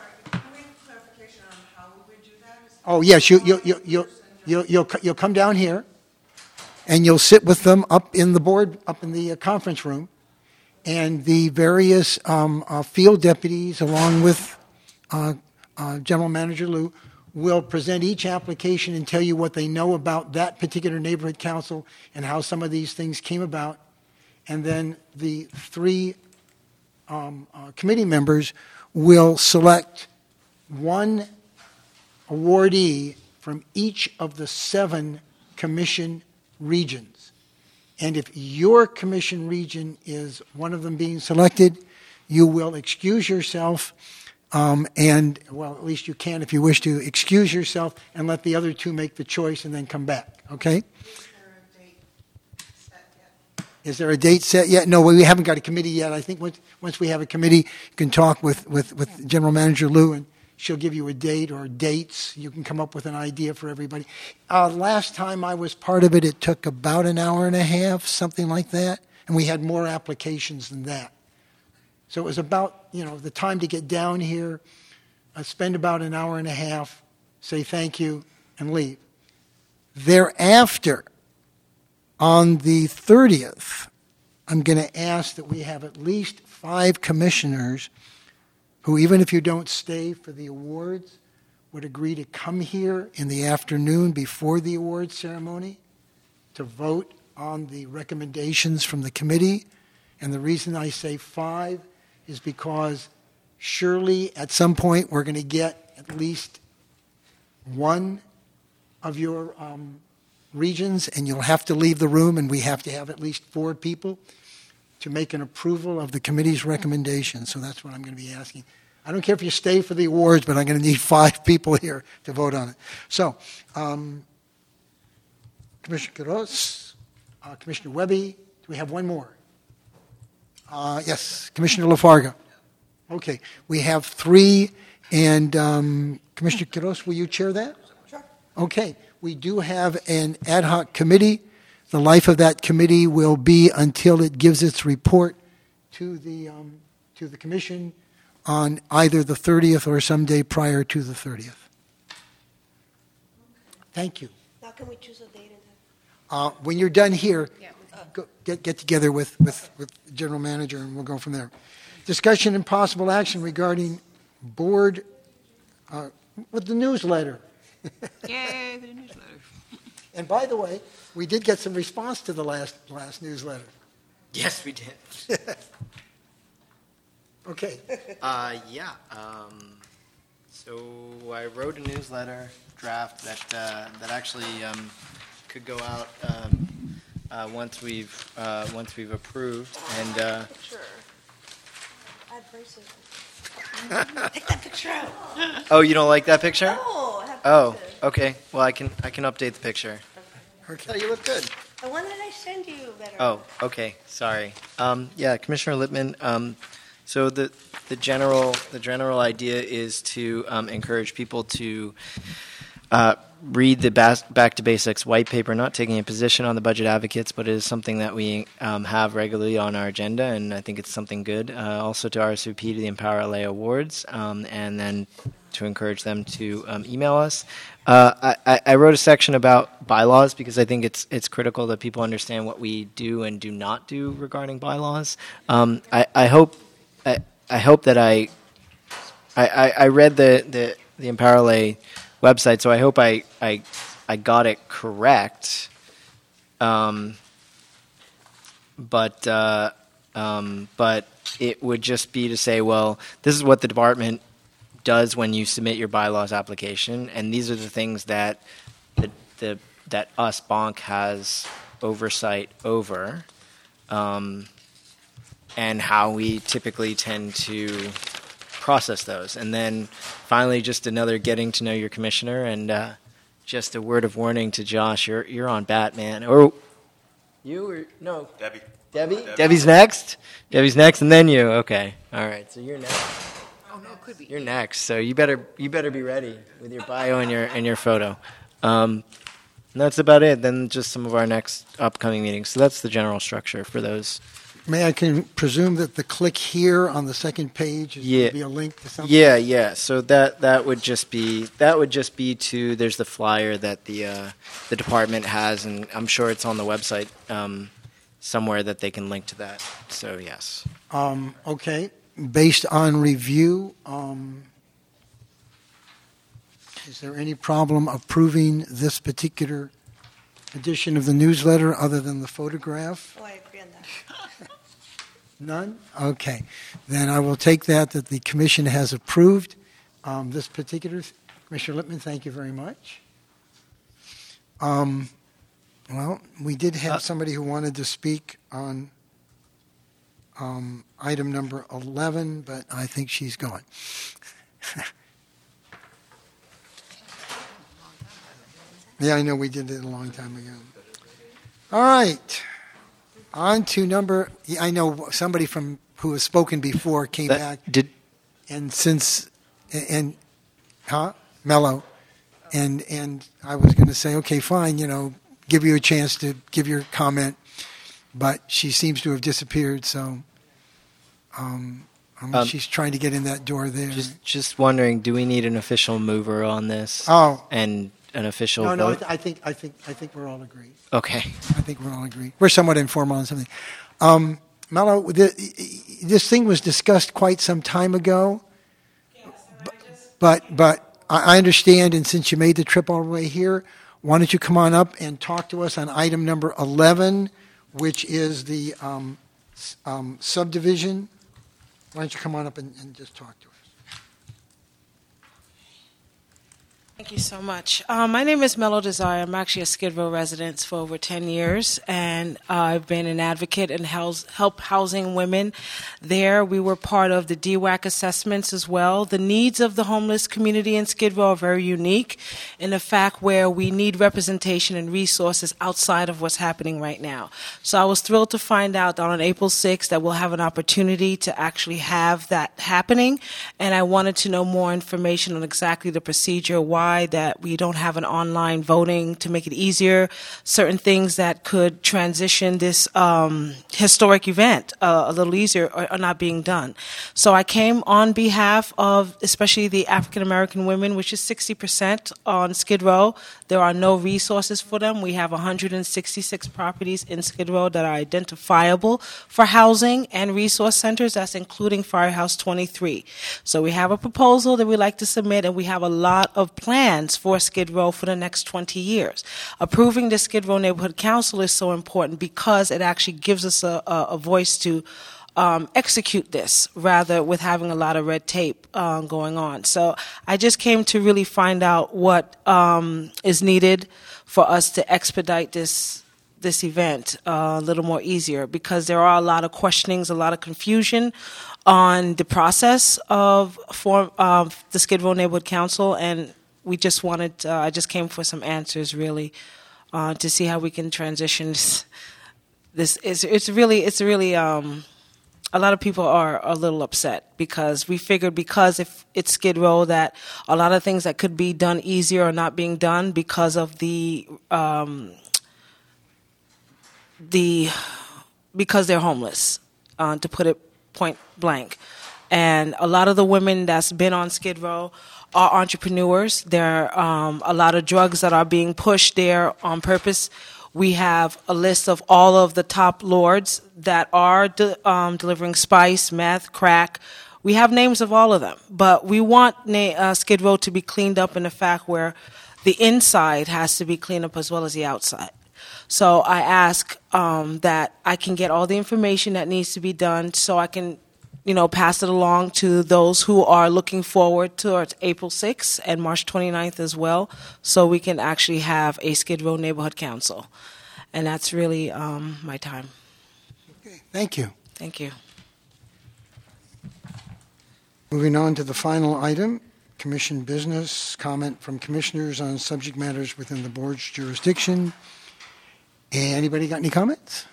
Oh yes, you you you you you you'll you'll come down here, and you'll sit with them up in the board up in the uh, conference room, and the various um, uh, field deputies, along with uh, uh, General Manager Liu, will present each application and tell you what they know about that particular neighborhood council and how some of these things came about. And then the three um, uh, committee members will select one awardee from each of the seven commission regions. And if your commission region is one of them being selected, you will excuse yourself Um, and, well, at least you can, if you wish to, excuse yourself and let the other two make the choice and then come back, okay? Is there a date set yet? No, we haven't got a committee yet. I think once, once we have a committee, you can talk with, with, with General Manager Liu, and she'll give you a date or dates. You can come up with an idea for everybody. Uh, last time I was part of it, it took about an hour and a half, something like that, and we had more applications than that. So it was about, you know, the time to get down here, uh, spend about an hour and a half, say thank you, and leave. Thereafter, on the thirtieth, I'm going to ask that we have at least five commissioners who, even if you don't stay for the awards, would agree to come here in the afternoon before the awards ceremony to vote on the recommendations from the committee. And the reason I say five is because surely at some point we're going to get at least one of your um, regions, and you'll have to leave the room, and we have to have at least four people to make an approval of the committee's recommendation. So that's what I'm going to be asking. I don't care if you stay for the awards, but I'm going to need five people here to vote on it. So, um, Commissioner Quiroz, uh, Commissioner Webby, do we have one more? Uh, yes, Commissioner LaFarga. Okay, we have three, and um, Commissioner Quiroz, will you chair that? Sure. Okay, we do have an ad hoc committee. The life of that committee will be until it gives its report to the um, to the commission on either the thirtieth or some day prior to the thirtieth. Thank you. Now can we choose a date? Uh, when you're done here, go, get, get together with, with, with the general manager, and we'll go from there. Discussion and possible action regarding board, uh, with the newsletter. Yay, the newsletter. And by the way, we did get some response to the last last newsletter. Yes, we did. Okay. Uh, yeah. Um, so I wrote a newsletter draft that uh, that actually um, could go out um, uh, once we've uh, once we've approved, and uh, Sure. Add braces. Take that picture out. oh, you don't like that picture? Oh, I have Oh, braces. okay. Well, I can I can update the picture. Okay. Oh, you look good. The one that I send you better. Oh, okay. Sorry. Um, yeah, Commissioner Lippman. Um, so the the general the general idea is to um, encourage people to uh, read the bas- Back to Basics white paper, not taking a position on the budget advocates, but it is something that we um, have regularly on our agenda, and I think it's something good. Uh, also to R S V P to the Empower L A Awards, um, and then to encourage them to um, email us. Uh, I, I wrote a section about bylaws because I think it's it's critical that people understand what we do and do not do regarding bylaws. Um, I, I hope I, I hope that I I, I, I read the, the, the Empower L A website, so I hope I I, I got it correct. Um, but uh, um, but it would just be to say, well, this is what the department does when you submit your bylaws application, and these are the things that the, the that us Bonk has oversight over, um, and how we typically tend to process those. And then finally, just another getting to know your commissioner, and uh, just a word of warning to Josh: you're you're on Batman, or you or no Debbie. Debbie. Debbie. Debbie's next. Debbie's next, and then you. Okay, all right. So you're next. Oh, no, it could be. You're next, so you better you better be ready with your bio and your and your photo. Um, and that's about it. Then just some of our next upcoming meetings. So that's the general structure for those. May I can presume that the click here on the second page is Yeah. going to be a link to something? Yeah, yeah. So that that would just be that would just be to there's the flyer that the uh, the department has, and I'm sure it's on the website um, somewhere that they can link to that. So yes. Um, okay. Based on review, um, is there any problem approving this particular edition of the newsletter other than the photograph? Oh, I agree on that. None? Okay. Then I will take that that the commission has approved um, this particular. Commissioner Lippman, thank you very much. Um, well, we did have somebody who wanted to speak on um, item number eleven, but I think she's gone. Yeah, I know we did it a long time ago. All right. On to number, I know somebody from who has spoken before came That- back. did- And since, and, huh? Mello. And, and I was going to say, okay, fine, you know, give you a chance to give your comment. But she seems to have disappeared, so um, unless Um, she's trying to get in that door there. Just just wondering, do we need an official mover on this? Oh. And an official no, no, I, vote? th- I think, I think, I think we're all agreed. Okay. I think we're all agreed. We're somewhat informal on something. Um, Mello, the, this thing was discussed quite some time ago, but but I understand, and since you made the trip all the way here, why don't you come on up and talk to us on item number eleven, which is the um, s- um, subdivision. Why don't you come on up and, and just talk to us? Thank you so much. Uh, my name is Mello Desire. I'm actually a Skid Row resident for over ten years, and uh, I've been an advocate and house, help housing women there. We were part of the D WAC assessments as well. The needs of the homeless community in Skid Row are very unique in the fact where we need representation and resources outside of what's happening right now. So I was thrilled to find out that on April sixth that we'll have an opportunity to actually have that happening, and I wanted to know more information on exactly the procedure, why that we don't have an online voting to make it easier, certain things that could transition this um, historic event uh, a little easier are, are not being done. So I came on behalf of especially the African American women, which is sixty percent on Skid Row. There are no resources for them. We have one hundred sixty-six properties in Skid Row that are identifiable for housing and resource centers. That's including Firehouse twenty-three. So we have a proposal that we'd like to submit, and we have a lot of plans for Skid Row for the next twenty years. Approving the Skid Row Neighborhood Council is so important because it actually gives us a, a, a voice to Um, execute this rather with having a lot of red tape uh, going on. So I just came to really find out what um, is needed for us to expedite this this event uh, a little more easier, because there are a lot of questionings, a lot of confusion on the process of form of the Skid Row Neighborhood Council, and we just wanted. Uh, I just came for some answers, really, uh, to see how we can transition this. This it's it's really it's really. Um, a lot of people are a little upset because we figured because if it's Skid Row that a lot of things that could be done easier are not being done because of the um, the because they're homeless, uh, to put it point blank. And a lot of the women that's been on Skid Row are entrepreneurs. There are um, a lot of drugs that are being pushed there on purpose. We have a list of all of the top lords that are de- um, delivering spice, meth, crack. We have names of all of them. But we want na- uh, Skid Row to be cleaned up in the fact where the inside has to be cleaned up as well as the outside. So I ask um, that I can get all the information that needs to be done so I can, you know, pass it along to those who are looking forward towards April sixth and March twenty-ninth as well, so we can actually have a Skid Row Neighborhood Council. And that's really um, my time. Okay, thank you. Thank you. Moving on to the final item, Commission business, comment from commissioners on subject matters within the board's jurisdiction. Anybody got any comments?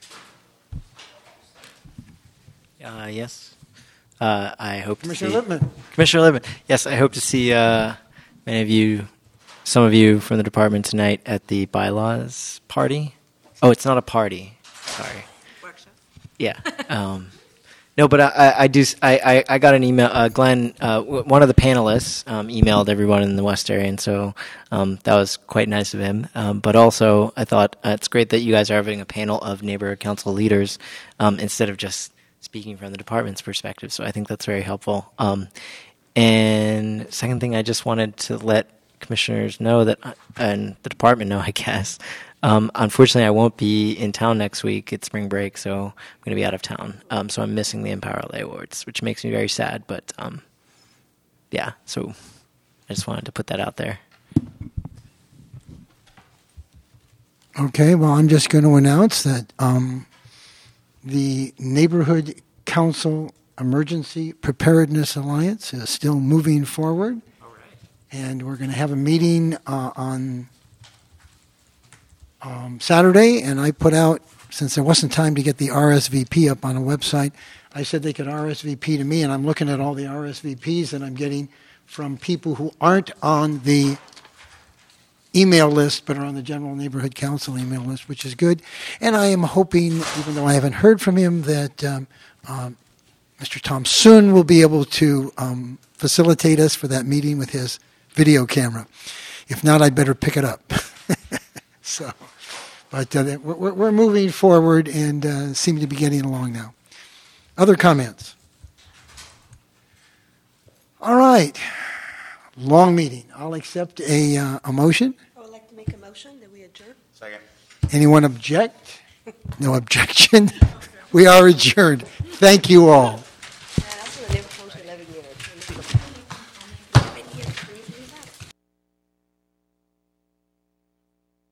Uh, yes. Uh, I hope Commissioner to see Lippman. Commissioner Lippman. Yes, I hope to see uh, many of you, some of you from the department tonight at the bylaws party. Oh, it's not a party. Sorry. Workshop. Yeah. Um, no, but I, I, I do. I, I, I got an email. Uh, Glenn, uh, w- one of the panelists, um, emailed everyone in the West area, and so um, that was quite nice of him. Um, but also, I thought uh, it's great that you guys are having a panel of neighborhood council leaders um, instead of just speaking from the department's perspective. So I think that's very helpful. Um, and second thing, I just wanted to let commissioners know that, uh, and the department know, I guess. Um, unfortunately, I won't be in town next week. It's spring break, so I'm going to be out of town. Um, so I'm missing the Empower L A Awards, which makes me very sad. But um, yeah, so I just wanted to put that out there. Okay, well, I'm just going to announce that um, the Neighborhood Council Emergency Preparedness Alliance is still moving forward. All right. And we're going to have a meeting uh, on um, Saturday, and I put out, since there wasn't time to get the R S V P up on a website, I said they could R S V P to me, and I'm looking at all the R S V Ps that I'm getting from people who aren't on the email list, but are on the General Neighborhood Council email list, which is good. And I am hoping, even though I haven't heard from him, that um, um, Mister Tom Soon will be able to um, facilitate us for that meeting with his video camera. If not, I'd better pick it up. so, but uh, we're, we're moving forward and uh, seem to be getting along now. Other comments? All right. Long meeting. I'll accept a, uh, a motion. I would like to make a motion that we adjourn. Second. Anyone object? No objection. We are adjourned. Thank you all.